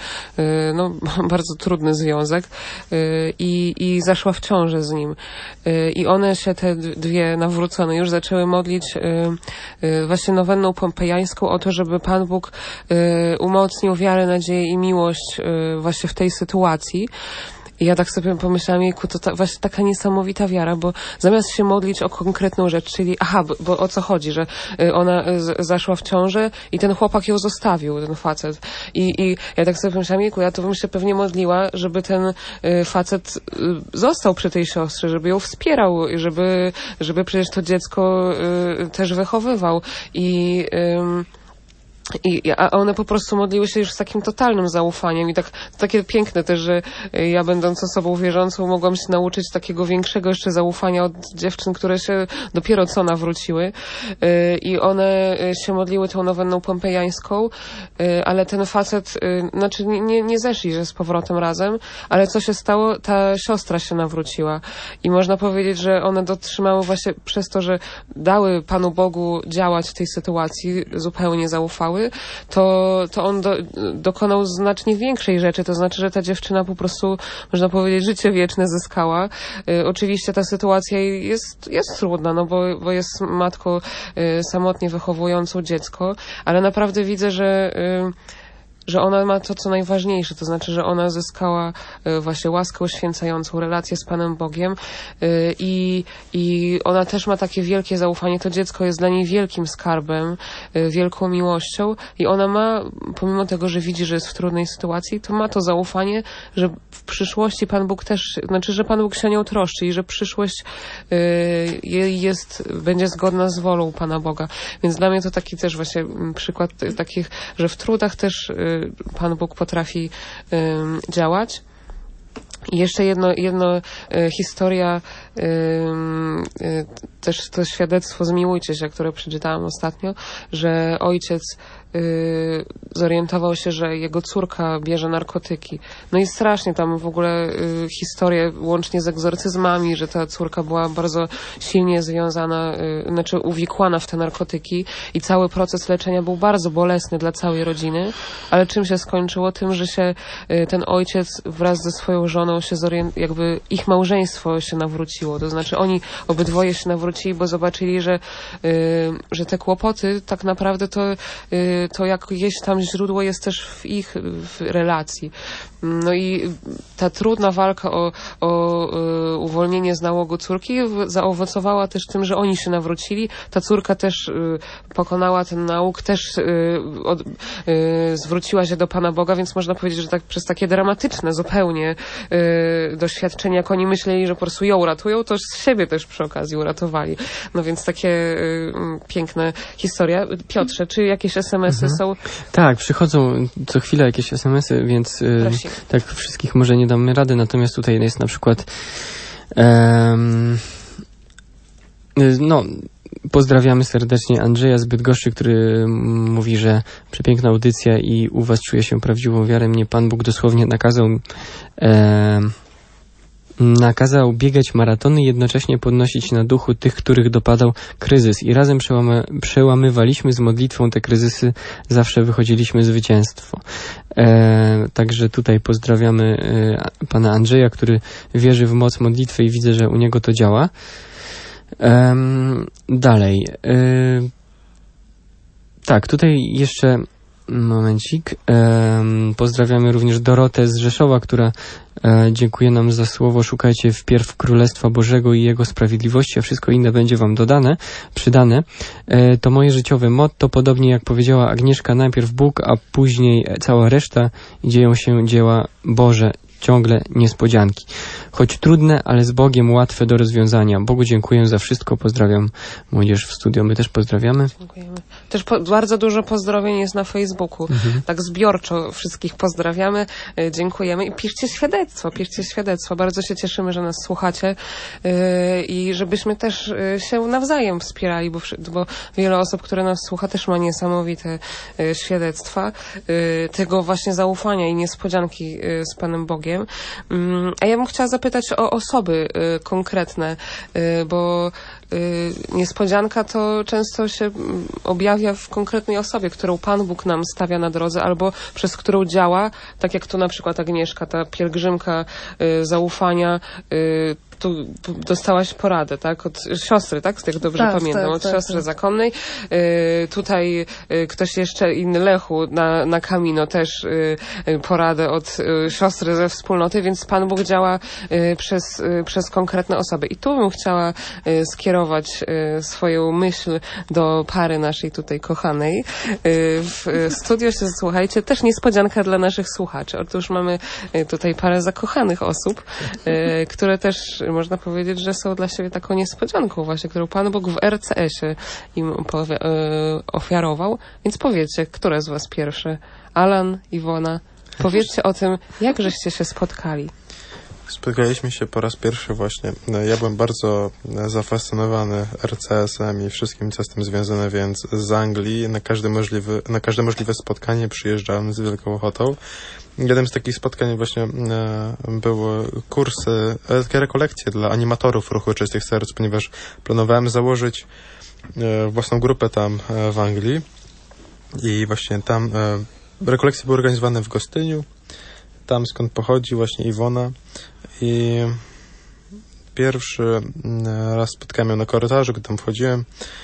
[SPEAKER 2] e, no bardzo trudny związek e, i, i zaszła w ciążę z nim. E, I one się te dwie nawrócone już zaczęły modlić y, y, właśnie nowenną pompejańską o to, żeby Pan Bóg y, umocnił wiarę, nadzieję i miłość y, właśnie w tej sytuacji. I ja tak sobie pomyślałam, jejku, to ta, właśnie taka niesamowita wiara, bo zamiast się modlić o konkretną rzecz, czyli, aha, bo, bo o co chodzi, że y, ona y, z, zaszła w ciążę i ten chłopak ją zostawił, ten facet. I, i ja tak sobie pomyślałam, jejku, ja to bym się pewnie modliła, żeby ten y, facet y, został przy tej siostrze, żeby ją wspierał, żeby, żeby przecież to dziecko y, też wychowywał. I... Y, I, a one po prostu modliły się już z takim totalnym zaufaniem i tak, takie piękne też, że ja będąc osobą wierzącą mogłam się nauczyć takiego większego jeszcze zaufania od dziewczyn, które się dopiero co nawróciły i one się modliły tą nowenną pompejańską, ale ten facet, znaczy nie, nie zeszli, że z powrotem razem, ale co się stało? Ta siostra się nawróciła i można powiedzieć, że one dotrzymały właśnie przez to, że dały Panu Bogu działać w tej sytuacji, zupełnie zaufały, to, to on do, dokonał znacznie większej rzeczy. To znaczy, że ta dziewczyna po prostu, można powiedzieć, życie wieczne zyskała. Y, oczywiście ta sytuacja jest, jest trudna, no bo, bo jest matką y, samotnie wychowującą dziecko, ale naprawdę widzę, że y, że ona ma to, co najważniejsze, to znaczy, że ona zyskała y, właśnie łaskę uświęcającą, relację z Panem Bogiem y, i, i ona też ma takie wielkie zaufanie. To dziecko jest dla niej wielkim skarbem, y, wielką miłością i ona ma, pomimo tego, że widzi, że jest w trudnej sytuacji, to ma to zaufanie, że w przyszłości Pan Bóg też, znaczy, że Pan Bóg się o nią troszczy i że przyszłość y, jej jest, będzie zgodna z wolą Pana Boga. Więc dla mnie to taki też właśnie przykład takich, że w trudach też y, Pan Bóg potrafi um, działać. I jeszcze jedno, jedno e, historia, e, e, też to świadectwo Zmiłujcie się, które przeczytałam ostatnio, że ojciec e, zorientował się, że jego córka bierze narkotyki. No i strasznie tam w ogóle e, historie łącznie z egzorcyzmami, że ta córka była bardzo silnie związana, e, znaczy uwikłana w te narkotyki i cały proces leczenia był bardzo bolesny dla całej rodziny, ale czym się skończyło? Tym, że się e, ten ojciec wraz ze swoją żoną się zorient, jakby ich małżeństwo się nawróciło. To znaczy oni obydwoje się nawrócili, bo zobaczyli, że, y, że te kłopoty tak naprawdę to, y, to jakieś tam źródło jest też w ich w relacji. No i ta trudna walka o, o y, uwolnienie z nałogu córki zaowocowała też tym, że oni się nawrócili. Ta córka też y, pokonała ten nałóg, też y, od, y, zwróciła się do Pana Boga, więc można powiedzieć, że tak przez takie dramatyczne zupełnie y, doświadczenia, jak oni myśleli, że po prostu ją ratują, to z siebie też przy okazji uratowali. No więc takie y, piękne historie. Piotrze, czy jakieś es em esy mhm. są?
[SPEAKER 3] Tak, przychodzą co chwilę jakieś es em esy, więc y, tak wszystkich może nie damy rady, natomiast tutaj jest na przykład um, no, pozdrawiamy serdecznie Andrzeja z Bydgoszczy, który mm, mówi, że przepiękna audycja i u was czuje się prawdziwą wiarę. Mnie Pan Bóg dosłownie nakazał e, nakazał biegać maratony i jednocześnie podnosić na duchu tych, których dopadał kryzys. I razem przełamy, przełamywaliśmy z modlitwą te kryzysy, zawsze wychodziliśmy zwycięstwo. E, także tutaj pozdrawiamy e, pana Andrzeja, który wierzy w moc modlitwy i widzę, że u niego to działa. E, dalej. E, tak, tutaj jeszcze momencik. E, pozdrawiamy również Dorotę z Rzeszowa, która e, dziękuję nam za słowo. Szukajcie wpierw Królestwa Bożego i Jego sprawiedliwości, a wszystko inne będzie wam dodane, przydane. E, to moje życiowe motto, podobnie jak powiedziała Agnieszka, najpierw Bóg, a później cała reszta i dzieją się dzieła Boże. Ciągle niespodzianki. Choć trudne, ale z Bogiem łatwe do rozwiązania. Bogu dziękuję za wszystko. Pozdrawiam młodzież w studio. My też pozdrawiamy.
[SPEAKER 2] Dziękujemy. Też po, bardzo dużo pozdrowień jest na Facebooku. Mhm. Tak zbiorczo wszystkich pozdrawiamy. Y, dziękujemy. I piszcie świadectwo. Piszcie świadectwo. Bardzo się cieszymy, że nas słuchacie y, i żebyśmy też y, się nawzajem wspierali, bo, bo wiele osób, które nas słucha, też ma niesamowite y, świadectwa y, tego właśnie zaufania i niespodzianki y, z Panem Bogiem. A ja bym chciała zapytać o osoby y, konkretne, y, bo y, niespodzianka to często się objawia w konkretnej osobie, którą Pan Bóg nam stawia na drodze, albo przez którą działa, tak jak tu na przykład Agnieszka, ta pielgrzymka y, zaufania, y, tu dostałaś poradę, tak? Od siostry, tak? Jak dobrze
[SPEAKER 4] tak,
[SPEAKER 2] pamiętam.
[SPEAKER 4] tak,
[SPEAKER 2] od
[SPEAKER 4] tak,
[SPEAKER 2] siostry
[SPEAKER 4] tak.
[SPEAKER 2] zakonnej. Y, tutaj y, ktoś jeszcze inny, Lechu, na, na Camino też y, y, poradę od y, siostry ze wspólnoty, więc Pan Bóg działa y, przez, y, przez konkretne osoby. I tu bym chciała y, skierować y, swoją myśl do pary naszej tutaj kochanej. Y, w y, studio się, słuchajcie, też niespodzianka dla naszych słuchaczy. Otóż mamy y, tutaj parę zakochanych osób, y, które też można powiedzieć, że są dla siebie taką niespodzianką właśnie, którą Pan Bóg w R C S-ie im powie, y, ofiarował. Więc powiedzcie, które z was pierwsze? Alan, Iwona, powiedzcie o tym, jak żeście się spotkali.
[SPEAKER 5] Spotkaliśmy się po raz pierwszy właśnie. Ja byłem bardzo zafascynowany R C S-em i wszystkim, co z tym związane, więc z Anglii na każde możliwe, na każde możliwe spotkanie przyjeżdżałem z wielką ochotą. Jednym z takich spotkań właśnie e, były kursy, e, takie rekolekcje dla animatorów ruchu Czystych Serc, ponieważ planowałem założyć e, własną grupę tam e, w Anglii i właśnie tam e, rekolekcje były organizowane w Gostyniu, tam skąd pochodzi właśnie Iwona i pierwszy raz spotkałem ją na korytarzu, gdy tam wchodziłem.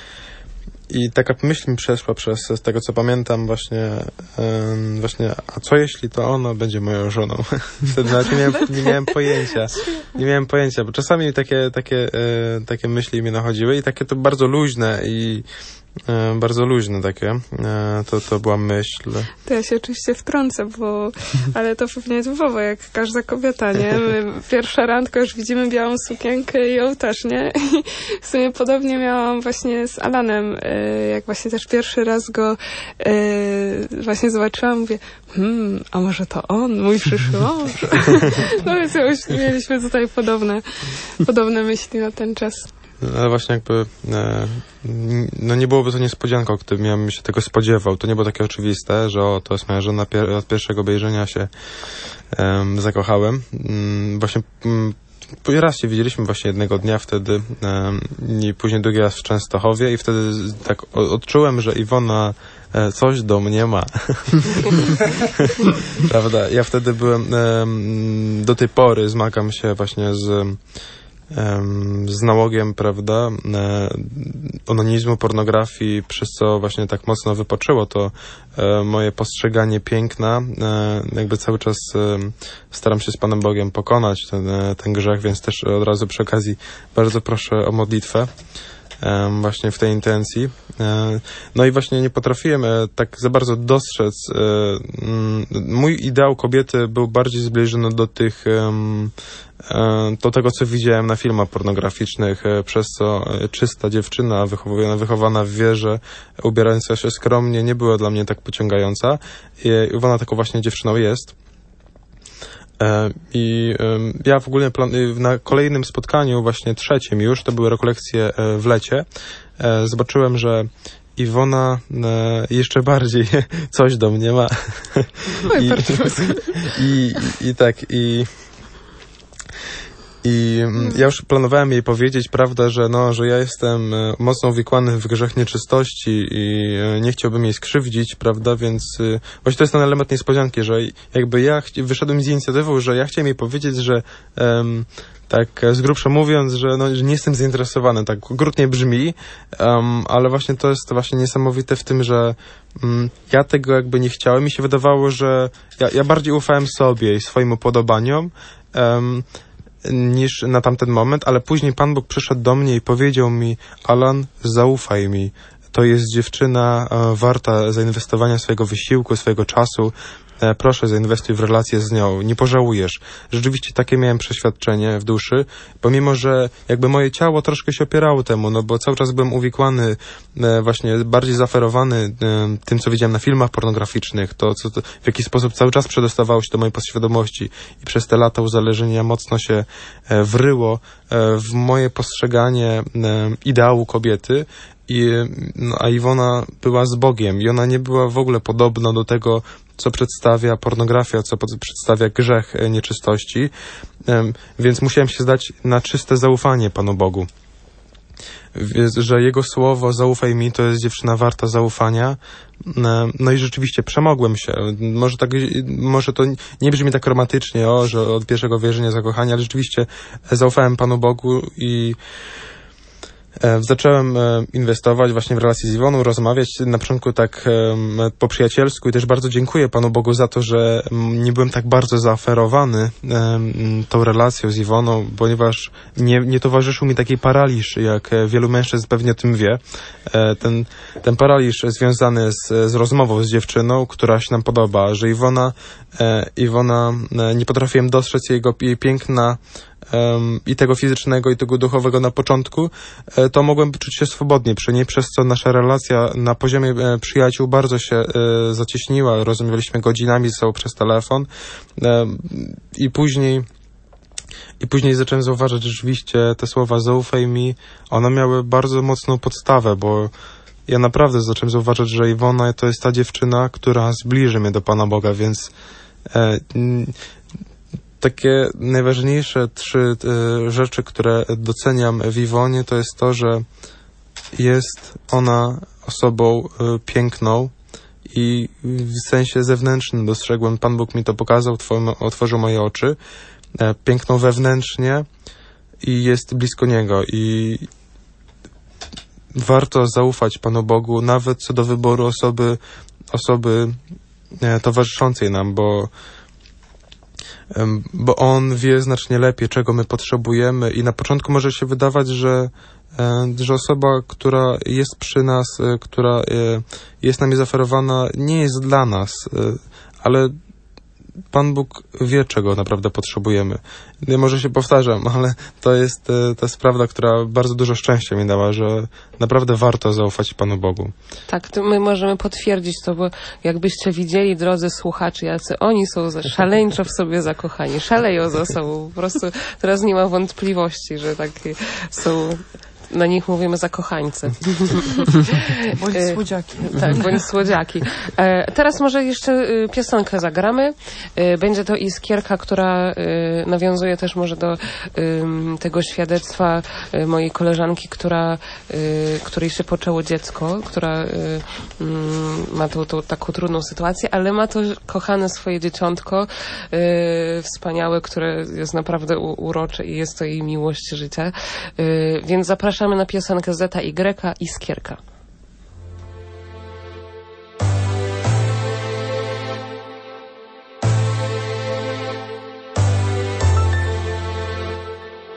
[SPEAKER 5] I taka myśl mi przeszła przez, z tego co pamiętam, właśnie, um, właśnie, a co jeśli to ona będzie moją żoną? Wtedy nawet nie miałem, nie miałem pojęcia. Nie miałem pojęcia, bo czasami takie, takie, e, takie myśli mi nachodziły i takie to bardzo luźne i e, bardzo luźne takie. E, to, to była myśl.
[SPEAKER 6] To ja się oczywiście wtrącę, bo ale to pewnie typowo, jak każda kobieta, nie? My pierwsza randka, już widzimy białą sukienkę i ją też, nie? I w sumie podobnie miałam właśnie z Alanem, jak właśnie też pierwszy raz go właśnie zobaczyłam, mówię, hmm, a może to on, mój przyszły mąż? No więc już mieliśmy tutaj podobne, podobne myśli na ten czas.
[SPEAKER 5] Ale właśnie jakby e, no nie byłoby to niespodzianką, gdybym się tego spodziewał. To nie było takie oczywiste, że o, to jest moja żona, pier od pierwszego obejrzenia się e, zakochałem. Mm, właśnie mm, raz się widzieliśmy właśnie jednego dnia wtedy e, i później drugi raz w Częstochowie i wtedy tak odczułem, że Iwona e, coś do mnie ma. Prawda? Ja wtedy byłem e, do tej pory zmagam się właśnie z z nałogiem, prawda, onanizmu, pornografii, przez co właśnie tak mocno wypoczęło to moje postrzeganie piękna. Jakby cały czas staram się z Panem Bogiem pokonać ten, ten grzech, więc też od razu przy okazji bardzo proszę o modlitwę właśnie w tej intencji. No i właśnie nie potrafiłem tak za bardzo dostrzec. Mój ideał kobiety był bardziej zbliżony do tych do tego, co widziałem na filmach pornograficznych, przez co czysta dziewczyna wychowana, wychowana w wierze, ubierająca się skromnie, nie była dla mnie tak pociągająca. I ona taką właśnie dziewczyną jest. E, I e, ja w ogóle plan, na kolejnym spotkaniu, właśnie trzecim już, to były rekolekcje e, w lecie, e, zobaczyłem, że Iwona e, jeszcze bardziej coś do mnie ma. I, i, i, I tak, i... I ja już planowałem jej powiedzieć, prawda, że no, że ja jestem mocno uwikłany w grzech nieczystości i nie chciałbym jej skrzywdzić, prawda, więc właśnie to jest ten element niespodzianki, że jakby ja wyszedłem z inicjatywą, że ja chciałem jej powiedzieć, że um, tak z grubsza mówiąc, że, no, że nie jestem zainteresowany, tak okrutnie brzmi, um, ale właśnie to jest właśnie niesamowite w tym, że um, ja tego jakby nie chciałem. Mi się wydawało, że ja, ja bardziej ufałem sobie i swoim upodobaniom, um, niż na tamten moment, ale później Pan Bóg przyszedł do mnie i powiedział mi: Alan, zaufaj mi. To jest dziewczyna e, warta zainwestowania swojego wysiłku, swojego czasu. E, proszę, zainwestuj w relację z nią. Nie pożałujesz. Rzeczywiście takie miałem przeświadczenie w duszy, pomimo że jakby moje ciało troszkę się opierało temu, no bo cały czas byłem uwikłany, e, właśnie bardziej zaoferowany e, tym, co widziałem na filmach pornograficznych, to, co, to w jaki sposób cały czas przedostawało się do mojej podświadomości i przez te lata uzależnienia mocno się e, wryło e, w moje postrzeganie e, ideału kobiety. I, no, a Iwona była z Bogiem i ona nie była w ogóle podobna do tego, co przedstawia pornografia, co przedstawia grzech nieczystości, um, więc musiałem się zdać na czyste zaufanie Panu Bogu. Że Jego słowo, zaufaj mi, to jest dziewczyna warta zaufania. No i rzeczywiście przemogłem się. Może, tak, może to nie brzmi tak romantycznie, o, że od pierwszego wierzenia zakochania, ale rzeczywiście zaufałem Panu Bogu i zacząłem inwestować właśnie w relacje z Iwoną, rozmawiać na początku tak po przyjacielsku i też bardzo dziękuję Panu Bogu za to, że nie byłem tak bardzo zaoferowany tą relacją z Iwoną, ponieważ nie, nie towarzyszył mi taki paraliż, jak wielu mężczyzn pewnie o tym wie. Ten, ten paraliż związany z, z rozmową z dziewczyną, która się nam podoba, że Iwona, Iwona nie potrafiłem dostrzec jego, jej piękna, Um, i tego fizycznego, i tego duchowego na początku, e, to mogłem czuć się swobodnie przy niej, przez co nasza relacja na poziomie e, przyjaciół bardzo się e, zacieśniła. Rozumieliśmy godzinami ze sobą przez telefon e, i później i później zacząłem zauważać, że rzeczywiście te słowa zaufaj mi, one miały bardzo mocną podstawę, bo ja naprawdę zacząłem zauważać, że Iwona to jest ta dziewczyna, która zbliży mnie do Pana Boga, więc e, takie najważniejsze trzy y, rzeczy, które doceniam w Iwonie, to jest to, że jest ona osobą y, piękną i w sensie zewnętrznym dostrzegłem, Pan Bóg mi to pokazał, twoi, otworzył moje oczy, e, piękną wewnętrznie i jest blisko Niego i warto zaufać Panu Bogu, nawet co do wyboru osoby, osoby e, towarzyszącej nam, bo bo On wie znacznie lepiej, czego my potrzebujemy i na początku może się wydawać, że, że osoba, która jest przy nas, która jest nami zaoferowana, nie jest dla nas, ale Pan Bóg wie, czego naprawdę potrzebujemy. Ja może się powtarzam, ale to jest, to jest prawda, która bardzo dużo szczęścia mi dała, że naprawdę warto zaufać Panu Bogu.
[SPEAKER 2] Tak, to my możemy potwierdzić to, bo jakbyście widzieli, drodzy słuchacze, jacy oni są szaleńczo w sobie zakochani, szaleją za sobą. Po prostu teraz nie ma wątpliwości, że tak są... Na nich mówimy zakochańcy.
[SPEAKER 4] Bądź słodziaki.
[SPEAKER 2] Tak, bądź słodziaki. E, teraz może jeszcze y, piosenkę zagramy. E, będzie to Iskierka, która y, nawiązuje też może do y, tego świadectwa y, mojej koleżanki, która, y, której się poczęło dziecko, która y, y, ma tą, tą taką trudną sytuację, ale ma to kochane swoje dzieciątko, y, wspaniałe, które jest naprawdę u, urocze i jest to jej miłość życia. Y, więc zapraszam na piosenkę Zeta Y, Iskierka.
[SPEAKER 10] W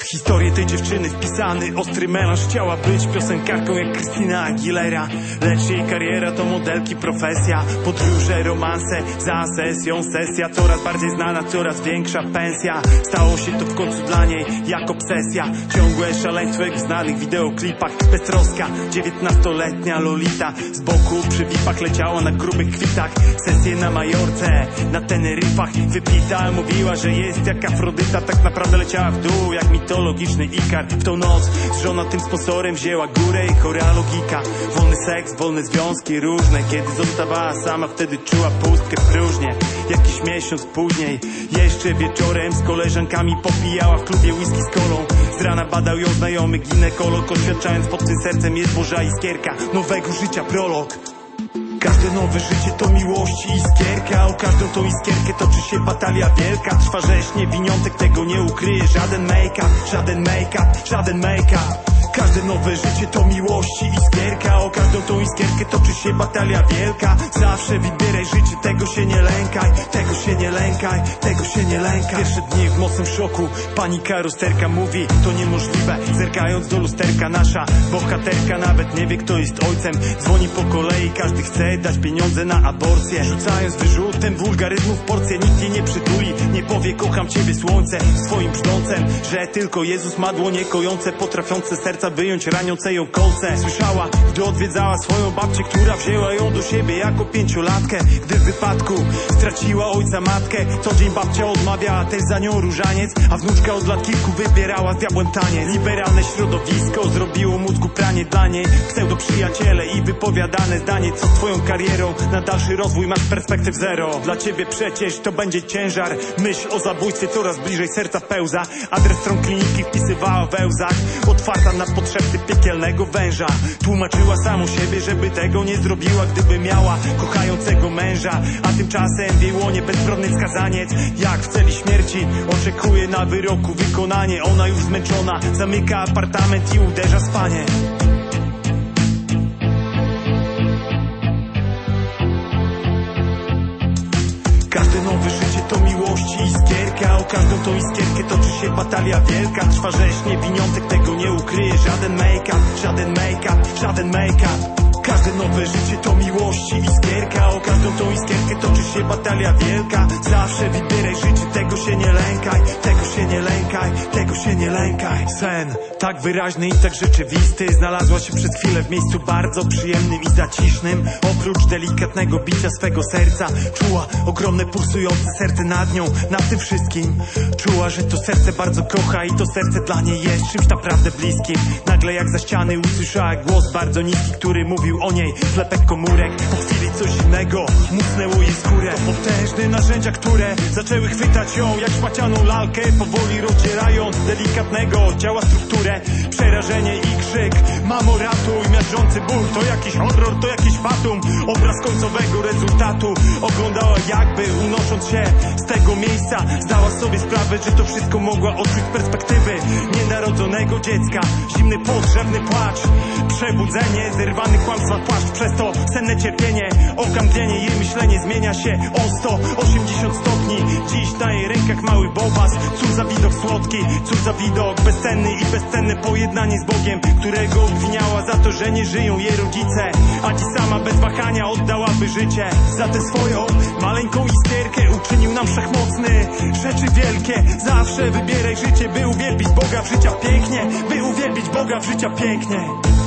[SPEAKER 10] historię tej dziewczyny wpisany ostry melanż. Chciała być piosenkarką jak Christina Aguilera, lecz jej kariera to modelki profesja. Podróże, romanse, za sesją sesja. Coraz bardziej znana, coraz większa pensja. Stało się to w końcu dla niej jak obsesja. Ciągłe szaleństwo jak w znanych wideoklipach. Beztroska, dziewiętnastoletnia Lolita. Z boku przy vipach leciała na grubych kwitach. Sesje na Majorce, na Teneryfach. Wypita, mówiła, że jest jak Afrodyta. Tak naprawdę leciała w dół jak mitologiczny Ikar. W tą noc z żonatym sponsorem wzięła górę i chora logika. Wolny seks, wolne związki różne. Kiedy zostawała sama, wtedy czuła pustkę w próżnię. Jakiś miesiąc później, jeszcze wieczorem z koleżankami popijała w klubie whisky z kolą. Z rana badał ją znajomy ginekolog, oświadczając pod tym sercem jest Boża iskierka nowego życia prolog. Każde nowe życie to miłość i iskierka. O każdą tą iskierkę toczy się batalia wielka. Trwa rzeź niewiniątek, tego nie ukryje żaden make-up, żaden make-up, żaden make-up. Każde nowe życie to miłość i iskierka. O każdą tą iskierkę toczy się batalia wielka. Zawsze wybieraj życie, tego się nie lękaj, tego się nie lękaj, tego się nie lękaj. Pierwsze dni w mocnym szoku, panika rozterka mówi to niemożliwe. Zerkając do lusterka, nasza bohaterka nawet nie wie kto jest ojcem. Dzwoni po kolei, każdy chce dać pieniądze na aborcję. Rzucając wyrzutem wulgaryzmów porcję, nikt jej nie przytuli, nie powie kocham ciebie słońce swoim brzdącem, że tylko Jezus ma dłonie kojące, potrafiące serca wyjąć raniące ją kolce. Słyszała, gdy odwiedzała swoją babcię, która wzięła ją do siebie jako pięciolatkę. Gdy w wypadku straciła ojca, matkę, co dzień babcia odmawiała też za nią różaniec, a wnuczka od lat kilku wybierała z diabłem taniec. Liberalne środowisko zrobiło mózgu pranie dla niej, pseudo przyjaciele i wypowiadane zdanie, co z twoją karierą, na dalszy rozwój masz perspektyw zero. Dla ciebie przecież to będzie ciężar, myśl o zabójstwie coraz bliżej serca pełza. Adres stron kliniki wpisywała we łzach, otwarta na potrzeby piekielnego węża. Tłumaczyła samą siebie, żeby tego nie zrobiła, gdyby miała kochającego męża. A tymczasem w jej łonie bezbronny skazaniec, jak w celi śmierci, oczekuje na wyroku wykonanie. Ona już zmęczona, zamyka apartament i uderza spanie. Każde nowe życie to miłość i iskierka. O każdą tą iskierkę toczy się batalia wielka. Trwa rzeź niewiniątek, tego nie ukryje żaden make-up, żaden make-up, żaden make-up. Każde nowe życie to miłość i iskierka. O każdą tą iskierkę toczy się batalia wielka. Zawsze wybieraj życie, tego się nie lękaj, tego się nie lękaj, tego się nie lękaj. Sen, tak wyraźny i tak rzeczywisty, znalazła się przez chwilę w miejscu bardzo przyjemnym i zacisznym. Oprócz delikatnego bicia swego serca, czuła ogromne pulsujące serce nad nią, nad tym wszystkim. Czuła, że to serce bardzo kocha i to serce dla niej jest czymś naprawdę bliskim. Nagle jak za ściany usłyszała głos bardzo niski, który mówił o niej z lepek komórek. Po chwili coś innego musnęło jej skórę. To potężne narzędzia, które zaczęły chwytać ją jak szmacianą lalkę, powoli rozdzierając delikatnego ciała strukturę. Przerażenie i krzyk, mamo ratuj, miażdżący ból, to jakiś horror, to jakiś fatum. Obraz końcowego rezultatu oglądała jakby unosząc się z tego miejsca. Zdała sobie sprawę, że to wszystko mogła odczuć z perspektywy nienarodzonego dziecka. Zimny pogrzebny płacz, przebudzenie, zerwany kłamstwa płaszcz, przez to senne cierpienie, okamgnienie, jej myślenie zmienia się o sto osiemdziesiąt stopni. Dziś na jej rękach mały bobas, cóż za widok słodki, cóż za widok bezcenny i bezcenne pojednanie z Bogiem, którego obwiniała za to, że nie żyją jej rodzice, a dziś sama bez wahania oddałaby życie za tę swoją maleńką iskierkę. Uczynił nam wszechmocny rzeczy wielkie. Zawsze wybieraj życie, by uwielbić Boga w życia pięknie, by uwielbić Boga w życia pięknie.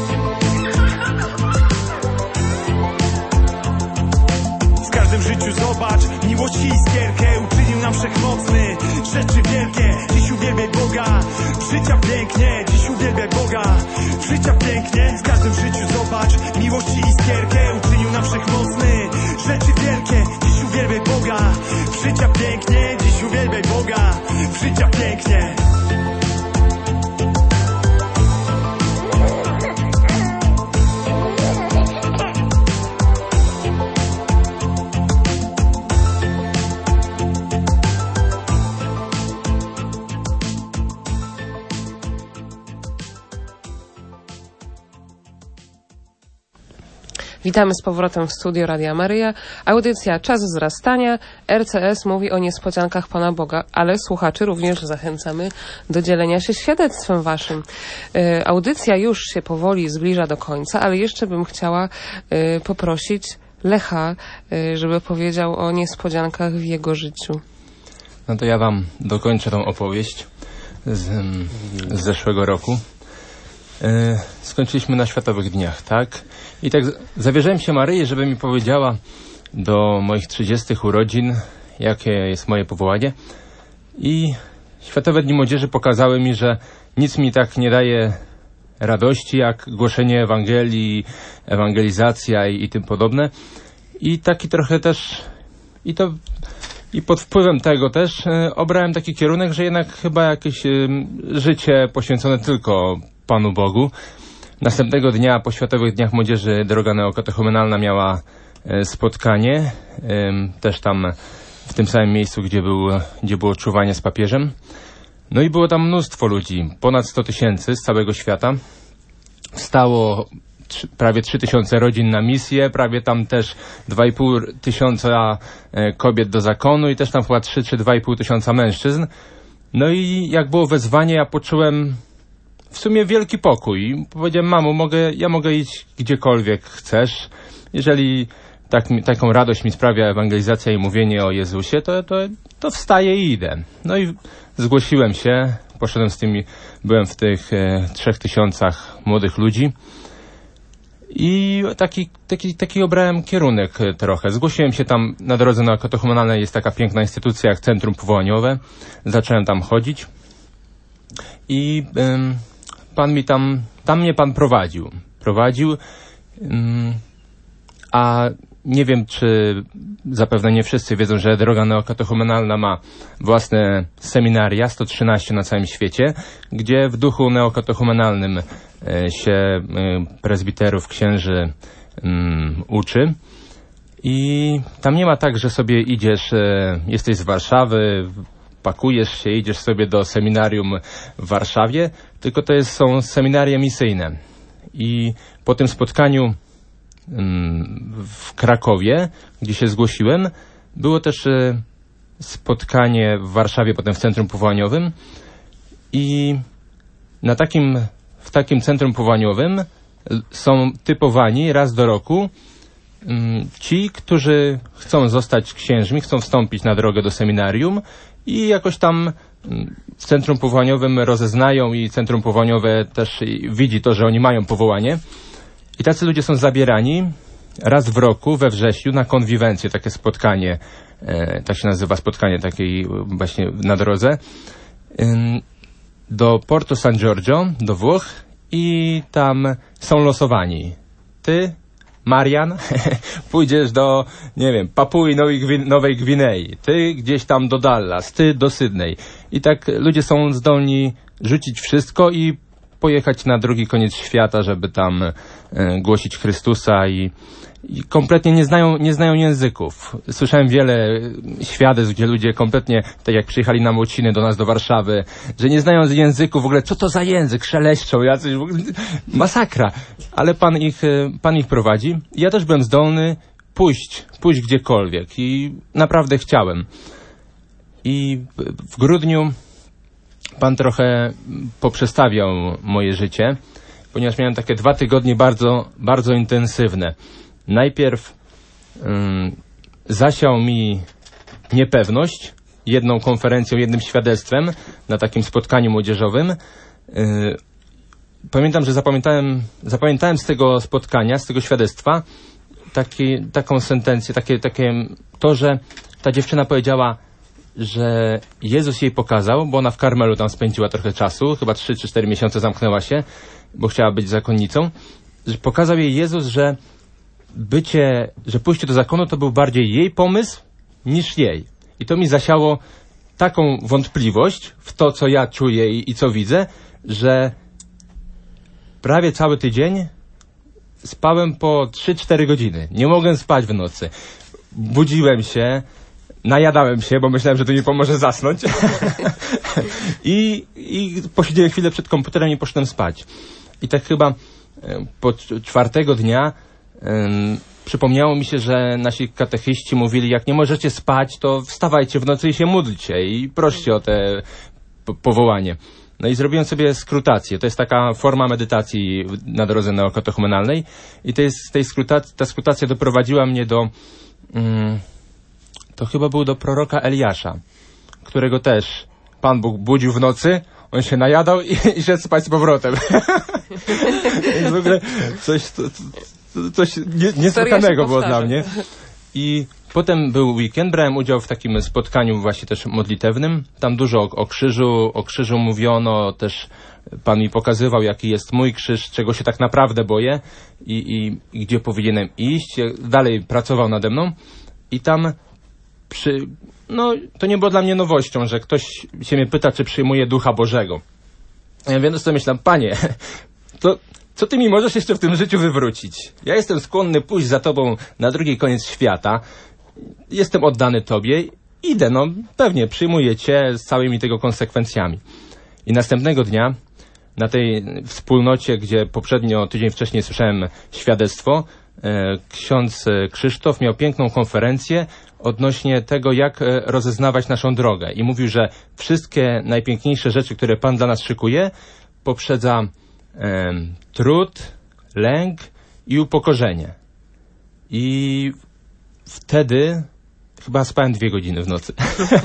[SPEAKER 10] W życiu zobacz miłość i iskierkę. Uczynił nam wszechmocny rzeczy wielkie. Dziś uwielbiaj Boga w życia pięknie, dziś uwielbiaj Boga w życia pięknie. W każdym życiu zobacz miłość i iskierkę. Uczynił nam wszechmocny rzeczy wielkie. Dziś uwielbiaj Boga w życia pięknie, dziś uwielbiaj Boga w życia pięknie.
[SPEAKER 2] Witamy z powrotem w studio Radia Maryja. Audycja Czas wzrastania. R C S mówi o niespodziankach Pana Boga, ale słuchaczy również zachęcamy do dzielenia się świadectwem waszym. E, audycja już się powoli zbliża do końca, ale jeszcze bym chciała e, poprosić Lecha, e, żeby powiedział o niespodziankach w jego życiu.
[SPEAKER 7] No to ja wam dokończę tą opowieść z, z zeszłego roku. E, skończyliśmy na Światowych Dniach, tak? I tak zawierzałem się Maryi, żeby mi powiedziała do moich trzydziestych urodzin, jakie jest moje powołanie. I Światowe Dni Młodzieży pokazały mi, że nic mi tak nie daje radości, jak głoszenie Ewangelii, ewangelizacja i, i tym podobne. I taki trochę też, i to, i pod wpływem tego też e, obrałem taki kierunek, że jednak chyba jakieś e, życie poświęcone tylko Panu Bogu. Następnego dnia po Światowych Dniach Młodzieży droga neokatechumenalna miała e, spotkanie, e, też tam w tym samym miejscu, gdzie, był, gdzie było czuwanie z papieżem. No i było tam mnóstwo ludzi, ponad sto tysięcy z całego świata. Stało trzy, prawie trzy tysiące rodzin na misję, prawie tam też dwa i pół tysiąca e, kobiet do zakonu i też tam chyba trzy czy dwa i pół tysiąca mężczyzn. No i jak było wezwanie, ja poczułem w sumie wielki pokój. Powiedziałem, mamo, mogę, ja mogę iść gdziekolwiek chcesz. Jeżeli tak, taką radość mi sprawia ewangelizacja i mówienie o Jezusie, to, to, to wstaję i idę. No i zgłosiłem się, poszedłem z tymi, byłem w tych e, trzech tysiącach młodych ludzi i taki, taki, taki obrałem kierunek trochę. Zgłosiłem się tam na drodze neokatechumenalnej, jest taka piękna instytucja jak Centrum Powołaniowe. Zacząłem tam chodzić i ym, Pan mi tam, tam mnie Pan prowadził. Prowadził, ym, a nie wiem, czy zapewne nie wszyscy wiedzą, że droga neokatechumenalna ma własne seminaria, sto trzynaście na całym świecie, gdzie w duchu neokatechumenalnym e, się e, prezbiterów, księży um, uczy. I tam nie ma tak, że sobie idziesz, e, jesteś z Warszawy, pakujesz się, idziesz sobie do seminarium w Warszawie, tylko to jest, są seminaria misyjne. I po tym spotkaniu w Krakowie, gdzie się zgłosiłem, było też spotkanie w Warszawie, potem w Centrum Powołaniowym i na takim, w takim Centrum Powołaniowym są typowani raz do roku ci, którzy chcą zostać księżmi, chcą wstąpić na drogę do seminarium i jakoś tam w Centrum Powołaniowym rozeznają i Centrum Powołaniowe też widzi to, że oni mają powołanie. I tacy ludzie są zabierani raz w roku, we wrześniu, na konwiwencję, takie spotkanie, e, tak się nazywa, spotkanie takiej właśnie na drodze, e, do Porto San Giorgio, do Włoch i tam są losowani. Ty, Marian, pójdziesz do, nie wiem, Papui Nowej, Gwi- Nowej Gwinei, ty gdzieś tam do Dallas, ty do Sydney. I tak ludzie są zdolni rzucić wszystko i pojechać na drugi koniec świata, żeby tam e, głosić Chrystusa i, i kompletnie nie znają, nie znają języków. Słyszałem wiele świadectw, gdzie ludzie kompletnie, tak jak przyjechali na Młociny do nas, do Warszawy, że nie znają języków, w ogóle co to za język, szeleszczą, jacyś, w ogóle, masakra. Ale Pan ich, Pan ich prowadzi. Ja też byłem zdolny pójść, pójść gdziekolwiek i naprawdę chciałem. I w grudniu Pan trochę poprzestawiał moje życie, ponieważ miałem takie dwa tygodnie bardzo, bardzo intensywne. Najpierw um, zasiał mi niepewność jedną konferencją, jednym świadectwem na takim spotkaniu młodzieżowym. Yy, pamiętam, że zapamiętałem, zapamiętałem z tego spotkania, z tego świadectwa taki, taką sentencję, takie, takie to, że ta dziewczyna powiedziała, że Jezus jej pokazał, bo ona w Karmelu tam spędziła trochę czasu, chyba trzy czy cztery miesiące zamknęła się, bo chciała być zakonnicą, że pokazał jej Jezus, że bycie, że pójście do zakonu to był bardziej jej pomysł niż jej. I to mi zasiało taką wątpliwość w to, co ja czuję i, i co widzę, że prawie cały tydzień spałem po trzy cztery godziny. Nie mogłem spać w nocy. Budziłem się, najadałem się, bo myślałem, że to mi pomoże zasnąć. I, I posiedziałem chwilę przed komputerem i poszedłem spać. I tak chyba po czwartego dnia ym, przypomniało mi się, że nasi katechiści mówili, jak nie możecie spać, to wstawajcie w nocy i się módlcie i proście o te po powołanie. No i zrobiłem sobie skrutację. To jest taka forma medytacji na drodze neokatechumenalnej i to jest, tej skrutacji, ta skrutacja doprowadziła mnie do ym, to chyba był do proroka Eliasza, którego też Pan Bóg budził w nocy, on się najadał i, i szedł spać z powrotem. Więc w ogóle coś, to, to, coś nie, niesłychanego było dla mnie. I potem był weekend, brałem udział w takim spotkaniu właśnie też modlitewnym. Tam dużo o, o krzyżu, o krzyżu mówiono, też Pan mi pokazywał, jaki jest mój krzyż, czego się tak naprawdę boję i, i, i gdzie powinienem iść. Dalej pracował nade mną i tam przy, no, to nie było dla mnie nowością, że ktoś się mnie pyta, czy przyjmuje Ducha Bożego. Ja wiem, sobie myślałem, Panie, to co Ty mi możesz jeszcze w tym życiu wywrócić? Ja jestem skłonny pójść za Tobą na drugi koniec świata. Jestem oddany Tobie. Idę, no pewnie, przyjmuję Cię z całymi tego konsekwencjami. I następnego dnia na tej wspólnocie, gdzie poprzednio, tydzień wcześniej słyszałem świadectwo, ksiądz Krzysztof miał piękną konferencję odnośnie tego, jak rozeznawać naszą drogę. I mówił, że wszystkie najpiękniejsze rzeczy, które Pan dla nas szykuje, poprzedza e, trud, lęk i upokorzenie. I wtedy chyba spałem dwie godziny w nocy.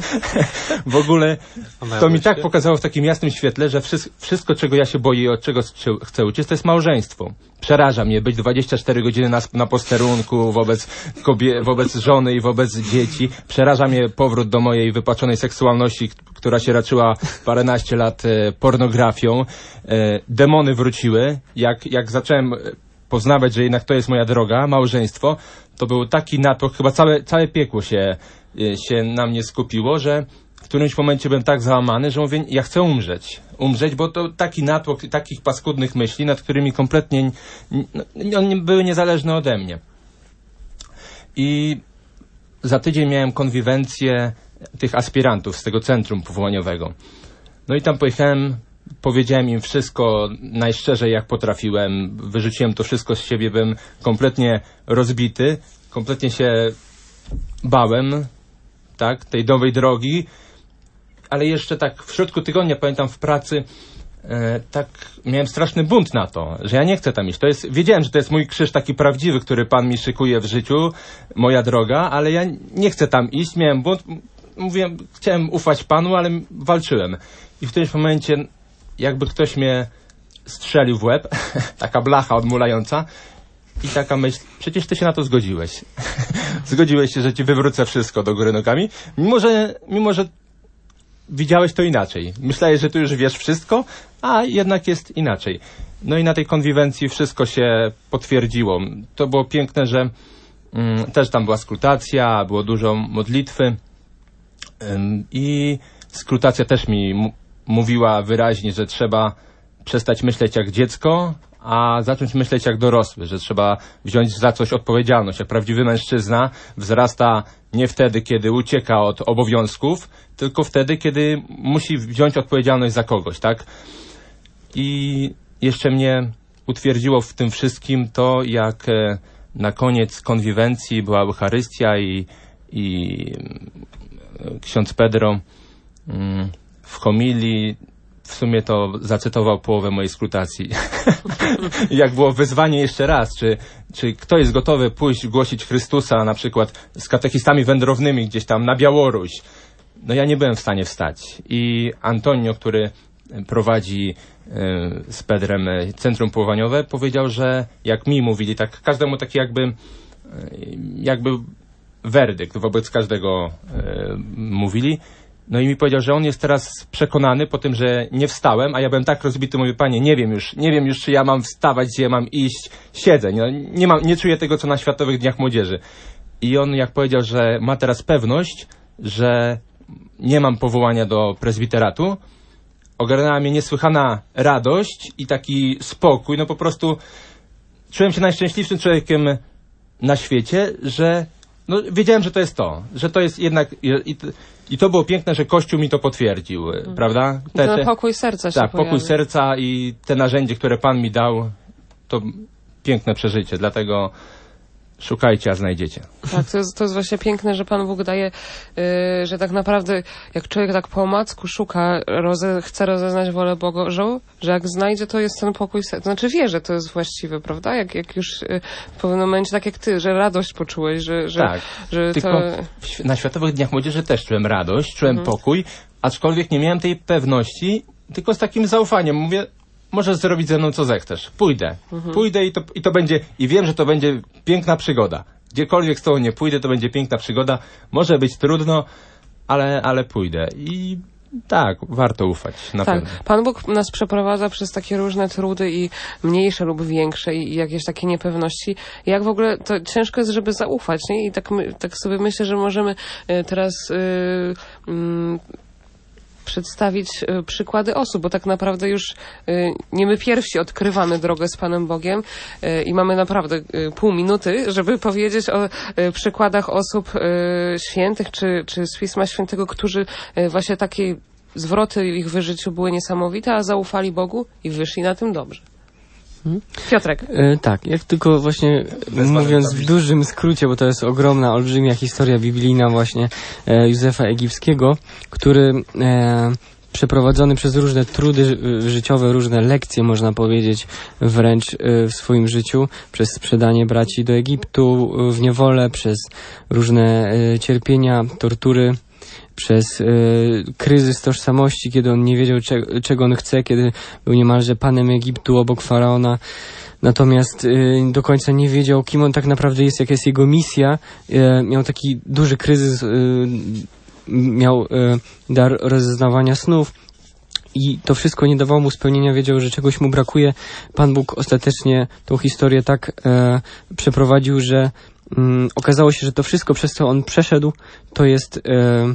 [SPEAKER 7] W ogóle to mi tak pokazało w takim jasnym świetle, że wszystko, czego ja się boję i od czego chcę uciec, to jest małżeństwo. Przeraża mnie być dwadzieścia cztery godziny na, na posterunku wobec, kobie, wobec żony i wobec dzieci. Przeraża mnie powrót do mojej wypaczonej seksualności, która się raczyła paręnaście lat e, pornografią. E, demony wróciły. Jak, jak zacząłem poznawać, że jednak to jest moja droga, małżeństwo, to był taki natłok, chyba całe, całe piekło się, się na mnie skupiło, że w którymś momencie byłem tak załamany, że mówię, ja chcę umrzeć. Umrzeć, bo to taki natłok takich paskudnych myśli, nad którymi kompletnie one były niezależne ode mnie. I za tydzień miałem konwiwencję tych aspirantów z tego centrum powołaniowego. No i tam pojechałem, powiedziałem im wszystko najszczerzej jak potrafiłem, wyrzuciłem to wszystko z siebie, byłem kompletnie rozbity, kompletnie się bałem, tak, tej nowej drogi, ale jeszcze tak w środku tygodnia, pamiętam w pracy, e, tak miałem straszny bunt na to, że ja nie chcę tam iść. To jest, wiedziałem, że to jest mój krzyż taki prawdziwy, który Pan mi szykuje w życiu, moja droga, ale ja nie chcę tam iść, miałem bunt, mówiłem, chciałem ufać Panu, ale walczyłem. I w którymś momencie jakby ktoś mnie strzelił w łeb, taka blacha odmulająca i taka myśl, przecież ty się na to zgodziłeś. Zgodziłeś się, że ci wywrócę wszystko do góry nogami, mimo że, mimo że widziałeś to inaczej. Myślałeś, że tu już wiesz wszystko, a jednak jest inaczej. No i na tej konwiwencji wszystko się potwierdziło. To było piękne, że mm, też tam była skrutacja, było dużo modlitwy ym, i skrutacja też mi m- mówiła wyraźnie, że trzeba przestać myśleć jak dziecko, a zacząć myśleć jak dorosły, że trzeba wziąć za coś odpowiedzialność. Jak prawdziwy mężczyzna wzrasta nie wtedy, kiedy ucieka od obowiązków, tylko wtedy, kiedy musi wziąć odpowiedzialność za kogoś, tak? I jeszcze mnie utwierdziło w tym wszystkim to, jak na koniec konwiwencji była Eucharystia i, i ksiądz Pedro w homilii w sumie to zacytował połowę mojej skrutacji. Jak było wyzwanie jeszcze raz, czy, czy kto jest gotowy pójść głosić Chrystusa na przykład z katechistami wędrownymi gdzieś tam na Białoruś. No ja nie byłem w stanie wstać. I Antonio, który prowadzi y, z Pedrem centrum powołaniowe, powiedział, że jak mi mówili, tak każdemu taki jakby y, jakby werdykt wobec każdego y, mówili. No i mi powiedział, że on jest teraz przekonany po tym, że nie wstałem, a ja byłem tak rozbity, mówię, Panie, nie wiem już, nie wiem już, czy ja mam wstawać, gdzie ja mam iść, siedzę, no, nie, mam, nie czuję tego, co na Światowych Dniach Młodzieży. I on jak powiedział, że ma teraz pewność, że nie mam powołania do prezbiteratu, ogarnęła mnie niesłychana radość i taki spokój, no po prostu czułem się najszczęśliwszym człowiekiem na świecie, że no, wiedziałem, że to jest to, że to jest jednak i, i to było piękne, że Kościół mi to potwierdził, hmm. prawda?
[SPEAKER 2] Te, te, pokój serca się
[SPEAKER 7] Tak,
[SPEAKER 2] pojawi.
[SPEAKER 7] pokój serca i te narzędzie, które Pan mi dał, to piękne przeżycie, dlatego szukajcie, a znajdziecie.
[SPEAKER 2] Tak, to jest, to jest właśnie piękne, że Pan Bóg daje, yy, że tak naprawdę jak człowiek tak po omacku szuka, roze, chce rozeznać wolę Bożą, że jak znajdzie, to jest ten pokój, to znaczy wie, że to jest właściwe, prawda? Jak, jak już yy, w pewnym momencie, tak jak ty, że radość poczułeś, że, że,
[SPEAKER 7] Tak,
[SPEAKER 2] że
[SPEAKER 7] tylko
[SPEAKER 2] to...
[SPEAKER 7] w, na Światowych Dniach Młodzieży też czułem radość, czułem
[SPEAKER 2] Mhm.
[SPEAKER 7] pokój, aczkolwiek nie miałem tej pewności, tylko z takim zaufaniem. Mówię, możesz zrobić ze mną co zechcesz. Pójdę.
[SPEAKER 2] Mhm.
[SPEAKER 7] Pójdę i to, i to będzie, i wiem, że to będzie piękna przygoda. Gdziekolwiek z tobą nie pójdę, to będzie piękna przygoda. Może być trudno, ale, ale pójdę. I tak, warto ufać, na
[SPEAKER 2] Tak,
[SPEAKER 7] pewno.
[SPEAKER 2] Pan Bóg nas przeprowadza przez takie różne trudy i mniejsze lub większe i jakieś takie niepewności. Jak w ogóle to ciężko jest, żeby zaufać, nie? I tak, my, tak sobie myślę, że możemy y, teraz y, mm, przedstawić y, przykłady osób, bo tak naprawdę już y, nie my pierwsi odkrywamy drogę z Panem Bogiem y, i mamy naprawdę y, pół minuty, żeby powiedzieć o y, przykładach osób y, świętych czy, czy z Pisma Świętego, którzy y, właśnie takie zwroty ich w życiu były niesamowite, a zaufali Bogu i wyszli na tym dobrze.
[SPEAKER 3] Hmm?
[SPEAKER 2] Piotrek.
[SPEAKER 3] E, tak, jak tylko właśnie mówiąc w dużym skrócie, bo to jest ogromna, olbrzymia historia biblijna właśnie e, Józefa Egipskiego, który e, przeprowadzony przez różne trudy ży- życiowe, różne lekcje, można powiedzieć, wręcz e, w swoim życiu, przez sprzedanie braci do Egiptu e, w niewolę, przez różne e, cierpienia, tortury, przez y, kryzys tożsamości, kiedy on nie wiedział, cze- czego on chce, kiedy był niemalże panem Egiptu obok faraona. Natomiast y, do końca nie wiedział, kim on tak naprawdę jest, jaka jest jego misja. Y, miał taki duży kryzys, y, miał y, dar rozeznawania snów. I to wszystko nie dawało mu spełnienia, wiedział, że czegoś mu brakuje. Pan Bóg ostatecznie tą historię tak e, przeprowadził, że mm, okazało się, że to wszystko, przez co on przeszedł, to jest e,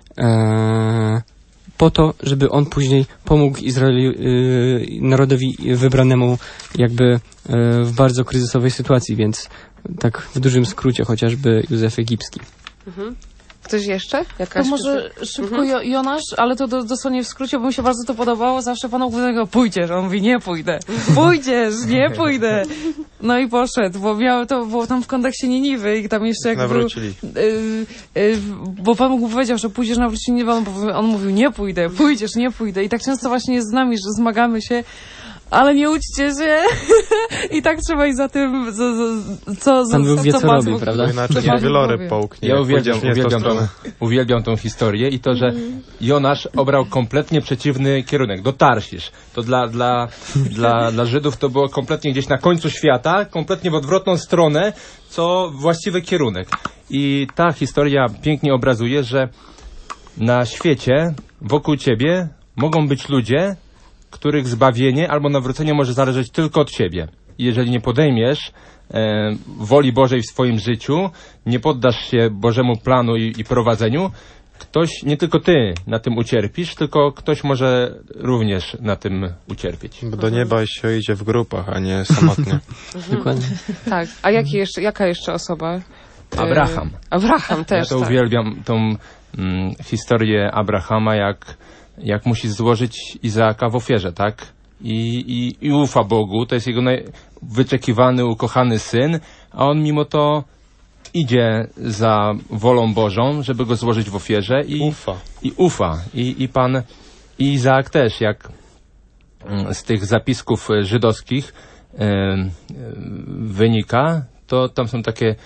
[SPEAKER 3] e, po to, żeby on później pomógł Izraeli, e, narodowi wybranemu jakby e, w bardzo kryzysowej sytuacji, więc tak w dużym skrócie chociażby Józef Egipski.
[SPEAKER 2] Mhm. Ktoś jeszcze? Jakaś
[SPEAKER 4] To może szybko mhm. jo- Jonasz, ale to do, dosłownie w skrócie, bo mi się bardzo to podobało. Zawsze Pan Bóg mówi, pójdziesz. On mówi, nie pójdę. Pójdziesz, nie pójdę. No i poszedł, bo miał to było tam w kontekście Niniwy i tam jeszcze jak
[SPEAKER 5] nawrócili.
[SPEAKER 4] Był, y, y, bo Pan Bóg powiedział, że pójdziesz nawrócić Niniwę, on, on mówił, nie pójdę, pójdziesz, nie pójdę. I tak często właśnie jest z nami, że zmagamy się, ale nie uczcie się i tak trzeba iść za tym, co, co,
[SPEAKER 3] Pan Bóg wie, co,
[SPEAKER 4] co
[SPEAKER 3] robi,
[SPEAKER 4] Bóg,
[SPEAKER 3] prawda?
[SPEAKER 5] Inaczej
[SPEAKER 4] co Pan
[SPEAKER 5] wieloryb
[SPEAKER 4] powie.
[SPEAKER 5] połknie.
[SPEAKER 7] Ja
[SPEAKER 5] jak
[SPEAKER 7] uwielbiam,
[SPEAKER 5] pójdziesz nie w tą
[SPEAKER 7] uwielbiam, tą,
[SPEAKER 5] stronę.
[SPEAKER 7] uwielbiam tą historię i to, że Jonasz obrał kompletnie przeciwny kierunek, do Tarsisz. To dla, dla, dla, dla Żydów to było kompletnie gdzieś na końcu świata, kompletnie w odwrotną stronę, co właściwy kierunek. I ta historia pięknie obrazuje, że na świecie, wokół ciebie mogą być ludzie, których zbawienie albo nawrócenie może zależeć tylko od ciebie. I jeżeli nie podejmiesz e, woli Bożej w swoim życiu, nie poddasz się Bożemu planu i, i prowadzeniu, ktoś, nie tylko ty na tym ucierpisz, tylko ktoś może również na tym ucierpieć.
[SPEAKER 5] Bo do nieba się idzie w grupach, a nie samotnie.
[SPEAKER 3] Dokładnie.
[SPEAKER 2] Tak. A jaki jeszcze, jaka jeszcze osoba?
[SPEAKER 7] Abraham.
[SPEAKER 2] E, Abraham też,
[SPEAKER 7] Ja to
[SPEAKER 2] tak.
[SPEAKER 7] uwielbiam tą mm, historię Abrahama, jak, jak musi złożyć Izaaka w ofierze, tak? I, i, i ufa Bogu, to jest jego naj... wyczekiwany, ukochany syn, a on mimo to idzie za wolą Bożą, żeby go złożyć w ofierze i
[SPEAKER 5] Ufa.
[SPEAKER 7] I, ufa. I, i pan i Izaak też, jak mm, z tych zapisków e, żydowskich e, e, wynika, to tam są takie,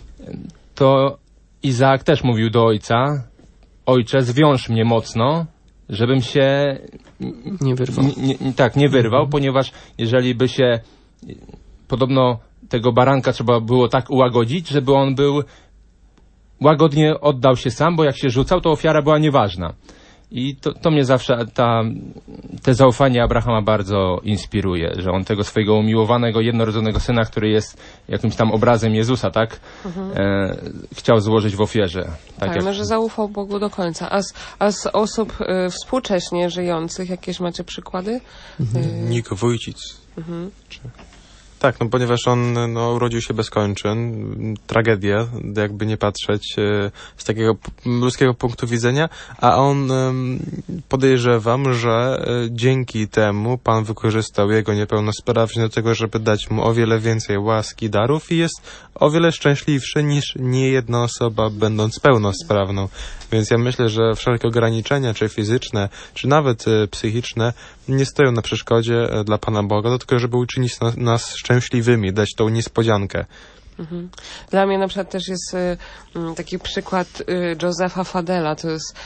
[SPEAKER 7] to Izaak też mówił do ojca, ojcze, zwiąż mnie mocno, żebym się
[SPEAKER 3] Nie wyrwał.
[SPEAKER 7] nie, nie, tak, nie wyrwał,
[SPEAKER 3] Mhm.
[SPEAKER 7] ponieważ jeżeli by się podobno tego baranka trzeba było tak ułagodzić, żeby on był łagodnie oddał się sam, bo jak się rzucał, to ofiara była nieważna. I to, to mnie zawsze, ta, te zaufanie Abrahama bardzo inspiruje, że on tego swojego umiłowanego, jednorodzonego syna, który jest jakimś tam obrazem Jezusa, tak,
[SPEAKER 2] Mhm.
[SPEAKER 7] e, chciał złożyć w ofierze. Tak,
[SPEAKER 2] Tak,
[SPEAKER 7] jak...
[SPEAKER 2] no, że zaufał Bogu do końca. A z, a z osób y, współcześnie żyjących, jakieś macie przykłady?
[SPEAKER 3] Mhm.
[SPEAKER 2] Y,
[SPEAKER 5] Nik Wójcic.
[SPEAKER 2] mhm.
[SPEAKER 5] Tak, no ponieważ on no, urodził się bez kończyn, tragedia, jakby nie patrzeć e, z takiego p- ludzkiego punktu widzenia, a on e, podejrzewam, że e, dzięki temu Pan wykorzystał jego niepełnosprawność do tego, żeby dać mu o wiele więcej łaski, darów i jest o wiele szczęśliwszy niż niejedna osoba będąc pełnosprawną. Więc ja myślę, że wszelkie ograniczenia, czy fizyczne, czy nawet e, psychiczne, nie stoją na przeszkodzie e, dla Pana Boga, do tego, żeby uczynić nas, nas szczęśliwymi, dać tą niespodziankę.
[SPEAKER 2] Mhm. Dla mnie na przykład też jest y, taki przykład y, Josepha Fadela. To jest,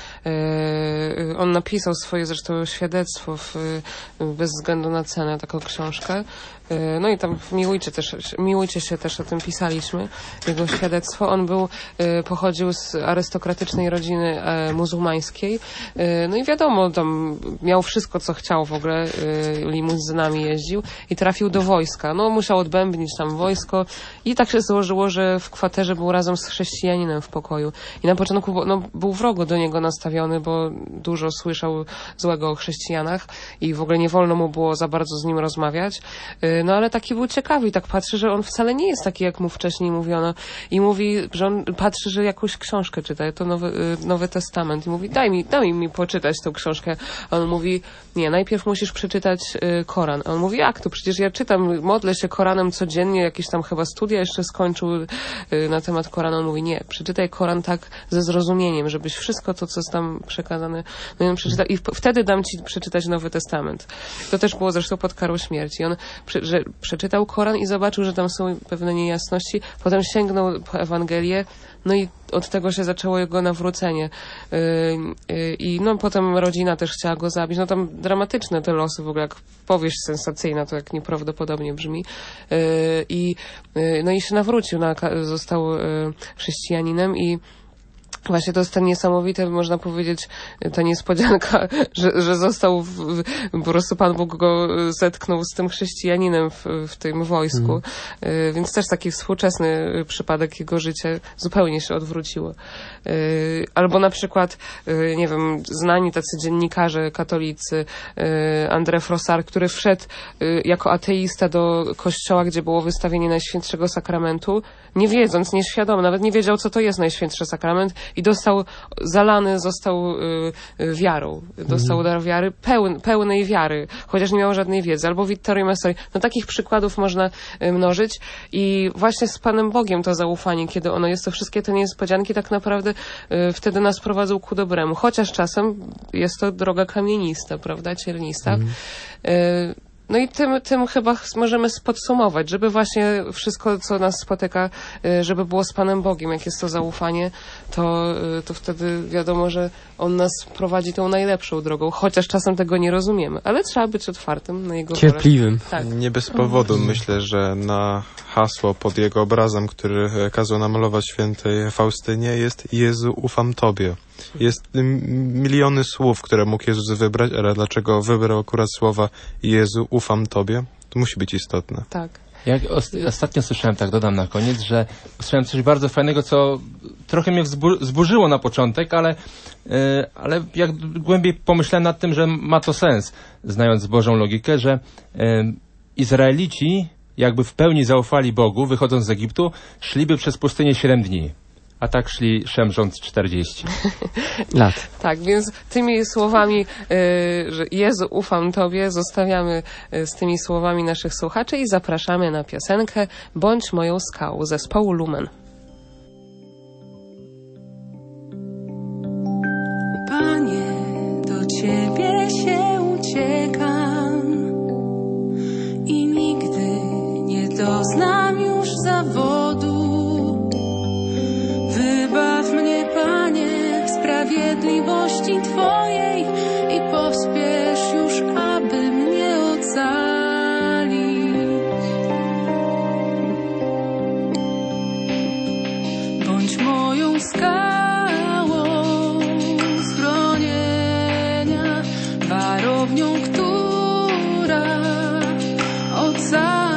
[SPEAKER 2] y, on napisał swoje zresztą świadectwo w, y, bez względu na cenę, taką książkę. Y, no i tam miłujcie, też, miłujcie się też, o tym pisaliśmy, jego świadectwo. On był, y, pochodził z arystokratycznej rodziny y, muzułmańskiej. Y, no i wiadomo, tam miał wszystko, co chciał w ogóle, y, limuzynami jeździł i trafił do wojska. No musiał odbębnić tam wojsko i tak się złożyło, że w kwaterze był razem z chrześcijaninem w pokoju. I na początku no, był wrogo do niego nastawiony, bo dużo słyszał złego o chrześcijanach i w ogóle nie wolno mu było za bardzo z nim rozmawiać. No ale taki był ciekawy i tak patrzy, że on wcale nie jest taki, jak mu wcześniej mówiono. I mówi, że on patrzy, że jakąś książkę czyta, to Nowy, Nowy Testament. I mówi, daj mi, daj mi poczytać tą książkę. A on mówi, nie, najpierw musisz przeczytać Koran. A on mówi, jak to? Przecież ja czytam, modlę się Koranem codziennie, jakieś tam chyba studia jeszcze skończył na temat Koranu. On mówi, nie, przeczytaj Koran tak ze zrozumieniem, żebyś wszystko to, co jest tam przekazane, no i on przeczyta, i wtedy dam ci przeczytać Nowy Testament. To też było zresztą pod karą śmierci. On że przeczytał Koran i zobaczył, że tam są pewne niejasności, potem sięgnął po Ewangelię, no i od tego się zaczęło jego nawrócenie. Yy, yy, I no potem rodzina też chciała go zabić. No tam dramatyczne te losy, w ogóle jak powieść sensacyjna, to jak nieprawdopodobnie brzmi. Yy, I yy, no i się nawrócił, na, został yy, chrześcijaninem i właśnie to jest ten niesamowite, można powiedzieć, ta niespodzianka, że, że został, w, w, po prostu Pan Bóg go zetknął z tym chrześcijaninem w, w tym wojsku. Mm. Y, więc też taki współczesny przypadek jego życia zupełnie się odwróciło. Y, albo na przykład, y, nie wiem, znani tacy dziennikarze katolicy, y, André Frossard, który wszedł y, jako ateista do kościoła, gdzie było wystawienie Najświętszego Sakramentu, nie wiedząc, nieświadomy, nawet nie wiedział, co to jest Najświętszy Sakrament, i dostał, zalany został y, y, wiarą. Dostał dar wiary, pełn, pełnej wiary, chociaż nie miał żadnej wiedzy. Albo Vittorio Messori. No takich przykładów można y, mnożyć i właśnie z Panem Bogiem to zaufanie, kiedy ono jest, to wszystkie te niespodzianki tak naprawdę y, wtedy nas prowadzą ku dobremu. Chociaż czasem jest to droga kamienista, prawda, ciernista. Mm. Y, No i tym, tym chyba możemy podsumować, żeby właśnie wszystko, co nas spotyka, żeby było z Panem Bogiem. Jak jest to zaufanie, to, to wtedy wiadomo, że On nas prowadzi tą najlepszą drogą, chociaż czasem tego nie rozumiemy. Ale trzeba być otwartym na Jego wolę.
[SPEAKER 3] Cierpliwym.
[SPEAKER 2] Tak.
[SPEAKER 5] Nie bez powodu myślę, że na hasło pod Jego obrazem, który kazał namalować świętej Faustynie, jest Jezu, ufam Tobie. Jest miliony słów, które mógł Jezus wybrać, ale dlaczego wybrał akurat słowa Jezu, ufam Tobie? To musi być istotne.
[SPEAKER 2] Tak.
[SPEAKER 7] Ja ostatnio słyszałem, tak dodam na koniec, że słyszałem coś bardzo fajnego, co trochę mnie wzbur- zburzyło na początek, ale, yy, ale jak głębiej pomyślałem nad tym, że ma to sens, znając Bożą logikę, że yy, Izraelici jakby w pełni zaufali Bogu, wychodząc z Egiptu, szliby przez pustynię siedem dni. A tak szli szemrząc czterdzieści
[SPEAKER 3] lat.
[SPEAKER 2] Tak, więc tymi słowami, y, że Jezu, ufam Tobie, zostawiamy y, z tymi słowami naszych słuchaczy i zapraszamy na piosenkę Bądź moją skałą zespołu Lumen.
[SPEAKER 8] Panie, do Ciebie się uciekam i nigdy nie doznam już zawodu. Wybaw mnie, Panie, w sprawiedliwości Twojej i pospiesz już, aby mnie ocalić. Bądź moją skałą schronienia, warownią, która ocala.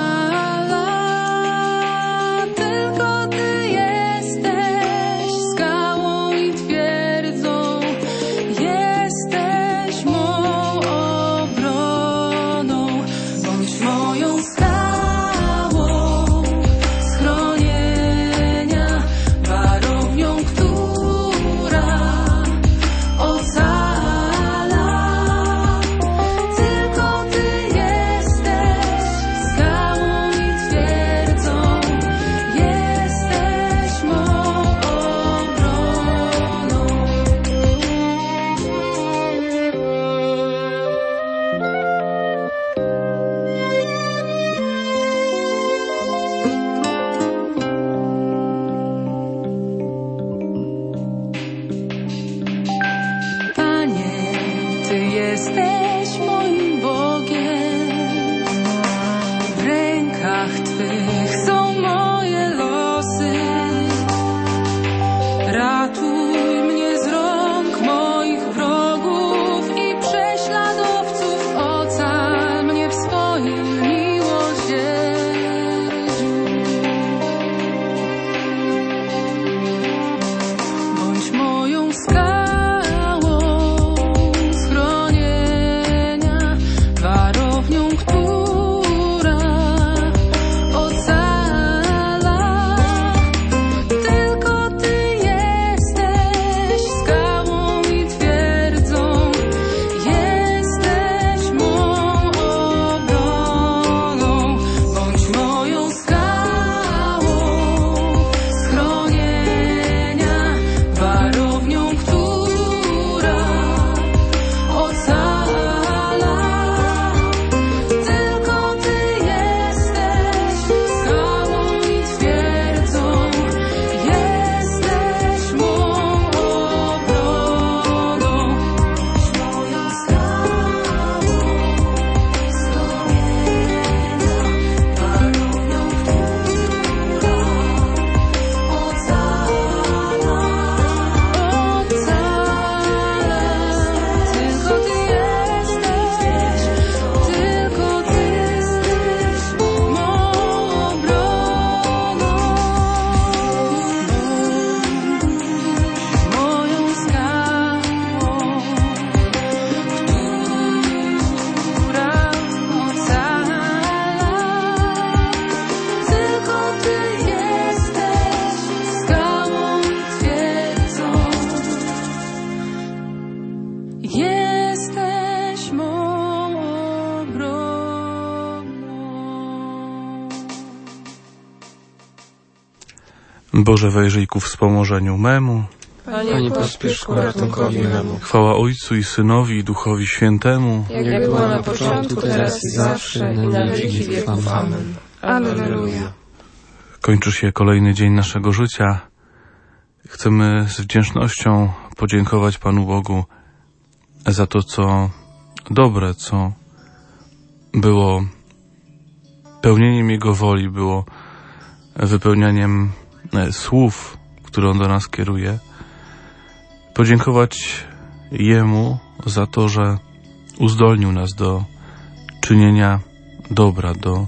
[SPEAKER 1] Boże, wejrzyj ku wspomożeniu memu.
[SPEAKER 2] Panie, pospiesz ku ratunkowi memu.
[SPEAKER 1] Chwała Ojcu i Synowi i Duchowi Świętemu.
[SPEAKER 2] Jak była na początku, teraz i zawsze, i na wieki wieków. Amen. Alleluja.
[SPEAKER 1] Kończy się kolejny dzień naszego życia. Chcemy z wdzięcznością podziękować Panu Bogu za to, co dobre, co było pełnieniem Jego woli, było wypełnianiem słów, które On do nas kieruje. Podziękować Jemu za to, że uzdolnił nas do czynienia dobra, do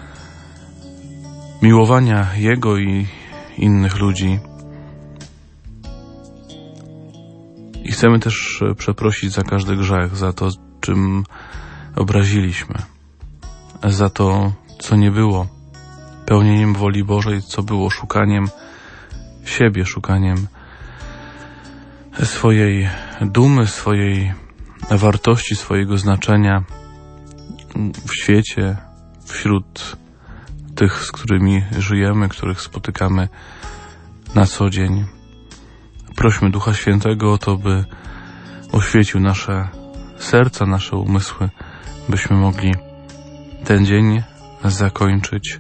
[SPEAKER 1] miłowania Jego i innych ludzi. I chcemy też przeprosić za każdy grzech, za to, czym obraziliśmy, za to, co nie było pełnieniem woli Bożej, co było szukaniem siebie, szukaniem swojej dumy, swojej wartości, swojego znaczenia w świecie, wśród tych, z którymi żyjemy, których spotykamy na co dzień. Prośmy Ducha Świętego o to, by oświecił nasze serca, nasze umysły, byśmy mogli ten dzień zakończyć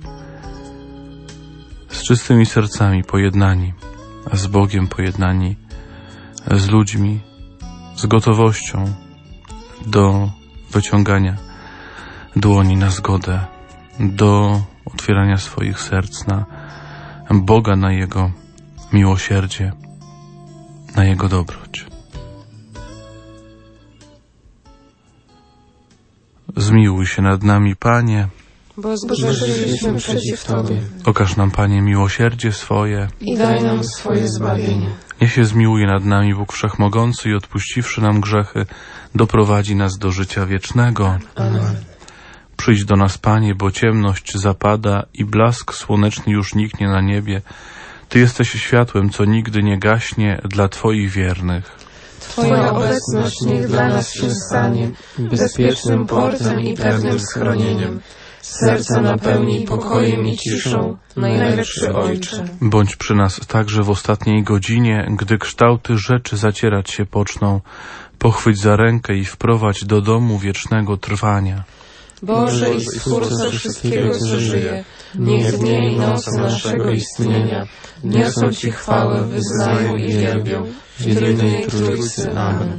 [SPEAKER 1] z czystymi sercami, pojednani z Bogiem, pojednani z ludźmi, z gotowością do wyciągania dłoni na zgodę, do otwierania swoich serc na Boga, na Jego miłosierdzie, na Jego dobroć. Zmiłuj się nad nami, Panie,
[SPEAKER 2] bo zgrzeszyliśmy przeciw Tobie.
[SPEAKER 1] Okaż nam, Panie, miłosierdzie swoje
[SPEAKER 2] i daj nam swoje zbawienie.
[SPEAKER 1] Niech się zmiłuje nad nami Bóg Wszechmogący i odpuściwszy nam grzechy, doprowadzi nas do życia wiecznego.
[SPEAKER 2] Amen.
[SPEAKER 1] Przyjdź do nas, Panie, bo ciemność zapada i blask słoneczny już niknie na niebie. Ty jesteś światłem, co nigdy nie gaśnie dla Twoich wiernych.
[SPEAKER 2] Twoja obecność niech dla nas się stanie bezpiecznym portem i pewnym schronieniem. Serca napełnij pokojem i ciszą, najlepszy Ojcze.
[SPEAKER 1] Bądź przy nas także w ostatniej godzinie, gdy kształty rzeczy zacierać się poczną. Pochwyć za rękę i wprowadź do domu wiecznego trwania.
[SPEAKER 2] Boże i Stwórco wszystkiego, co żyje, niech dnie i noce naszego istnienia niosą Ci chwałę, wyznają i wielbią w jedynej Trójcy. Amen.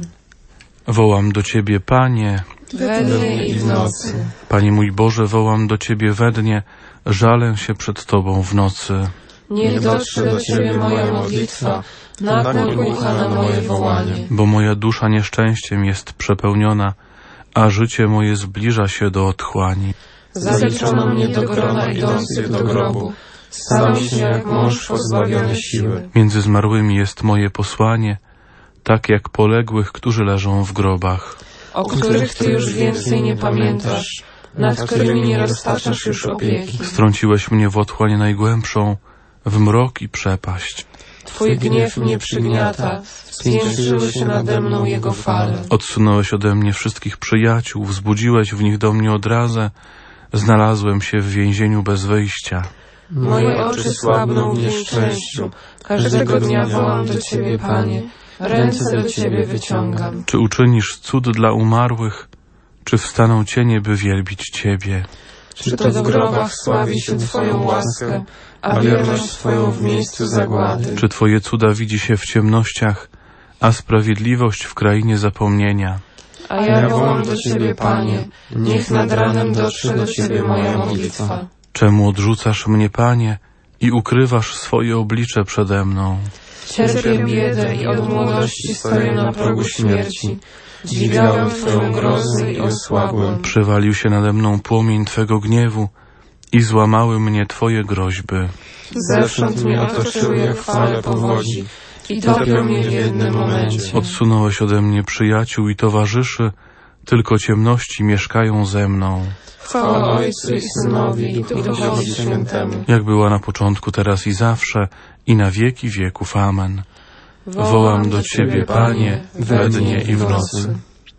[SPEAKER 1] Wołam do Ciebie, Panie,
[SPEAKER 2] we dnie i w nocy.
[SPEAKER 1] Panie mój Boże, wołam do Ciebie we dnie, żalę się przed Tobą w nocy.
[SPEAKER 2] Niech dotrze do Ciebie moja modlitwa, nakłoń ucha na moje wołanie.
[SPEAKER 1] Bo moja dusza nieszczęściem jest przepełniona, a życie moje zbliża się do otchłani.
[SPEAKER 2] Zaliczono mnie do grona idących do grobu, stałem się jak mąż pozbawiony siły.
[SPEAKER 1] Między zmarłymi jest moje posłanie, tak jak poległych, którzy leżą w grobach.
[SPEAKER 2] O których Ty już więcej nie pamiętasz, nad którymi nie roztaczasz już opieki.
[SPEAKER 1] Strąciłeś mnie w otchłań najgłębszą, w mrok i przepaść.
[SPEAKER 2] Twój gniew mnie przygniata, spiętrzyły się nade mną jego fale.
[SPEAKER 1] Odsunąłeś ode mnie wszystkich przyjaciół, wzbudziłeś w nich do mnie odrazę, znalazłem się w więzieniu bez wyjścia.
[SPEAKER 2] Moje oczy słabną w nieszczęściu, każdego dnia wołam do Ciebie, Panie, ręce do Ciebie wyciągam.
[SPEAKER 1] Czy uczynisz cud dla umarłych, czy wstaną cienie, by wielbić Ciebie?
[SPEAKER 2] Czy to w grobach sławi się Twoją łaskę, a wierność Twoją w miejscu zagłady?
[SPEAKER 1] Czy Twoje cuda widzi się w ciemnościach, a sprawiedliwość w krainie zapomnienia?
[SPEAKER 2] A ja wołam do Ciebie, Panie, niech nad ranem dotrze do Ciebie moja modlitwa.
[SPEAKER 1] Czemu odrzucasz mnie, Panie, i ukrywasz swoje oblicze przede mną?
[SPEAKER 2] Cierpię biedę i od młodości stoję na progu śmierci. Dźwigałem Twoją grozę i osłabłem.
[SPEAKER 1] Przywalił się nade mną płomień Twego gniewu i złamały mnie Twoje groźby.
[SPEAKER 2] Zewsząd mnie otoczyły jak fale powodzi i topią mnie w jednym momencie.
[SPEAKER 1] Odsunąłeś ode mnie przyjaciół i towarzyszy, tylko ciemności mieszkają ze mną.
[SPEAKER 2] Chwała Ojcu i Synowi i Duchowi Świętemu.
[SPEAKER 1] Jak była na początku, teraz i zawsze, i na wieki wieków. Amen. Wołam do Ciebie, Panie, we dnie i w nocy.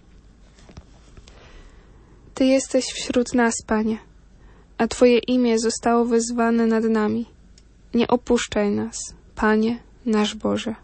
[SPEAKER 6] Ty jesteś wśród nas, Panie, a Twoje imię zostało wezwane nad nami. Nie opuszczaj nas, Panie, nasz Boże.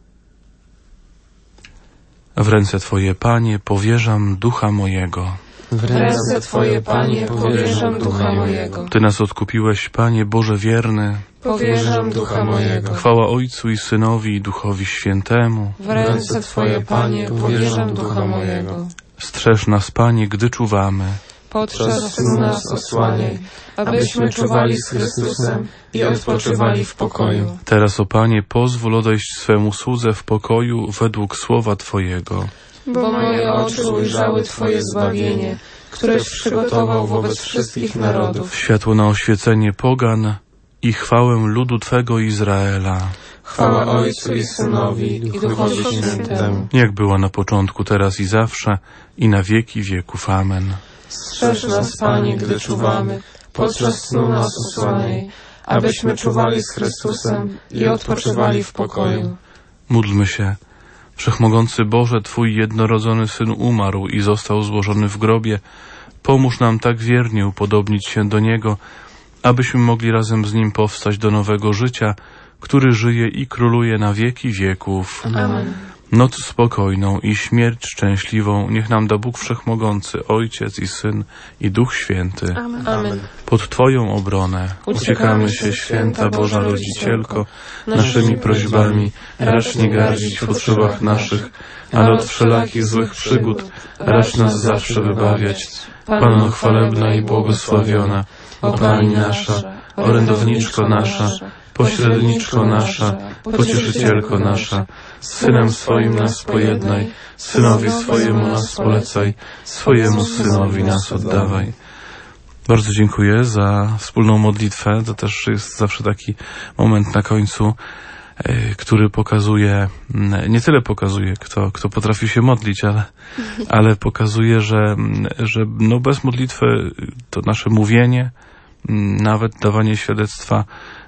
[SPEAKER 1] W ręce Twoje, Panie, powierzam ducha mojego.
[SPEAKER 2] W ręce Twoje, Panie, powierzam ducha mojego.
[SPEAKER 1] Ty nas odkupiłeś, Panie Boże wierny.
[SPEAKER 2] Powierzam ducha mojego.
[SPEAKER 1] Chwała Ojcu i Synowi i Duchowi Świętemu.
[SPEAKER 2] W ręce Twoje, Panie, powierzam ducha mojego.
[SPEAKER 1] Strzeż nas, Panie, gdy czuwamy.
[SPEAKER 2] Podczas snu nas osłaniaj, abyśmy czuwali z Chrystusem i odpoczywali w pokoju.
[SPEAKER 1] Teraz, o Panie, pozwól odejść swemu słudze w pokoju według słowa Twojego.
[SPEAKER 2] Bo moje oczy ujrzały Twoje zbawienie, któreś przygotował wobec wszystkich narodów.
[SPEAKER 1] Światło na oświecenie pogan i chwałę ludu Twego Izraela.
[SPEAKER 2] Chwała Ojcu i Synowi i Duchowi Świętemu.
[SPEAKER 1] Jak była na początku, teraz i zawsze, i na wieki wieków. Amen.
[SPEAKER 2] Strzeż nas, Panie, gdy czuwamy, podczas snu nas osłaniaj, abyśmy czuwali z Chrystusem i odpoczywali w pokoju.
[SPEAKER 1] Módlmy się. Wszechmogący Boże, Twój jednorodzony Syn umarł i został złożony w grobie. Pomóż nam tak wiernie upodobnić się do Niego, abyśmy mogli razem z Nim powstać do nowego życia, który żyje i króluje na wieki wieków.
[SPEAKER 2] Amen.
[SPEAKER 1] Noc spokojną i śmierć szczęśliwą niech nam da Bóg Wszechmogący, Ojciec i Syn i Duch Święty.
[SPEAKER 6] Amen.
[SPEAKER 2] Amen.
[SPEAKER 1] Pod Twoją obronę uciekamy się, Święta Boża Rodzicielko, naszymi prośbami, racz nie gardzić w potrzebach naszych, ale od wszelakich złych przygód racz nas zawsze wybawiać. Panno chwalebna i błogosławiona, o Pani nasza, orędowniczko nasza, pośredniczko nasza, pocieszycielko nasza, z Synem swoim nas pojednaj, Synowi swojemu nas polecaj, swojemu Synowi nas oddawaj. Bardzo dziękuję za wspólną modlitwę. To też jest zawsze taki moment na końcu, który pokazuje, nie tyle pokazuje, kto, kto potrafi się modlić, ale, ale pokazuje, że, że no bez modlitwy to nasze mówienie, nawet dawanie świadectwa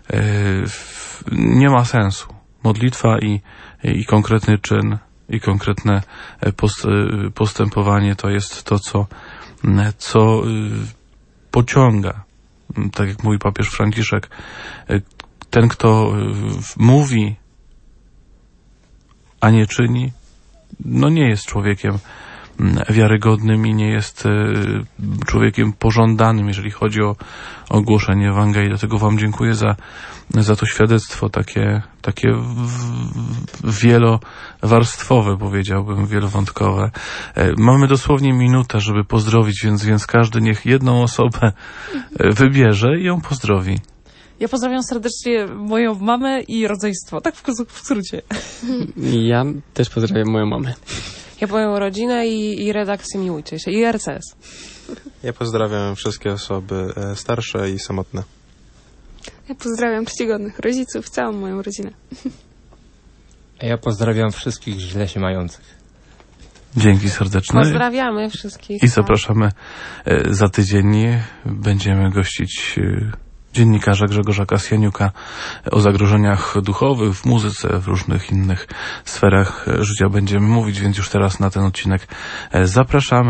[SPEAKER 1] nie ma sensu. Modlitwa i, i konkretny czyn, i konkretne post, postępowanie to jest to, co, co pociąga. Tak jak mówi papież Franciszek, ten, kto mówi, a nie czyni, no nie jest człowiekiem wiarygodnym i nie jest człowiekiem pożądanym, jeżeli chodzi o ogłoszenie Ewangelii. Dlatego Wam dziękuję za, za to świadectwo, takie, takie wielowarstwowe, powiedziałbym, wielowątkowe. Mamy dosłownie minutę, żeby pozdrowić, więc, więc każdy niech jedną osobę wybierze i ją pozdrowi.
[SPEAKER 4] Ja pozdrawiam serdecznie moją mamę i rodzeństwo. Tak w, w skrócie.
[SPEAKER 3] Ja też pozdrawiam moją mamę.
[SPEAKER 2] Ja moją rodzinę i, i redakcję Miłujcie się, i R C S.
[SPEAKER 5] Ja pozdrawiam wszystkie osoby starsze i samotne.
[SPEAKER 6] Ja pozdrawiam czcigodnych rodziców, całą moją rodzinę.
[SPEAKER 7] A ja pozdrawiam wszystkich źle się mających.
[SPEAKER 1] Dzięki serdeczne.
[SPEAKER 2] Pozdrawiamy wszystkich.
[SPEAKER 1] I zapraszamy za tydzień. Będziemy gościć dziennikarza Grzegorza Kasjaniuka o zagrożeniach duchowych w muzyce, w różnych innych sferach życia będziemy mówić, więc już teraz na ten odcinek zapraszamy.